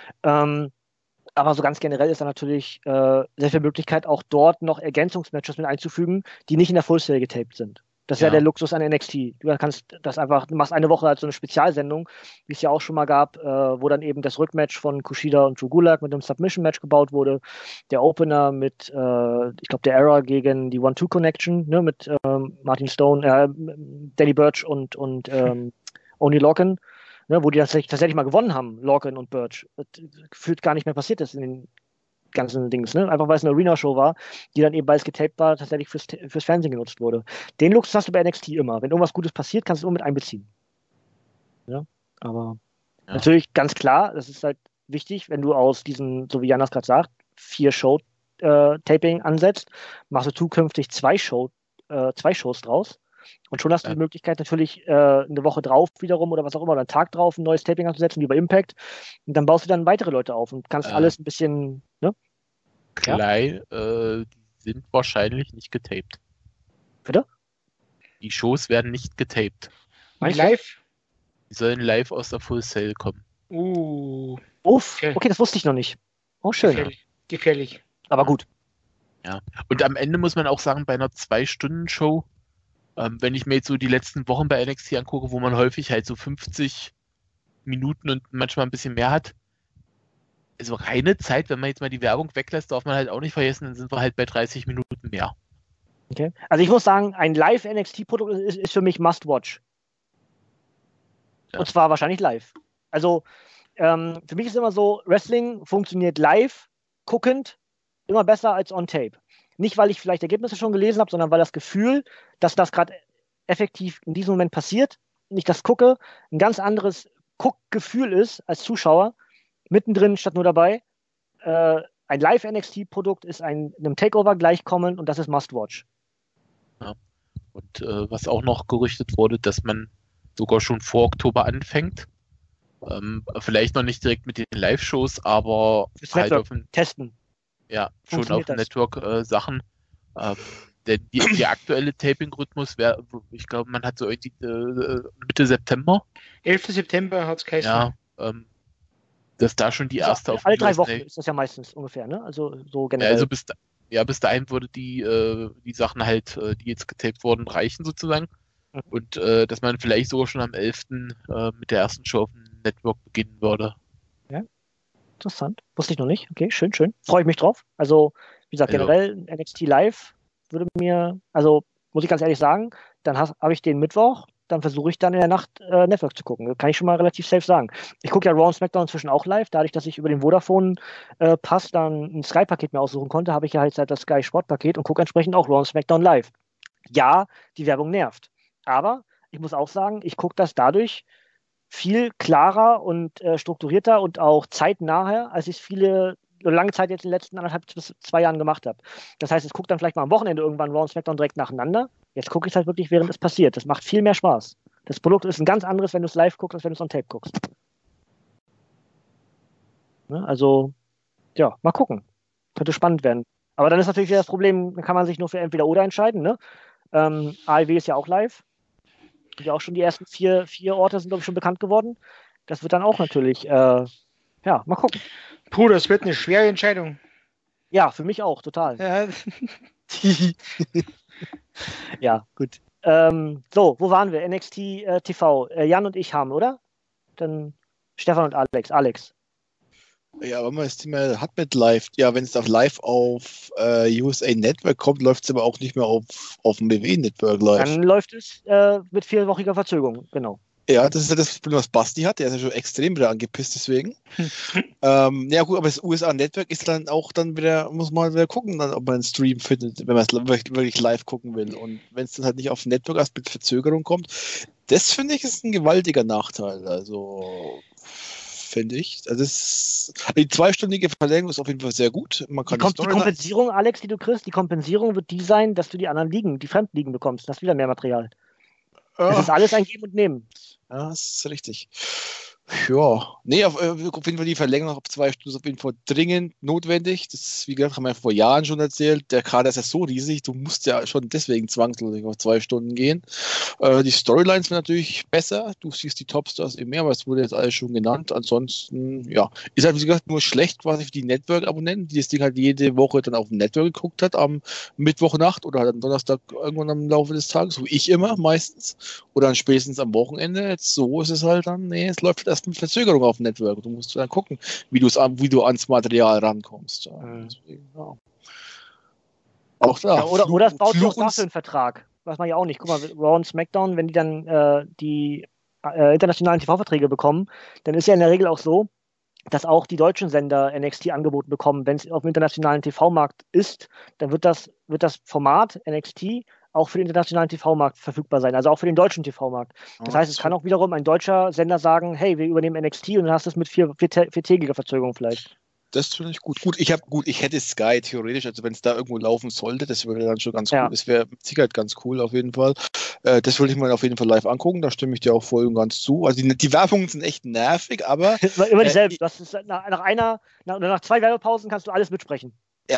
Aber so ganz generell ist da natürlich sehr viel Möglichkeit, auch dort noch Ergänzungsmatches mit einzufügen, die nicht in der Full-Serie getaped sind. Das ist ja der Luxus an NXT. Du kannst das einfach, du machst eine Woche als so eine Spezialsendung, wie es ja auch schon mal gab, wo dann eben das Rückmatch von Kushida und Drew Gulak mit einem Submission-Match gebaut wurde. Der Opener mit, ich glaube, der Era gegen die 1-2-Connection, ne, mit Martin Stone, Danny Burch und Oney Lorcan, ne, wo die tatsächlich mal gewonnen haben, Lorcan und Burch. Das gefühlt gar nicht mehr passiert ist in den ganzen Dings, ne? Einfach weil es eine Arena-Show war, die dann eben, weil es getaped war, tatsächlich fürs Fernsehen genutzt wurde. Den Luxus hast du bei NXT immer. Wenn irgendwas Gutes passiert, kannst du es immer mit einbeziehen. Ja, aber natürlich ganz klar, das ist halt wichtig, wenn du aus diesen, so wie Jan das gerade sagt, 4 Show-Taping ansetzt, machst du zukünftig 2 Shows draus. Und schon hast du die Möglichkeit, natürlich eine Woche drauf wiederum oder was auch immer, oder einen Tag drauf ein neues Taping anzusetzen, wie bei Impact. Und dann baust du dann weitere Leute auf und kannst alles ein bisschen, ne? Klein, die sind wahrscheinlich nicht getaped. Bitte? Die Shows werden nicht getaped. Live? Die sollen live aus der Full Sail kommen. Uff, okay, das wusste ich noch nicht. Oh, schön. Gefährlich. Aber gut. Ja. Und am Ende muss man auch sagen, bei einer 2-Stunden-Show, wenn ich mir jetzt so die letzten Wochen bei NXT angucke, wo man häufig halt so 50 Minuten und manchmal ein bisschen mehr hat, also reine Zeit, wenn man jetzt mal die Werbung weglässt, darf man halt auch nicht vergessen, dann sind wir halt bei 30 Minuten mehr. Okay. Also ich muss sagen, ein Live-NXT-Produkt ist für mich Must-Watch. Ja. Und zwar wahrscheinlich live. Also für mich ist immer so, Wrestling funktioniert live, guckend, immer besser als on Tape. Nicht, weil ich vielleicht Ergebnisse schon gelesen habe, sondern weil das Gefühl, dass das gerade effektiv in diesem Moment passiert, nicht das gucke, ein ganz anderes Guckgefühl ist als Zuschauer, mittendrin statt nur dabei. Ein Live-NXT-Produkt ist einem Takeover gleichkommen und das ist Must-Watch. Ja. Und was auch noch gerüchtet wurde, dass man sogar schon vor Oktober anfängt. Vielleicht noch nicht direkt mit den Live-Shows, aber halt auf dem testen. Ja, schon auf dem Network Sachen. Denn der aktuelle Taping-Rhythmus wäre, ich glaube, man hat so irgendwie Mitte September. 11. September hat es geheißen. Ja, dass da schon die erste auf Alle dem 3 Wochen USA ist das ja meistens ungefähr, ne? Also so Ja, generell. also bis dahin würde die Sachen halt, die jetzt getaped wurden, reichen sozusagen. Mhm. Und dass man vielleicht sogar schon am 11. Mit der ersten Show auf dem Network beginnen würde. Interessant. Wusste ich noch nicht. Okay, schön, schön. Freue ich mich drauf. Also, wie gesagt, Also- generell NXT Live würde mir, also muss ich ganz ehrlich sagen, dann habe ich den Mittwoch, dann versuche ich dann in der Nacht Network zu gucken. Das kann ich schon mal relativ safe sagen. Ich gucke ja Raw und SmackDown inzwischen auch live. Dadurch, dass ich über den Vodafone Pass dann ein Sky-Paket mir aussuchen konnte, habe ich ja halt das Sky Sport-Paket und gucke entsprechend auch Raw und SmackDown live. Ja, die Werbung nervt. Aber ich muss auch sagen, ich gucke das dadurch viel klarer und strukturierter und auch zeitnaher, als ich es lange Zeit jetzt in den letzten 1,5 bis 2 Jahren gemacht habe. Das heißt, ich gucke dann vielleicht mal am Wochenende irgendwann Raw und SmackDown direkt nacheinander. Jetzt gucke ich es halt wirklich, während es passiert. Das macht viel mehr Spaß. Das Produkt ist ein ganz anderes, wenn du es live guckst, als wenn du es on Tape guckst. Ne? Also, ja, mal gucken. Könnte spannend werden. Aber dann ist natürlich wieder das Problem, dann kann man sich nur für entweder oder entscheiden. Ne? AEW ist ja auch live. Und ja auch schon die ersten vier Orte sind, glaube ich, schon bekannt geworden. Das wird dann auch natürlich, ja, mal gucken. Puh, das wird eine schwere Entscheidung. Ja, für mich auch, total. Ja, Ja, gut. So, wo waren wir? NXT TV. Jan und ich haben, oder? Dann Stefan und Alex. Alex. Ja, aber man das Thema hat mit live. Ja, wenn es auf live auf USA Network kommt, läuft es aber auch nicht mehr auf dem WWE Network live. Dann läuft es mit 4-wochiger Verzögerung, genau. Ja, das ist ja das Problem, was Basti hat. Der ist ja schon extrem wieder angepisst deswegen. Ja gut, aber das USA Network ist dann auch dann wieder, muss man wieder gucken, dann, ob man einen Stream findet, wenn man es wirklich live gucken will. Und wenn es dann halt nicht auf dem Network erst mit Verzögerung kommt, das finde ich ist ein gewaltiger Nachteil. Also finde ich. Also die 2-stündige Verlängerung ist auf jeden Fall sehr gut. Man kann Die Kompensierung, Alex, die du kriegst, die Kompensierung wird die sein, dass du die anderen Ligen, die Fremdligen bekommst. Das ist wieder mehr Material. Das ist alles ein Geben und Nehmen. Ja, das ist richtig. Ja, nee, auf jeden Fall die Verlängerung auf 2 Stunden ist auf jeden Fall dringend notwendig. Das, wie gesagt, haben wir ja vor Jahren schon erzählt. Der Kader ist ja so riesig, du musst ja schon deswegen zwangsläufig auf 2 Stunden gehen. Die Storylines sind natürlich besser. Du siehst die Topstars eben mehr, aber es wurde jetzt alles schon genannt. Ansonsten, ja, ist halt, wie gesagt, nur schlecht quasi für die Network-Abonnenten, die das Ding halt jede Woche dann auf dem Network geguckt hat, am Mittwochnacht oder halt am Donnerstag irgendwann am Laufe des Tages, so ich immer meistens, oder dann spätestens am Wochenende. Jetzt so ist es halt dann, nee, es läuft erst mit Verzögerung auf dem Network. Du musst dann gucken, wie du ans Material rankommst. Ja. Deswegen, ja. Auch da. Ja, oder es baut auch dafür einen Vertrag. Was man ja auch nicht. Guck mal, Raw und SmackDown, wenn die dann die internationalen TV-Verträge bekommen, dann ist ja in der Regel auch so, dass auch die deutschen Sender NXT angeboten bekommen. Wenn es auf dem internationalen TV-Markt ist, dann wird das Format NXT auch für den internationalen TV-Markt verfügbar sein, also auch für den deutschen TV-Markt. Das heißt, es kann auch wiederum ein deutscher Sender sagen, hey, wir übernehmen NXT und dann hast du es mit viertägiger Verzögerung vielleicht. Das finde ich gut. Ich hätte Sky theoretisch, also wenn es da irgendwo laufen sollte, das wäre dann schon ganz cool. Das wäre mit Sicherheit ganz cool auf jeden Fall. Das würde ich mir auf jeden Fall live angucken, da stimme ich dir auch voll und ganz zu. Also die Werbungen sind echt nervig, aber immer dieselben. Nach 2 Werbepausen kannst du alles mitsprechen. Ja.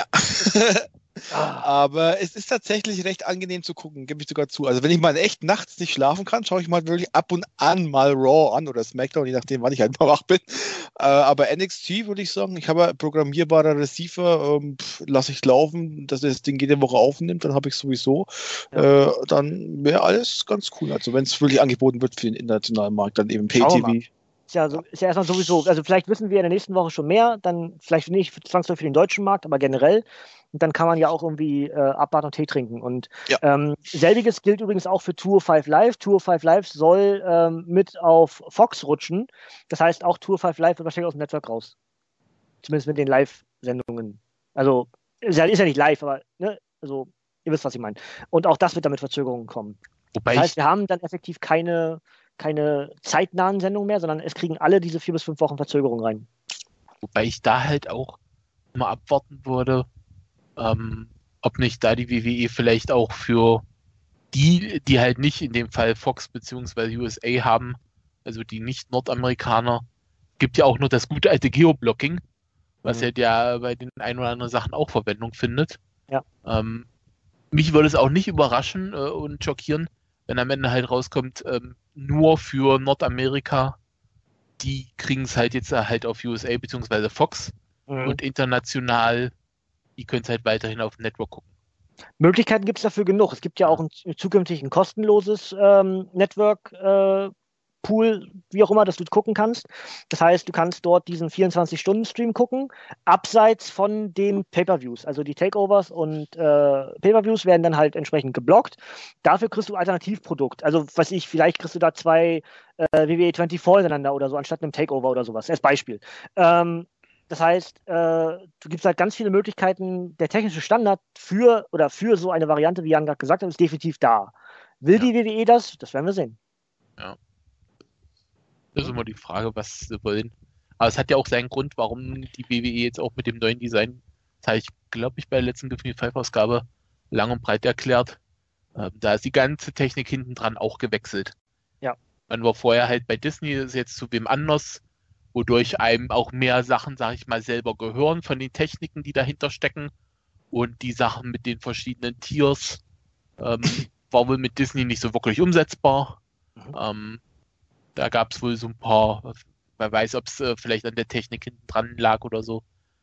Aber es ist tatsächlich recht angenehm zu gucken, gebe ich sogar zu. Also wenn ich mal echt nachts nicht schlafen kann, schaue ich mal wirklich ab und an mal Raw an oder SmackDown, je nachdem, wann ich halt mal wach bin. Aber NXT würde ich sagen, ich habe programmierbarer Receiver, lasse ich laufen, dass er das Ding jede Woche aufnimmt, dann habe ich sowieso. Ja. Dann wäre alles ganz cool. Also wenn es wirklich angeboten wird für den internationalen Markt, dann eben Pay-TV. Ist ja erstmal sowieso, also vielleicht wissen wir in der nächsten Woche schon mehr, dann vielleicht nicht zwangsläufig für den deutschen Markt, aber generell. Und dann kann man ja auch irgendwie abwarten und Tee trinken. Und selbiges gilt übrigens auch für Tour 5 Live. Tour 5 Live soll mit auf Fox rutschen. Das heißt, auch Tour 5 Live wird wahrscheinlich aus dem Netzwerk raus. Zumindest mit den Live-Sendungen. Also, ist ja nicht live, aber, ne, also, ihr wisst, was ich meine. Und auch das wird dann mit Verzögerungen kommen. Das heißt, wir haben dann effektiv keine zeitnahen Sendungen mehr, sondern es kriegen alle diese 4 bis 5 Wochen Verzögerung rein. Wobei ich da halt auch mal abwarten würde, ob nicht da die WWE vielleicht auch für die halt nicht in dem Fall Fox bzw. USA haben, also die Nicht-Nordamerikaner, gibt ja auch nur das gute alte Geoblocking, was ja bei den ein oder anderen Sachen auch Verwendung findet. Ja. Mich würde es auch nicht überraschen und schockieren, wenn am Ende halt rauskommt, nur für Nordamerika die kriegen es halt jetzt halt auf USA bzw. Fox und international, die können es halt weiterhin auf dem Network gucken. Möglichkeiten gibt es dafür genug. Es gibt ja auch zukünftig ein kostenloses Network-Pool, wie auch immer, dass du gucken kannst. Das heißt, du kannst dort diesen 24-Stunden-Stream gucken, abseits von den Pay-Per-Views. Also die Takeovers und Pay-Per-Views werden dann halt entsprechend geblockt. Dafür kriegst du Alternativprodukt. Also, vielleicht kriegst du da zwei WWE 24 hintereinander oder so, anstatt einem Takeover oder sowas. Als Beispiel. Das heißt, du gibst halt ganz viele Möglichkeiten. Der technische Standard für so eine Variante, wie Jan gerade gesagt hat, ist definitiv da. Will die WWE das? Das werden wir sehen. Ja. Das ist immer die Frage, was sie wollen. Aber es hat ja auch seinen Grund, warum die WWE jetzt auch mit dem neuen Design, das habe ich, glaube ich, bei der letzten Gefühl 5-Ausgabe lang und breit erklärt. Da ist die ganze Technik hinten dran auch gewechselt. Ja. Man war vorher halt bei Disney, ist jetzt zu wem anders, wodurch einem auch mehr Sachen, sage ich mal, selber gehören von den Techniken, die dahinter stecken. Und die Sachen mit den verschiedenen Tiers war wohl mit Disney nicht so wirklich umsetzbar. Da gab es wohl so ein paar, wer weiß, ob es vielleicht an der Technik hinten dran lag oder so.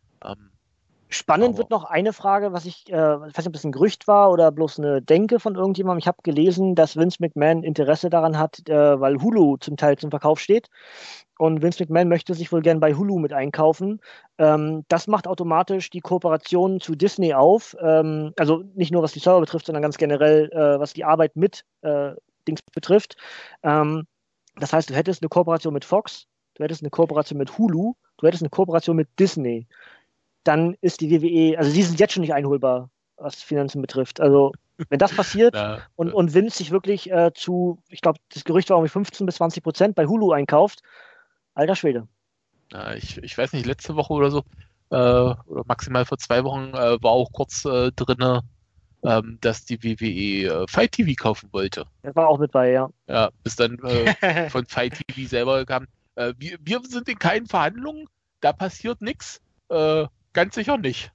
Spannend wird noch eine Frage, ich weiß nicht, ob das ein Gerücht war oder bloß eine Denke von irgendjemandem. Ich habe gelesen, dass Vince McMahon Interesse daran hat, weil Hulu zum Teil zum Verkauf steht. Und Vince McMahon möchte sich wohl gern bei Hulu mit einkaufen. Das macht automatisch die Kooperation zu Disney auf. Also nicht nur was die Server betrifft, sondern ganz generell, was die Arbeit mit Dings betrifft. Das heißt, du hättest eine Kooperation mit Fox, du hättest eine Kooperation mit Hulu, du hättest eine Kooperation mit Disney. Dann ist die WWE, also die sind jetzt schon nicht einholbar, was Finanzen betrifft. Also wenn das passiert und Vince sich wirklich ich glaube, das Gerücht war irgendwie 15-20% bei Hulu einkauft, alter Schwede. Ja, ich weiß nicht, letzte Woche oder so, oder maximal vor 2 Wochen, war auch kurz drin, dass die WWE Fight TV kaufen wollte. Das war auch mit bei, ja. Ja, bis dann von Fight TV selber kam, wir sind in keinen Verhandlungen, da passiert nichts. Ganz sicher nicht.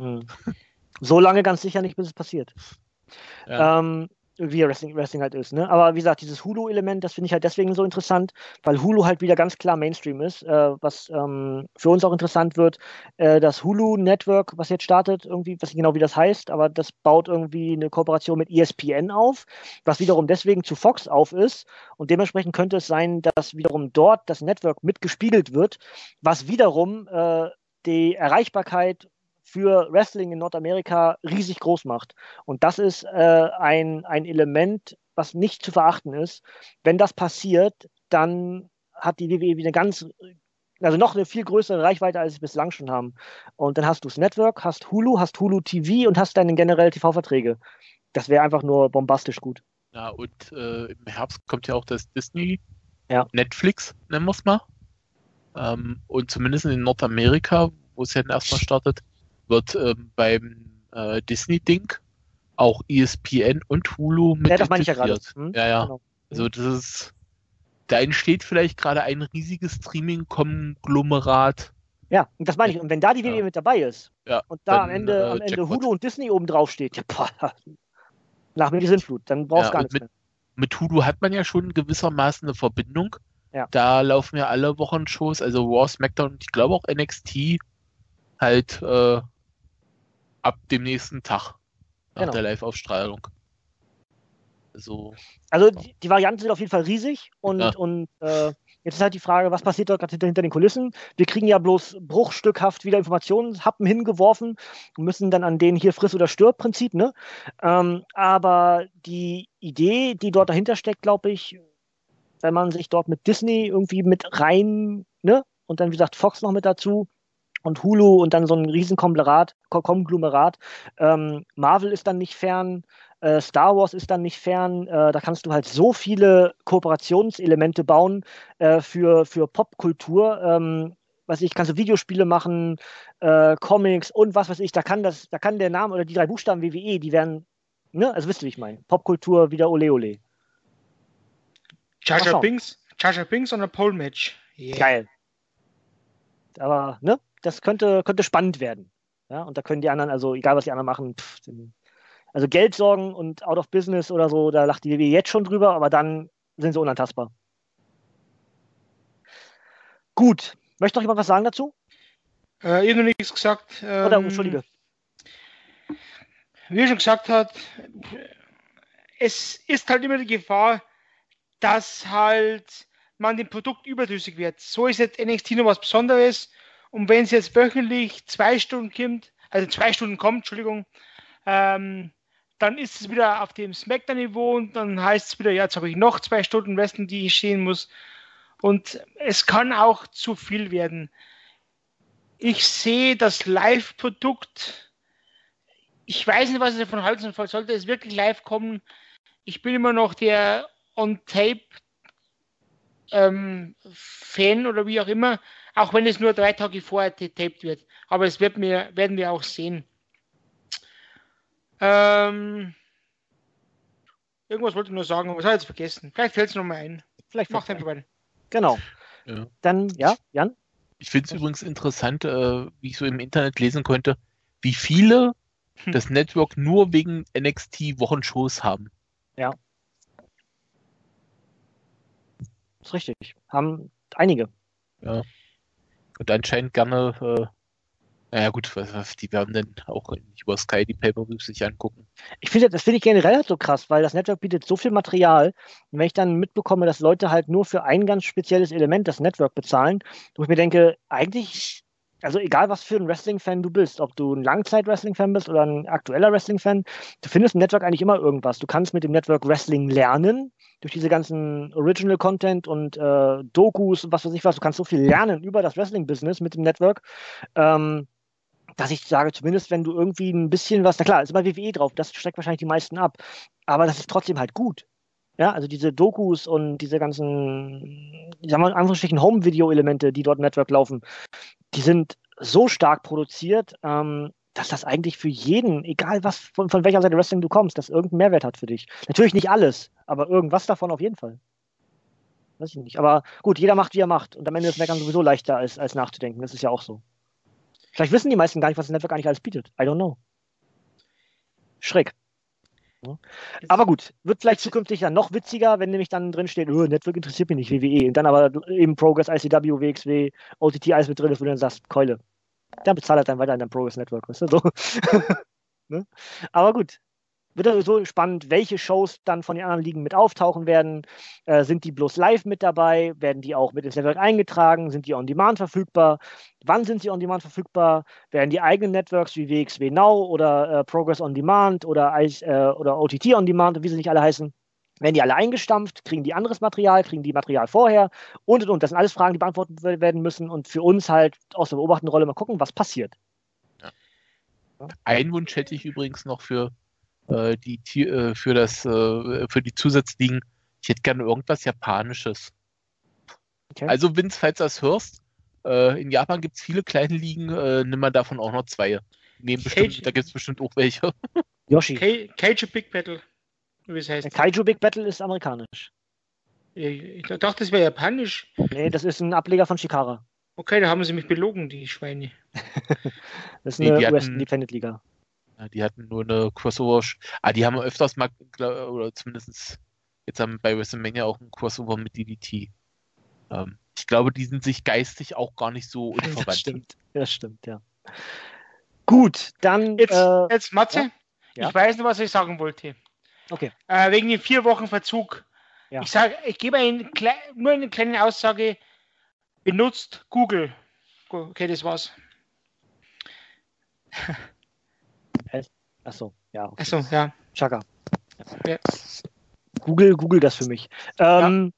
So lange ganz sicher nicht, bis es passiert. Ja. Wie Wrestling halt ist. Ne? Aber wie gesagt, dieses Hulu-Element, das finde ich halt deswegen so interessant, weil Hulu halt wieder ganz klar Mainstream ist, was für uns auch interessant wird. Das Hulu-Network, was jetzt startet, irgendwie, weiß nicht genau, wie das heißt, aber das baut irgendwie eine Kooperation mit ESPN auf, was wiederum deswegen zu Fox auf ist. Und dementsprechend könnte es sein, dass wiederum dort das Network mitgespiegelt wird, was wiederum die Erreichbarkeit für Wrestling in Nordamerika riesig groß macht. Und das ist ein Element, was nicht zu verachten ist. Wenn das passiert, dann hat die WWE wieder noch eine viel größere Reichweite, als sie bislang schon haben. Und dann hast du das Network, hast Hulu TV und hast dann generell TV-Verträge. Das wäre einfach nur bombastisch gut. Ja, und im Herbst kommt ja auch das Disney, Netflix, nennen wir es mal. Und zumindest in Nordamerika, wo es ja dann erstmal startet, wird beim Disney-Ding auch ESPN und Hulu mit das meine ich ja gerade. Ja. Genau. Also da entsteht vielleicht gerade ein riesiges Streaming-Konglomerat. Ja, und das meine ich. Und wenn da die WWE mit dabei ist und da am Ende Hulu und Disney oben drauf steht, nach mir die Sintflut, dann brauchst du gar nichts mehr. Mit Hulu hat man ja schon gewissermaßen eine Verbindung. Ja. Da laufen ja alle Wochenshows, also Raw, SmackDown und ich glaube auch NXT halt ab dem nächsten Tag nach der Live-Ausstrahlung. Also die Varianten sind auf jeden Fall riesig und jetzt ist halt die Frage, was passiert dort gerade hinter den Kulissen? Wir kriegen ja bloß bruchstückhaft wieder Informationshappen hingeworfen und müssen dann an den hier Friss- oder Stirb-Prinzip, ne? Aber die Idee, die dort dahinter steckt, glaube ich, wenn man sich dort mit Disney irgendwie mit rein, ne? Und dann, wie gesagt, Fox noch mit dazu und Hulu und dann so ein riesen Konglomerat. Marvel ist dann nicht fern, Star Wars ist dann nicht fern. Da kannst du halt so viele Kooperationselemente bauen für Popkultur. Kannst du Videospiele machen, Comics und was weiß ich. Da kann der Name oder die 3 Buchstaben WWE, die werden, ne? Also wisst ihr, wie ich meine. Popkultur wieder Ole Ole. Jar Jar Binks und ein Pole Match. Yeah. Geil. Aber, ne? Das könnte spannend werden. Ja? Und da können die anderen, also egal was die anderen machen, also Geld sorgen und out of business oder so, da lacht die WWE jetzt schon drüber, aber dann sind sie unantastbar. Gut. Möchte noch jemand was sagen dazu? Ich habe noch nichts gesagt. Oder, entschuldige. Wie er schon gesagt hat, es ist halt immer die Gefahr, dass halt man dem Produkt überdrüssig wird. So ist jetzt NXT noch was Besonderes. Und wenn es jetzt wöchentlich 2 Stunden kommt, Entschuldigung, dann ist es wieder auf dem Smackdown-Niveau und dann heißt es wieder, ja, jetzt habe ich noch 2 Stunden Wrestling, die ich sehen muss. Und es kann auch zu viel werden. Ich sehe das Live-Produkt, ich weiß nicht, was ich davon halten soll. Sollte es wirklich live kommen? Ich bin immer noch der On-Tape Fan oder wie auch immer, auch wenn es nur 3 Tage vorher getaped wird. Aber es werden wir auch sehen. Irgendwas wollte ich nur sagen, aber was habe ich jetzt vergessen? Vielleicht fällt es nochmal ein. Vielleicht Macht einfach weiter. Genau. Ja. Dann, ja, Jan? Ich finde es übrigens interessant, wie ich so im Internet lesen konnte, wie viele das Network nur wegen NXT-Wochenshows haben. Ja. Ist richtig. Haben einige. Ja. Und anscheinend gerne, naja gut, die werden dann auch nicht über Sky die Pay-Per-Views sich angucken. Das finde ich generell halt so krass, weil das Network bietet so viel Material. Und wenn ich dann mitbekomme, dass Leute halt nur für ein ganz spezielles Element das Network bezahlen, wo ich mir denke, eigentlich, also egal was für ein Wrestling-Fan du bist, ob du ein Langzeit-Wrestling-Fan bist oder ein aktueller Wrestling-Fan, du findest im Network eigentlich immer irgendwas. Du kannst mit dem Network Wrestling lernen, durch diese ganzen Original-Content und Dokus und was weiß ich was. Du kannst so viel lernen über das Wrestling-Business mit dem Network. Dass ich sage, zumindest wenn du irgendwie ein bisschen was, na klar, ist immer WWE drauf, das schreckt wahrscheinlich die meisten ab, aber das ist trotzdem halt gut. Ja, also diese Dokus und diese ganzen, ich sag mal, in Anführungsstrichen Home-Video-Elemente, die dort im Network laufen, die sind so stark produziert, dass das eigentlich für jeden, egal was, von welcher Seite Wrestling du kommst, das irgendeinen Mehrwert hat für dich. Natürlich nicht alles, aber irgendwas davon auf jeden Fall. Weiß ich nicht. Aber gut, jeder macht, wie er macht. Und am Ende ist Meckern sowieso leichter, als nachzudenken. Das ist ja auch so. Vielleicht wissen die meisten gar nicht, was das Network eigentlich alles bietet. I don't know. Schräg. Ja. Aber gut, wird vielleicht zukünftig dann noch witziger, wenn nämlich dann drin steht, Network interessiert mich nicht, WWE. Und dann aber eben Progress, ICW, WXW, OTT, alles mit drin ist, wo du dann sagst, Keule. Dann bezahlt er dann weiter in deinem Progress Network. Weißt du? So. Ne? Aber gut. Wird also so spannend, welche Shows dann von den anderen Ligen mit auftauchen werden. Sind die bloß live mit dabei? Werden die auch mit ins Network eingetragen? Sind die on demand verfügbar? Wann sind sie on demand verfügbar? Werden die eigenen Networks wie WXW Now oder Progress on Demand oder OTT on Demand, wie sie nicht alle heißen, werden die alle eingestampft? Kriegen die anderes Material? Kriegen die Material vorher? Und. Das sind alles Fragen, die beantwortet werden müssen. Und für uns halt aus der beobachtenden Rolle mal gucken, was passiert. Ja. Einen Wunsch hätte ich übrigens noch für die Zusatzligen. Ich hätte gerne irgendwas Japanisches. Okay. Also Vince, falls du das hörst, in Japan gibt es viele kleine Ligen, nimm mal davon auch noch 2. Da gibt es bestimmt auch welche. Yoshi. Kaiju Big Battle, wie es heißt. Kaiju Big Battle ist amerikanisch. Ich dachte, das wäre japanisch. Nee, das ist ein Ableger von Chikara. Okay, da haben sie mich belogen, die Schweine. Das ist eine US-Independent-Liga. Ja, die hatten nur eine Crossover. Die haben öfters mal, oder zumindest jetzt haben bei WrestleMania auch ein Crossover mit DDT. Ich glaube, die sind sich geistig auch gar nicht so unverwandt. Das stimmt, ja. Gut, dann. Jetzt Matze, ja? Ich weiß nicht, was ich sagen wollte. Okay. Wegen den 4 Wochen Verzug. Ja. Ich gebe nur eine kleine Aussage. Benutzt Google. Okay, das war's. Achso, ja. Okay. Achso, ja. Chaka. Ja. Google das für mich. Ja.